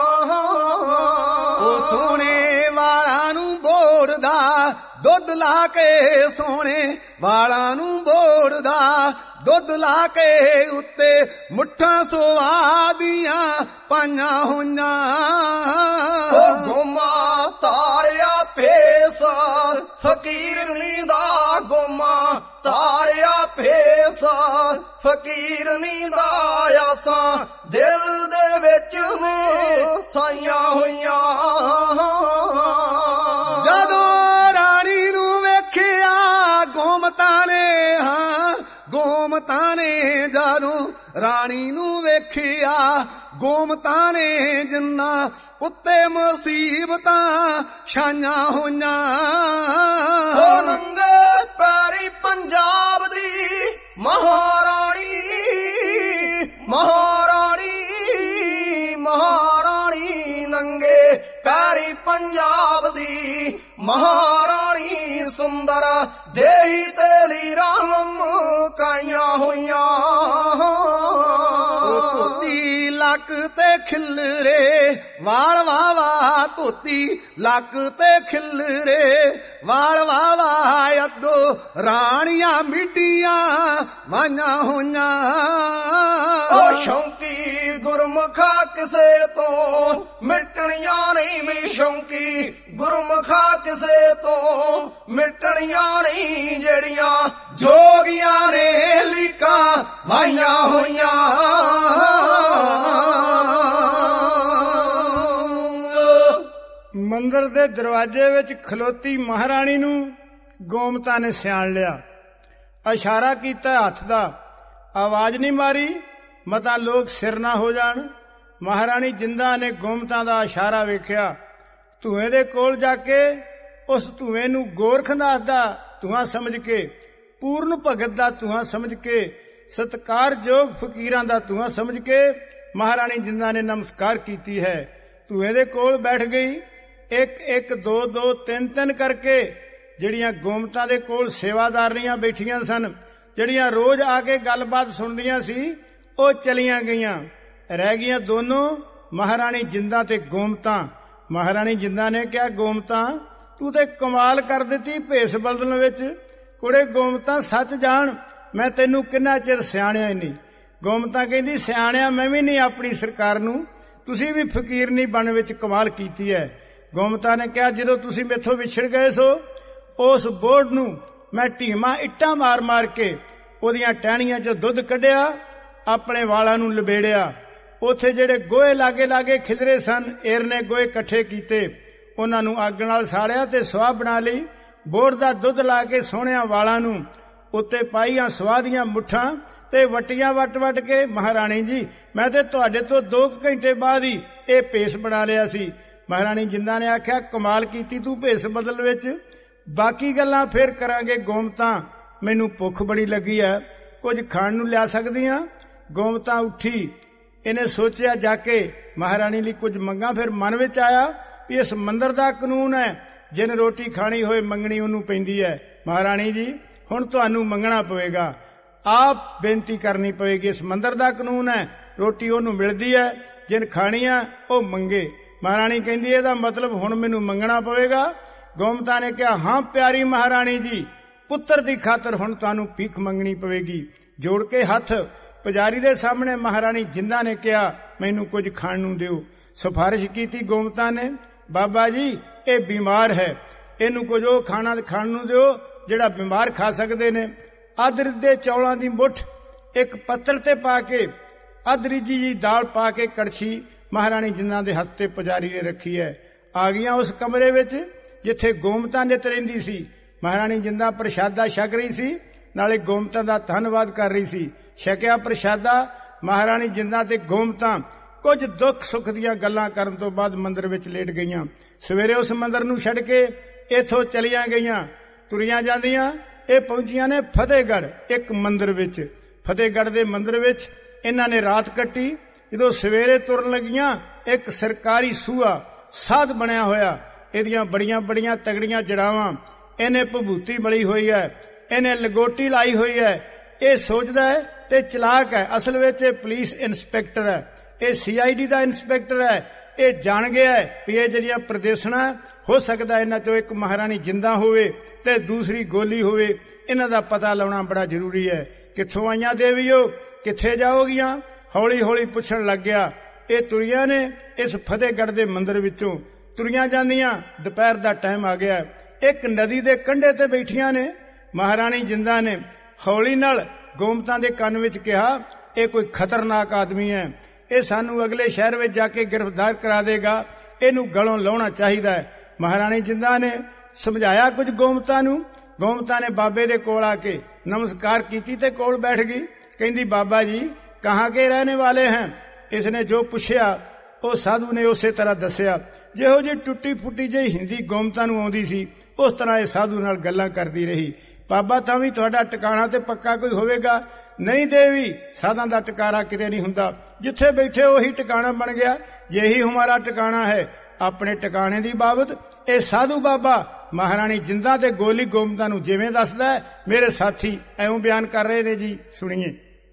ਉਹ ਸੋਹਣੇ ਵਾਲਾਂ ਨੂੰ ਬੋੜਦਾ ਦੁੱਧ ਲਾ ਕੇ, ਸੋਹਣੇ ਵਾਲਾਂ ਨੂੰ ਬੋੜਦਾ ਦੁੱਧ ਲਾ ਕੇ। ਉੱਤੇ ਮੁੱਠਾਂ ਸੁਆਦੀਆਂ ਪਾਈਆਂ ਹੋਈਆਂ। ਗੁਮਾ ਤਾਰਿਆ ਭੇਸ ਫਕੀਰਨੀ ਦਾ, ਗੁਮਾ ਤਾਰਿਆ ਭੇਸ ਫਕੀਰਨੀ ਦਾ। ਆਸਾਂ ਦਿਲ ਦੇ ਵਿੱਚ ਨੇ ਸਾਈਆਂ ਹੋਈਆਂ। ਜਦੋਂ ਰਾਣੀ ਨੂੰ ਵੇਖਿਆ ਗੋਮਤਾ ਨੇ, ਹਾਂ ਗੋਮਤਾ ਨੇ। ਜਦੋਂ ਰਾਣੀ ਨੂੰ ਵੇਖਿਆ ਗੋਮਤਾ ਨੇ। ਜਿੰਨਾ ਉੱਤੇ ਮੁਸੀਬਤਾਂ ਛਾਈਆਂ ਹੋਈਆਂ। ਨੰਗੇ ਪੈਰੀ ਪੰਜਾਬ ਦੀ ਮਹਾਰਾਣੀ, ਮਹਾਰਾਣੀ, ਮਹਾਰਾਣੀ। ਨੰਗੇ ਪੈਰੀ ਪੰਜਾਬ ਦੀ ਮਹਾਰਾਣੀ। ਸੁੰਦਰ ਦੇਹੀ ਤੇ ਲੀਰਾਂ ਮੁਕਾਈਆਂ ਹੋਈਆਂ। ਧੋਤੀ ਲੱਕ ਤੇ ਖਿਲਰੇ ਵਾਲ ਵਾਵਾ, ਧੋਤੀ ਲੱਕ ਤੇ ਖਿਲਰੇ ਵਾਲ ਵਾਵਾ। ਅੱਧੋ ਰਾਣੀਆਂ ਮਿੱਡੀਆਂ ਮਾਈਆਂ ਹੋਈਆਂ। ਸ਼ੌਂਕੀ ਗੁਰਮੁਖਾ ਕਿਸੇ ਤੋਂ ਮਿਟਣੀਆਂ ਨਹੀਂ ਵੀ, ਸ਼ੌਂਕੀ ਗੁਰਮੁਖਾ ਕਿਸੇ ਤੋਂ ਮਿਟਣੀਆਂ ਨਹੀਂ। ਜਿਹੜੀਆਂ ਜੋਗੀਆਂ ਨੇ ਲੀਕਾਂ ਵਾਈਆਂ ਹੋਈਆਂ। ਮੰਦਰ ਦੇ ਦਰਵਾਜ਼ੇ ਵਿੱਚ ਖਲੋਤੀ ਮਹਾਰਾਣੀ ਨੂੰ ਗੋਮਤਾ ਨੇ ਸਿਆਣ ਲਿਆ। ਇਸ਼ਾਰਾ ਕੀਤਾ ਹੱਥ ਦਾ, ਆਵਾਜ਼ ਨਹੀਂ ਮਾਰੀ ਮਤਾ ਲੋਕ ਸਿਰ ਨਾ ਹੋ ਜਾਣ। ਮਹਾਰਾਣੀ ਜਿੰਦਾ ਨੇ ਗੋਮਤਾ ਦਾ ਇਸ਼ਾਰਾ ਵੇਖਿਆ। ਧੂਏ ਦੇ ਕੋਲ ਜਾ ਕੇ ਉਸ ਧੂਏ ਨੂੰ ਗੋਰਖ ਦੱਸਦਾ ਧੂਆਂ ਸਮਝ ਕੇ, ਪੂਰਨ ਭਗਤ ਦਾ ਧੂਆਂ ਸਮਝ ਕੇ, ਸਤਿਕਾਰਯੋਗ ਫਕੀਰਾਂ ਦਾ ਧੂਆਂ ਸਮਝ ਕੇ ਮਹਾਰਾਣੀ ਜਿੰਦਾਂ ਨੇ ਨਮਸਕਾਰ ਕੀਤੀ ਹੈ। ਧੂਏ ਦੇ ਕੋਲ ਬੈਠ ਗਈ। 1-1 2-2 3-3 ਕਰਕੇ ਜਿਹੜੀਆਂ ਗੋਮਤਾਂ ਦੇ ਕੋਲ ਸੇਵਾਦਾਰਨੀਆਂ ਬੈਠੀਆਂ ਸਨ, ਜਿਹੜੀਆਂ ਰੋਜ਼ ਆ ਕੇ ਗੱਲਬਾਤ ਸੁਣਦੀਆਂ ਸੀ, ਉਹ ਚਲੀਆਂ ਗਈਆਂ। ਰਹਿ ਗਈਆਂ ਦੋਨੋਂ, ਮਹਾਰਾਣੀ ਜਿੰਦਾਂ ਤੇ ਗੋਮਤਾਂ। ਮਹਾਰਾਣੀ ਜਿੰਦਾਂ ਨੇ ਕਿਹਾ, ਗੋਮਤਾਂ ਤੂੰ ਤੇ ਕਮਾਲ ਕਰ ਦਿੱਤੀ ਭੇਸ ਬਦਲਣ ਵਿੱਚ। ਕੁੜੇ ਗੋਮਤਾਂ ਸੱਚ ਜਾਣ, ਮੈਂ ਤੈਨੂੰ ਕਿੰਨਾ ਚਿਰ ਸਿਆਣਿਆ ਹੀ ਨਹੀਂ। ਗੋਮਤਾਂ ਕਹਿੰਦੀ, ਸਿਆਣਿਆ ਮੈਂ ਵੀ ਨਹੀਂ ਆਪਣੀ ਸਰਕਾਰ ਨੂੰ, ਤੁਸੀਂ ਵੀ ਫਕੀਰਨੀ ਬਣ ਵਿੱਚ ਕਮਾਲ ਕੀਤੀ ਹੈ। ਗੋਮਤਾਂ ਨੇ ਕਿਹਾ, ਜਦੋਂ ਤੁਸੀਂ ਮੈਥੋਂ ਵਿਛੜ ਗਏ ਸੋ ਉਸ ਬੋਰਡ ਨੂੰ ਮੈਂ ਢੀਮਾਂ ਇੱਟਾਂ ਮਾਰ ਮਾਰ ਕੇ ਉਹਦੀਆਂ ਟਹਿਣੀਆਂ 'ਚ ਦੁੱਧ ਕੱਢਿਆ, ਆਪਣੇ ਵਾਲਾਂ ਨੂੰ ਲਬੇੜਿਆ। ਉੱਥੇ ਜਿਹੜੇ ਗੋਹੇ ਲਾਗੇ ਖਿਲਰੇ ਸਨ, ਏਰਨੇ ਗੋਹੇ ਇਕੱਠੇ ਕੀਤੇ, ਉਹਨਾਂ ਨੂੰ ਅੱਗ ਨਾਲ ਸਾੜਿਆ ਤੇ ਸੁਆਹ ਬਣਾ ਲਈ। ਬੋਰਡ ਦਾ ਦੁੱਧ ਲਾ ਕੇ ਸੋਹਣਿਆਂ ਵਾਲਾਂ ਨੂੰ ਉੱਤੇ ਪਾਈਆਂ ਸੁਆਹ ਦੀਆਂ ਮੁੱਠਾਂ ਤੇ ਵਟੀਆਂ ਵੱਟ ਕੇ, ਮਹਾਰਾਣੀ ਜੀ ਮੈਂ ਤੇ ਤੁਹਾਡੇ ਤੋਂ 2 ਘੰਟੇ ਬਾਅਦ ਹੀ ਇਹ ਭੇਸ ਬਣਾ ਲਿਆ ਸੀ। ਮਹਾਰਾਣੀ ਜਿੰਦਾਂ ਨੇ ਆਖਿਆ, ਕਮਾਲ ਕੀਤੀ ਤੂੰ ਭੇਸ ਬਦਲ ਵਿੱਚ, ਬਾਕੀ ਗੱਲਾਂ ਫੇਰ ਕਰਾਂਗੇ। ਗੋਮਤਾਂ ਮੈਨੂੰ ਭੁੱਖ ਬੜੀ ਲੱਗੀ ਹੈ, ਕੁਝ ਖਾਣ ਨੂੰ ਲਿਆ ਸਕਦੀਆਂ? ਗੋਮਤਾਂ ਉੱਠੀ। ਇਹਨੇ ਸੋਚਿਆ ਜਾ ਕੇ ਮਹਾਰਾਣੀ ਲਈ ਕੁਝ ਮੰਗਾ। ਫਿਰ ਮਨ ਵਿੱਚ ਆਇਆ ਵੀ ਇਸ ਮੰਦਰ ਦਾ ਕਾਨੂੰਨ ਹੈ, ਜਿਨ ਰੋਟੀ ਖਾਣੀ ਹੋਏ ਮੰਗਣੀ ਉਹਨੂੰ ਪੈਂਦੀ ਹੈ। ਮਹਾਰਾਣੀ ਜੀ ਹੁਣ ਤੁਹਾਨੂੰ ਮੰਗਣਾ ਪਵੇਗਾ, ਆਪ ਬੇਨਤੀ ਕਰਨੀ ਪਵੇਗੀ। ਇਸ ਮੰਦਰ ਦਾ ਕਾਨੂੰਨ ਹੈ, ਰੋਟੀ ਉਹਨੂੰ ਮਿਲਦੀ ਹੈ, ਜਿਨ ਖਾਣੀ ਆ ਉਹ ਮੰਗੇ। ਮਹਾਰਾਣੀ ਕਹਿੰਦੀ, ਇਹਦਾ ਮਤਲਬ ਹੁਣ ਮੈਨੂੰ ਮੰਗਣਾ ਪਵੇਗਾ। ਗੋਮਤਾਂ ਨੇ ਕਿਹਾ, ਹਾਂ ਪਿਆਰੀ ਮਹਾਰਾਣੀ ਜੀ, ਪੁੱਤਰ ਦੀ ਖਾਤਰ ਹੁਣ ਤੁਹਾਨੂੰ ਭੀਖ ਮੰਗਣੀ ਪਵੇਗੀ। ਜੋੜ ਕੇ ਹੱਥ ਪੁਜਾਰੀ ਦੇ ਸਾਹਮਣੇ ਮਹਾਰਾਣੀ ਜਿੰਦਾਂ ਨੇ ਕਿਹਾ, ਮੈਨੂੰ ਕੁਝ ਖਾਣ ਨੂੰ ਦਿਓ। ਸਿਫਾਰਿਸ਼ ਕੀਤੀ ਗੋਮਤਾਂ ਨੇ, ਬਾਬਾ ਜੀ ਇਹ ਬਿਮਾਰ ਹੈ, ਇਹਨੂੰ ਕੁਝ ਉਹ ਖਾਣਾ ਖਾਣ ਨੂੰ ਦਿਓ ਜਿਹੜਾ ਬਿਮਾਰ ਖਾ ਸਕਦੇ ਨੇ। ਅਦਰਕ ਦੇ ਚੌਲਾਂ ਦੀ ਮੁੱਠ ਇੱਕ ਪੱਤਲ ਤੇ ਪਾ ਕੇ, ਅਦਰੀਜੀ ਜੀ ਦਾਲ ਪਾ ਕੇ ਕੜਛੀ ਮਹਾਰਾਣੀ ਜਿੰਦਾਂ ਦੇ ਹੱਥ ਤੇ ਪੁਜਾਰੀ ਨੇ ਰੱਖੀ ਹੈ। ਆ ਗਈਆਂ ਉਸ ਕਮਰੇ ਵਿੱਚ ਜਿੱਥੇ ਗੋਮਤਾਂ ਨਿਤ ਰਹਿੰਦੀ ਸੀ। ਮਹਾਰਾਣੀ ਜਿੰਦਾਂ ਪ੍ਰਸ਼ਾਦਾ ਛਕ ਰਹੀ ਸੀ, ਨਾਲੇ ਗੋਮਤਾਂ ਦਾ ਧੰਨਵਾਦ ਕਰ ਰਹੀ ਸੀ। ਛਕਿਆ ਪ੍ਰਸ਼ਾਦਾ, ਮਹਾਰਾਣੀ ਜਿੰਦਾਂ ਤੇ ਗੋਮਤਾਂ ਕੁਝ ਦੁੱਖ ਸੁੱਖ ਦੀਆਂ ਗੱਲਾਂ ਕਰਨ ਤੋਂ ਬਾਅਦ ਮੰਦਰ ਵਿੱਚ ਲੇਟ ਗਈਆਂ। ਸਵੇਰੇ ਉਸ ਮੰਦਰ ਨੂੰ ਛੱਡ ਕੇ ਇੱਥੋਂ ਚਲੀਆਂ ਗਈਆਂ। ਤੁਰੀਆਂ ਜਾਂਦੀਆਂ ਇਹ ਪਹੁੰਚੀਆਂ ਨੇ ਫਤਿਹਗੜ੍ਹ, ਇੱਕ ਮੰਦਰ ਵਿੱਚ। ਫਤਿਹਗੜ੍ਹ ਦੇ ਮੰਦਰ ਵਿੱਚ ਇਹਨਾਂ ਨੇ ਰਾਤ ਕੱਟੀ। ਜਦੋਂ ਸਵੇਰੇ ਤੁਰਨ ਲੱਗੀਆਂ, ਇੱਕ ਸਰਕਾਰੀ ਸੂਆ ਸਾਧ ਬਣਿਆ ਹੋਇਆ, ਇਹਦੀਆਂ ਬੜੀਆਂ ਤਗੜੀਆਂ ਜੜਾਵਾਂ, ਇਹਨੇ ਭਭੂਤੀ ਮਲੀ ਹੋਈ ਹੈ, ਇਹਨੇ ਲਗੋਟੀ ਲਾਈ ਹੋਈ ਹੈ। ਇਹ ਸੋਚਦਾ ਹੈ ਤੇ ਚਲਾਕ ਹੈ, ਅਸਲ ਵਿੱਚ ਇਹ ਪੁਲਿਸ ਇੰਸਪੈਕਟਰ ਹੈ, ਇਹ CID ਦਾ ਇੰਸਪੈਕਟਰ ਹੈ। ਇਹ ਜਾਣ ਗਿਆ ਵੀ ਇਹ ਜਿਹੜੀਆਂ ਪ੍ਰਦੇਸ਼ਣਾ, ਹੋ ਸਕਦਾ ਇਹਨਾਂ ਚੋਂ ਇੱਕ ਮਹਾਰਾਣੀ ਜਿੰਦਾਂ ਹੋਵੇ ਤੇ ਦੂਸਰੀ ਗੋਲੀ ਹੋਵੇ। ਇਹਨਾਂ ਦਾ ਪਤਾ ਲਾਉਣਾ ਬੜਾ ਜ਼ਰੂਰੀ ਹੈ। ਕਿੱਥੋਂ ਆਈਆਂ ਦੇਵੀਓ, ਕਿੱਥੇ ਜਾਓਗੀਆਂ? ਹੌਲੀ ਪੁੱਛਣ ਲੱਗ ਗਿਆ। ਇਹ ਤੁਰੀਆਂ ਨੇ ਇਸ ਫਤਿਹਗੜ੍ਹ ਦੇ ਮੰਦਰ ਵਿੱਚੋਂ, ਤੁਰੀਆਂ ਜਾਂਦੀਆਂ। ਦੁਪਹਿਰ ਦਾ ਟਾਈਮ ਆ ਗਿਆ। ਇੱਕ ਨਦੀ ਦੇ ਕੰਢੇ ਤੇ ਬੈਠੀਆਂ ਨੇ। ਮਹਾਰਾਣੀ ਜਿੰਦਾਂ ਨੇ ਹੌਲੀ ਨਾਲ ਗੋਮਤਾਂ ਦੇ ਕੰਨ ਵਿੱਚ ਕਿਹਾ, ਇਹ ਕੋਈ ਖਤਰਨਾਕ ਆਦਮੀ ਹੈ, ਇਹ ਸਾਨੂੰ ਅਗਲੇ ਸ਼ਹਿਰ ਵਿੱਚ ਜਾ ਕੇ ਗ੍ਰਿਫਤਾਰ ਕਰਾ ਦੇਗਾ, ਇਹਨੂੰ ਗਲੋਂ ਲਾਉਣਾ ਚਾਹੀਦਾ ਹੈ। ਮਹਾਰਾਣੀ ਜਿੰਦਾਂ ਨੇ ਸਮਝਾਇਆ ਕੁਝ ਗੋਮਤਾਂ ਨੂੰ। ਗੋਮਤਾਂ ਨੇ ਬਾਬੇ ਦੇ ਕੋਲ ਆ ਕੇ ਨਮਸਕਾਰ ਕੀਤੀ ਤੇ ਕੋਲ ਬੈਠ ਗਈ। ਕਹਿੰਦੀ, ਬਾਬਾ ਜੀ ਕਹਾਂ ਕੇ ਰਹਿਣੇ ਵਾਲੇ हैं? ਇਸਨੇ ਜੋ ਪੁੱਛਿਆ ਉਹ ਸਾਧੂ ਨੇ ਉਸੇ ਤਰ੍ਹਾਂ ਦੱਸਿਆ। ਜਿਹੋ ਜਿਹੀ ਟੁੱਟੀ ਫੁੱਟੀ ਜਿਹੀ ਹਿੰਦੀ ਗੋਮਤਾਂ ਨੂੰ ਆਉਂਦੀ ਸੀ, ਉਸ ਤਰ੍ਹਾਂ ਇਹ ਸਾਧੂ ਨਾਲ ਗੱਲਾਂ ਕਰਦੀ ਰਹੀ। ਬਾਬਾ ਤਾਂ ਵੀ ਤੁਹਾਡਾ ਟਿਕਾਣਾ ਤੇ ਪੱਕਾ ਕੋਈ ਹੋਵੇਗਾ? ਨਹੀਂ ਦੇਵੀ, ਸਾਧਾਂ ਦਾ ਟਿਕਾਣਾ ਕਿਤੇ ਨਹੀਂ ਹੁੰਦਾ, ਜਿੱਥੇ ਬੈਠੇ ਉਹੀ ਟਿਕਾਣਾ ਬਣ ਗਿਆ। ਯਹੀ ਹਮਾਰਾ ਟਿਕਾਣਾ ਹੈ। ਆਪਣੇ ਟਿਕਾਣੇ ਦੀ ਬਾਬਤ ਇਹ ਸਾਧੂ ਬਾਬਾ ਮਹਾਰਾਣੀ ਜਿੰਦਾਂ ਤੇ ਗੋਲੀ ਗੋਮਤਾਂ ਨੂੰ ਜਿਵੇਂ ਦੱਸਦਾ, ਮੇਰੇ ਸਾਥੀ ਐਉਂ ਬਿਆਨ ਕਰ ਰਹੇ ਨੇ ਜੀ, ਸੁਣੀਏ।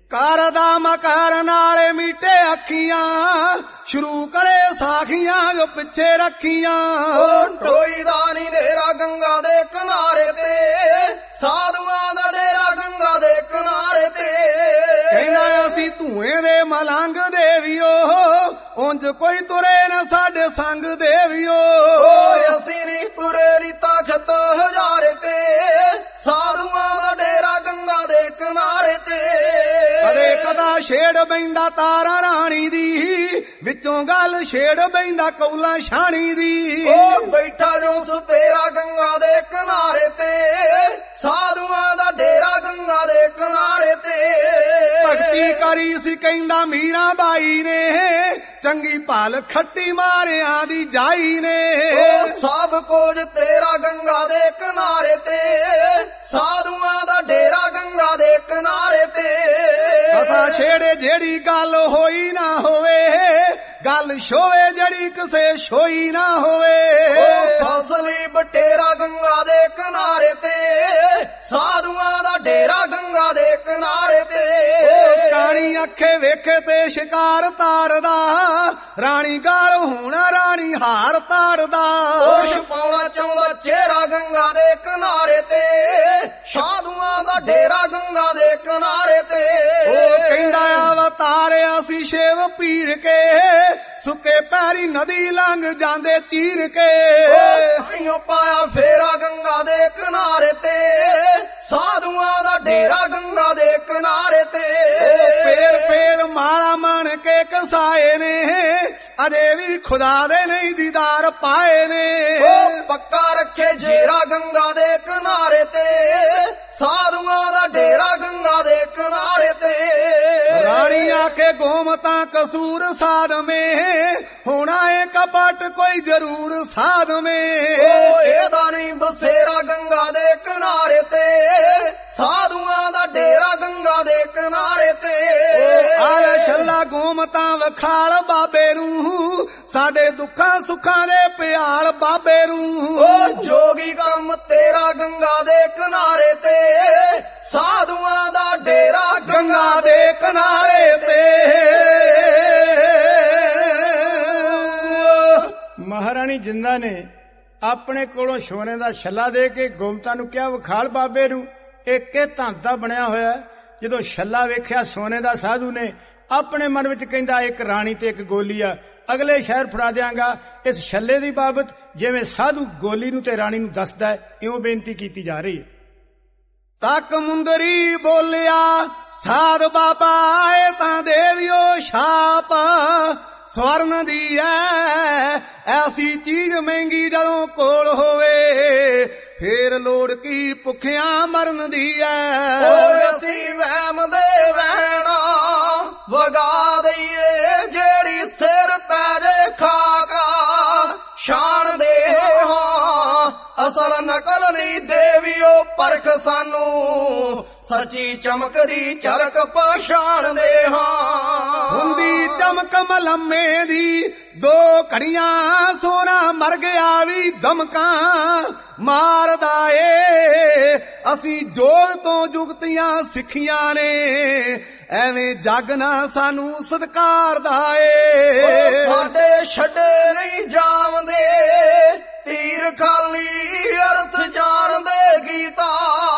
ਕਰਦਾ ਮਕਾਰ ਨਾਲੇ ਮੀਟੇ ਅੱਖੀਆਂ, ਸ਼ੁਰੂ ਕਰੇ ਸਾਖੀਆਂ ਜੋ ਪਿੱਛੇ ਰੱਖੀਆਂ। ਟੋਈ ਦਾ ਨੀ ਡੇਰਾ ਗੰਗਾ ਦੇ ਕਿਨਾਰੇ ਤੇ, ਸਾਧੂਆਂ ਦਾ ਡੇਰਾ ਗੰਗਾ ਦੇ ਕਿਨਾਰੇ ਤੇ। ਕਹਿੰਦਾ ਅਸੀਂ ਧੂਏ ਦੇ ਮਲੰਗ ਦੇਵੀਓ, ਉਂਝ ਕੋਈ ਤੁਰੇ ਨਾ ਸਾਡੇ ਸੰਗ ਦੇਵੀਓ। ਅਸੀਂ ਨੀ ਤੁਰੇ ਨੀ ਤਖਤ ਹਜ਼ਾਰੇ ਤੇ, ਸਾਧੂਆਂ ਦਾ ਡੇਰਾ ਗੰਗਾ ਦੇ ਕਿਨਾਰੇ ਤੇ। ਕਦੇ ਕਦਾ ਸ਼ੇਰ ਛੇੜ ਬੈਂਦਾ ਤਾਰਾ ਰਾਣੀ ਦੀ, ਵਿੱਚੋਂ ਗੱਲ ਛੇੜ ਬੈਂਦਾ ਕੌਲਾਂ ਛਾਣੀ ਦੀ। ਉਹ ਬੈਠਾ ਜੋ ਸੁਪੇਰਾ ਗੰਗਾ ਦੇ ਕਿਨਾਰੇ ਤੇ, ਸਾਧੂਆਂ ਦਾ ਡੇਰਾ ਗੰਗਾ ਦੇ ਕਿਨਾਰੇ ਤੇ। ਭਗਤੀ ਕਰੀ ਸੀ ਕਹਿੰਦਾ ਮੀਰਾ ਬਾਈ ਨੇ, ਚੰਗੀ ਭਲ ਖੱਟੀ ਮਾਰਿਆਂ ਦੀ ਜਾਈ ਨੇ। ਉਹ ਸਭ ਕੁਝ ਤੇਰਾ ਗੰਗਾ ਦੇ ਕਿਨਾਰੇ ਤੇ, ਸਾਧੂਆਂ ਦਾ ਡੇਰਾ ਗੰਗਾ ਦੇ ਕਿਨਾਰੇ ਤੇ। ਕਥਾ ਛੇੜੇ ਜਿਹੜੀ ਗੱਲ ਹੋਈ ਨਾ ਹੋਵੇ, ਗੱਲ ਛੋਵੇ ਜਿਹੜੀ ਕਿਸੇ ਛੋਈ ਨਾ ਹੋਵੇ। ਉਹ ਫਸਲੀ ਬਟੇਰਾ ਗੰਗਾ ਦੇ ਕਿਨਾਰੇ ਤੇ, ਸਾਧੂਆਂ ਦਾ ਡੇਰਾ ਗੰਗਾ ਦੇ ਕਿਨਾਰੇ ਤੇ। ਉਹ ਕਾਣੀ ਅੱਖੇ ਵੇਖੇ ਤੇ ਸ਼ਿਕਾਰ ਤਾੜਦਾ, ਰਾਣੀ ਗਾਲ ਹੋਣਾ ਰਾਣੀ ਹਾਰ ਤਾੜਦਾ। ਉਹ ਛਪਾਉਣਾ ਚਾਹੁੰਦਾ ਚਿਹਰਾ ਗੰਗਾ ਦੇ ਕਿਨਾਰੇ ਤੇ, ਸਾਧੂਆਂ ਦਾ ਡੇਰਾ ਗੰਗਾ ਦੇ ਕਿਨਾਰੇ ਤੇ। ਉਹ ਕਹਿੰਦਾ ਅਵਤਾਰਿਆ ਸੀ ਸ਼ਿਵ ਪੀਰ ਕੇ, ਸੁੱਕੇ ਪੈਰੀ ਨਦੀ ਲੰਘ ਜਾਂਦੇ ਚੀਰ ਕੇ। ਉਹ ਪਾਇਆ ਫੇਰਾ ਗੰਗਾ ਦੇ ਕਿਨਾਰੇ ਤੇ, ਸਾਧੂਆਂ ਦਾ ਡੇਰਾ ਗੰਗਾ ਦੇ ਕਿਨਾਰੇ ਤੇ। ਫੇਰ ਫੇਰ ਮਾਲਾ ਮਣ ਕੇ ਕਸਾਏ ਨੇ, ਅਜੇ ਵੀ ਖੁਦਾ ਦੇ ਨਹੀਂ ਦੀਦਾਰ ਪਾਏ ਨੇ। ਉਹ ਪੱਕਾ ਰੱਖੇ ਜੇਰਾ ਗੰਗਾ ਦੇ ਕਿਨਾਰੇ ਤੇ, ਸਾਧੂਆਂ ਦਾ ਡੇਰਾ ਗੰਗਾ ਦੇ ਕਿਨਾਰੇ ਤੇ। ਰਾਣੀ ਆਖੇ ਗੋਮਤਾ ਕਸੂਰ ਸਾਧਮੇ, ਹੋਣਾ ਏ ਕਪਟ ਕੋਈ ਜ਼ਰੂਰ ਸਾਧਮੇ। ਉਹ ਇਹਦਾ ਨਹੀਂ ਬਸੇਰਾ ਗੰਗਾ ਦੇ ਕਿਨਾਰੇ ਤੇ, ਸਾਧੂਆਂ ਦਾ ਡੇਰਾ ਗੰਗਾ ਦੇ ਕਿਨਾਰੇ ਤੇ। ਆਲੇ ਛੱਲਾ ਗੋਮਤਾ ਵਖਾਲ ਬਾਬੇ ਨੂੰ, ਸਾਡੇ ਦੁੱਖਾਂ ਸੁੱਖਾਂ ਦੇ ਪਿਆਲ ਬਾਬੇ ਨੂੰ। ਉਹ ਜੋਗੀ ਕੰਮ ਤੇਰਾ ਗੰਗਾ ਦੇ ਕਿਨਾਰੇ ਤੇ, ਸਾਧੂਆਂ ਦਾ ਡੇਰਾ ਗੰਗਾ ਦੇ ਕਿਨਾਰੇ ਤੇ। ਮਹਾਰਾਣੀ ਜਿੰਦਾ ਨੇ ਆਪਣੇ ਕੋਲੋਂ ਸੋਨੇ ਦਾ ਛੱਲਾ ਦੇ ਕੇ ਗੋਮਤਾ ਨੂੰ ਕਿਹਾ ਵਿਖਾਲ ਬਾਬੇ ਨੂੰ, ਇੱਕ ਇਹ ਧਾਂਦਾ ਬਣਿਆ ਹੋਇਆ। ਜਦੋਂ ਛੱਲਾ ਵੇਖਿਆ ਸੋਨੇ ਦਾ, ਸਾਧੂ ਨੇ ਆਪਣੇ ਮਨ ਵਿੱਚ ਕਹਿੰਦਾ ਇੱਕ ਰਾਣੀ ਤੇ ਇੱਕ ਗੋਲੀ ਆ, ਅਗਲੇ ਸ਼ਹਿਰ ਫੜਾ ਦਿਆਂਗਾ। ਇਸ ਛੱਲੇ ਦੀ ਬਾਬਤ ਜਿਵੇਂ ਸਾਧੂ ਗੋਲੀ ਨੂੰ ਤੇ ਰਾਣੀ ਨੂੰ ਦੱਸਦਾ ਹੈ, ਇਉਂ ਬੇਨਤੀ ਕੀਤੀ ਜਾ ਰਹੀ ਹੈ। ਤੱਕ ਮੁੰਦਰੀ ਬੋਲਿਆ ਸਾਧ ਬਾਬਾ, ਆਏ ਤਾਂ ਦੇਵਿਓ ਛਾਪ ਸਵਰਨ ਦੀ ਐ, ਐਸੀ ਚੀਜ਼ ਮਹਿੰਗੀ ਜਦੋਂ ਕੋਲ ਹੋਵੇ, ਫੇਰ ਲੋੜ ਕੀ ਭੁੱਖਿਆਂ ਮਰਨ ਦੀ ਐ। ਓਏ ਅਸੀਂ ਵਹਿਮ ਦੇ ਵਹਿਣਾ ਵਗਾ ਦਈਏ, ਜਿਹੜੀ ਸਿਰ ਪੈ ਜੇ ਖਾਕਾ ਸ਼ਾਨ ਦੇ ਹਾਂ। ਅਸਲ ਨਕਲ ਨਹੀਂ ਦੇਵੀਓ ਪਰਖ ਸਾਨੂੰ, ਸੱਚੀ ਚਮਕਦੀ ਝਲਕ ਪਛਾਣਦੇ ਹਾਂ। ਹੁੰਦੀ ਚਮਕ ਮਲੰਮੇ ਦੀ ਦੋ ਘੜੀਆਂ, ਸੋਨਾ ਮਰ ਗਿਆ ਵੀ ਦਮਕਾਂ ਮਾਰਦਾ ਏ। ਅਸੀਂ ਜੋਗ ਤੋਂ ਜੁਗਤੀਆਂ ਸਿੱਖੀਆਂ ਨੇ, ਐਵੇਂ ਜੱਗ ਨਾ ਸਾਨੂੰ ਸਤਿਕਾਰਦਾ ਏ। ਸਾਡੇ ਛੱਡੇ ਨਹੀਂ ਜਾਵਦੇ ਤੀਰ ਖਾਲੀ, ਅਰਥ ਜਾਣਦੇ ਗੀਤਾ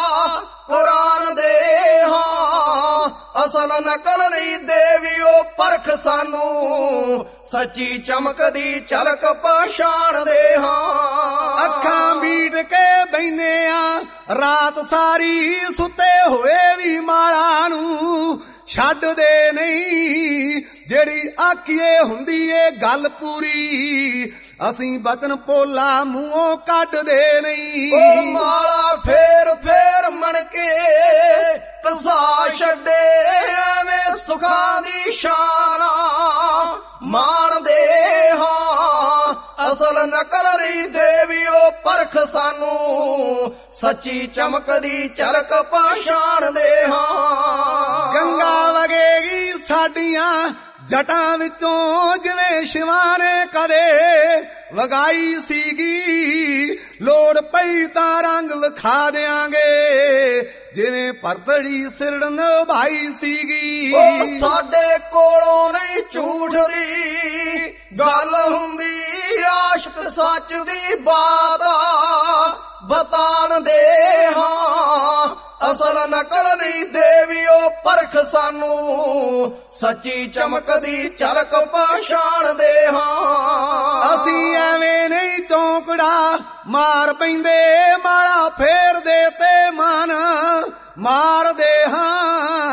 ਕੁਰਾਨ ਦੇ ਹਾਂ। ਅਸਲ ਨਕਲ ਨਹੀਂ ਦੇਵੀਓ ਪਰਖ ਸਾਨੂੰ, ਸੱਚੀ ਚਮਕਦੀ ਝਲਕ ਪਛਾਣਦੇ ਹਾਂ। ਅੱਖਾਂ ਮੀਟ ਕੇ ਬੈਨੇ ਆ ਰਾਤ ਸਾਰੀ, ਸੁੱਤੇ ਹੋਏ ਵੀ ਮਾਲਾ ਨੂੰ ਛੱਡਦੇ ਨਹੀਂ। ਜਿਹੜੀ ਆਖੀਏ ਹੁੰਦੀ ਏ ਗੱਲ ਪੂਰੀ, ਅਸੀਂ ਬਚਨ ਪੋਲਾ ਮੂੰਹੋਂ ਕੱਢਦੇ ਨਹੀਂ। ਉਹ ਮਾਲਾ ਫੇਰ ਫੇਰ ਮਣ ਕੇ ਕਸਾ ਛੱਡੇ, ਐਵੇਂ ਸੁਖਾਂ ਦੀ ਸ਼ਾਨ ਮਾਣਦੇ ਹਾਂ। ਅਸਲ ਨਕਲ ਨਹੀਂ ਦੇਵੀਓ ਪਰਖ ਸਾਨੂੰ, ਸੱਚੀ ਚਮਕਦੀ ਝਲਕ ਪਛਾਣਦੇ ਹਾਂ। ਗੰਗਾ ਵਗੇਗੀ ਸਾਡੀਆਂ ਜਟਾਂ ਵਿੱਚੋਂ, ਜਿਵੇਂ ਸ਼ਿਵਾਂ ਨੇ ਕਦੇ ਵਗਾਈ ਸੀਗੀ। ਲੋੜ ਪਈ ਤਾਂ ਰੰਗ ਵਿਖਾ ਦਿਆਂਗੇ, ਜਿਵੇਂ ਪਰਤੜੀ ਸਿਰੜਨ ਭਾਈ ਸੀਗੀ। ਉਹ ਸਾਡੇ ਕੋਲੋਂ ਨਹੀਂ ਝੂਠ ਦੀ ਗੱਲ ਹੁੰਦੀ, ਆਸ਼ਕ ਸੱਚ ਦੀ ਬਾਤ ਬਤਾਣ ਦੇ ਹਾਂ। ਅਸਲ ਨਕਲ ਨਹੀਂ ਦੇਵੀਓ ਪਰਖ ਸਾਨੂੰ, ਸੱਚੀ ਚਮਕਦੀ ਝਲਕ ਪਛਾਣਦੇ ਹਾਂ। ਅਸੀਂ ਐਵੇਂ ਨਹੀਂ ਚੌਂਕੜਾ ਮਾਰ ਪੈਂਦੇ, ਮਾਲਾ ਫੇਰਦੇ ਤੇ ਮਨ ਮਾਰਦੇ ਹਾਂ।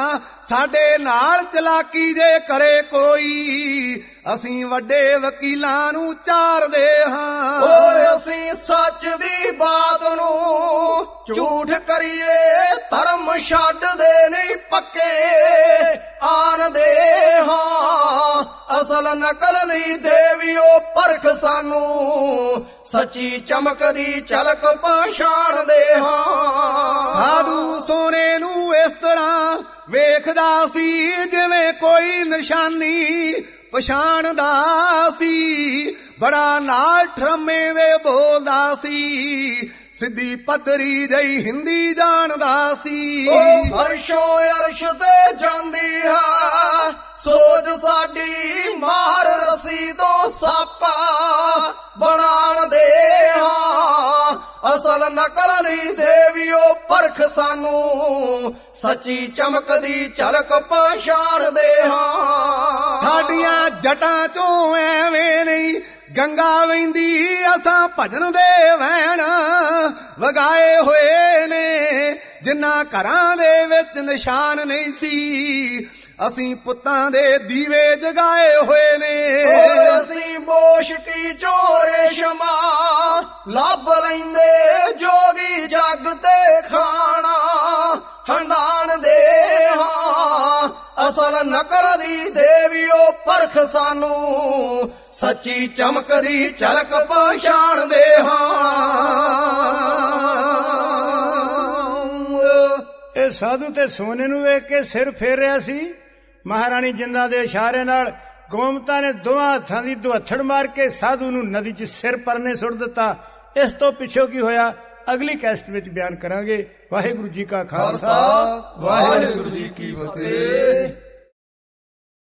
ਸਾਡੇ ਨਾਲ ਚਲਾਕੀ ਜੇ ਕਰੇ ਕੋਈ ਅਸੀਂ ਵੱਡੇ ਵਕੀਲਾਂ ਨੂੰ ਚਾਰਦੇ ਹਾਂ। ਓਏ ਅਸੀਂ ਸੱਚ ਦੀ ਬਾਤ ਨੂੰ ਝੂਠ ਕਰੀਏ ਧਰਮ ਛੱਡਦੇ ਨਹੀਂ ਪੱਕੇ ਆਨਦੇ ਹਾਂ। ਅਸਲ ਨਕਲ ਨਹੀਂ ਦੇਵਿਓ ਪਰਖ ਸਾਨੂੰ ਸੱਚੀ ਚਮਕਦੀ ਝਲਕ ਪਛਾਣਦੇ ਹਾਂ। ਸਾਧੂ ਸੋਨੇ ਨੂੰ ਇਸ ਤਰ੍ਹਾਂ ਵੇਖਦਾ ਸੀ ਜਿਵੇਂ ਕੋਈ ਨਿਸ਼ਾਨੀ ਪਛਾਣਦਾ ਸੀ। ਬੜਾ ਨਾਲ ਠਰਮੇ ਦੇ ਬੋਲਦਾ ਸੀ ਸਿੱਧੀ ਪੱਧਰੀ ਜਈ ਹਿੰਦੀ ਜਾਣਦਾ ਸੀ। ਉਹ ਅਰਸ਼ੋਂ ਅਰਸ਼ ਤੇ ਜਾਂਦੀ ਹੈ ਸੋਚ ਸਾਡੀ ਮਾਰ ਰਸੀ ਤੋਂ ਸਾਪਾ ਬਣਾਣਦੇ ਹਾਂ। ਅਸਲ ਨਕਲ ਨਹੀਂ ਦੇਵਿਓ ਪਰਖ ਸਾਨੂੰ ਸੱਚੀ ਚਮਕਦੀ ਝਲਕ ਪਛਾਣਦੇ ਹਾਂ। ਸਾਡੀਆਂ ਜਟਾਂ ਚੋਂ ਐਵੇਂ ਨਹੀਂ ਗੰਗਾ ਵਹਿੰਦੀ ਅਸਾਂ ਭਜਨ ਦੇ ਵੈਣ ਵਗਾਏ ਹੋਏ ਨੇ। ਜਿਨ੍ਹਾਂ ਘਰਾਂ ਦੇ ਵਿੱਚ ਨਿਸ਼ਾਨ ਨਹੀਂ ਸੀ ਅਸੀਂ ਪੁੱਤਾਂ ਦੇ ਦੀਵੇ ਜਗਾਏ ਹੋਏ ਨੇ। ਅਸੀਂ ਬੋਸ਼ਕੀ ਚੋਰੇ ਸ਼ਮਾ ਲੱਭ ਲੈਂਦੇ ਜੋਗੀ ਜੱਗ ਤੇ ਖਾਣਾ ਹੰਡਾਣ ਦੇ ਹਾਂ। ਅਸਲ ਨਕਲ ਦੀ ਦੇਵਿਓ ਪਰਖ ਸਾਨੂੰ ਸੱਚੀ ਚਮਕਦੀ ਝਲਕ ਪਛਾਣਦੇ ਹਾਂ। ਇਹ ਸਾਧੂ ਤੇ ਸੋਨੇ ਨੂੰ ਵੇਖ ਕੇ ਸਿਰ ਫੇਰ ਰਿਹਾ ਸੀ। ਮਹਾਰਾਣੀ ਜਿੰਦਾਂ ਦੇ ਇਸ਼ਾਰੇ ਨਾਲ ਗੋਮਤਾ ਨੇ ਦੋਵਾਂ ਹੱਥਾਂ ਦੀ ਦੁਹੱਥੜ ਮਾਰ ਕੇ ਸਾਧੂ ਨੂੰ ਨਦੀ 'ਚ ਸਿਰ ਪਰਨੇ ਸੁੱਟ ਦਿੱਤਾ। ਇਸ ਤੋਂ ਪਿੱਛੋਂ ਕੀ ਹੋਇਆ ਅਗਲੀ ਕੈਸਟ ਵਿੱਚ ਬਿਆਨ ਕਰਾਂਗੇ। ਵਾਹਿਗੁਰੂ ਜੀ ਕਾ ਖਾਲਸਾ, ਵਾਹਿਗੁਰੂ ਜੀ ਕੀ ਫਤਿਹ।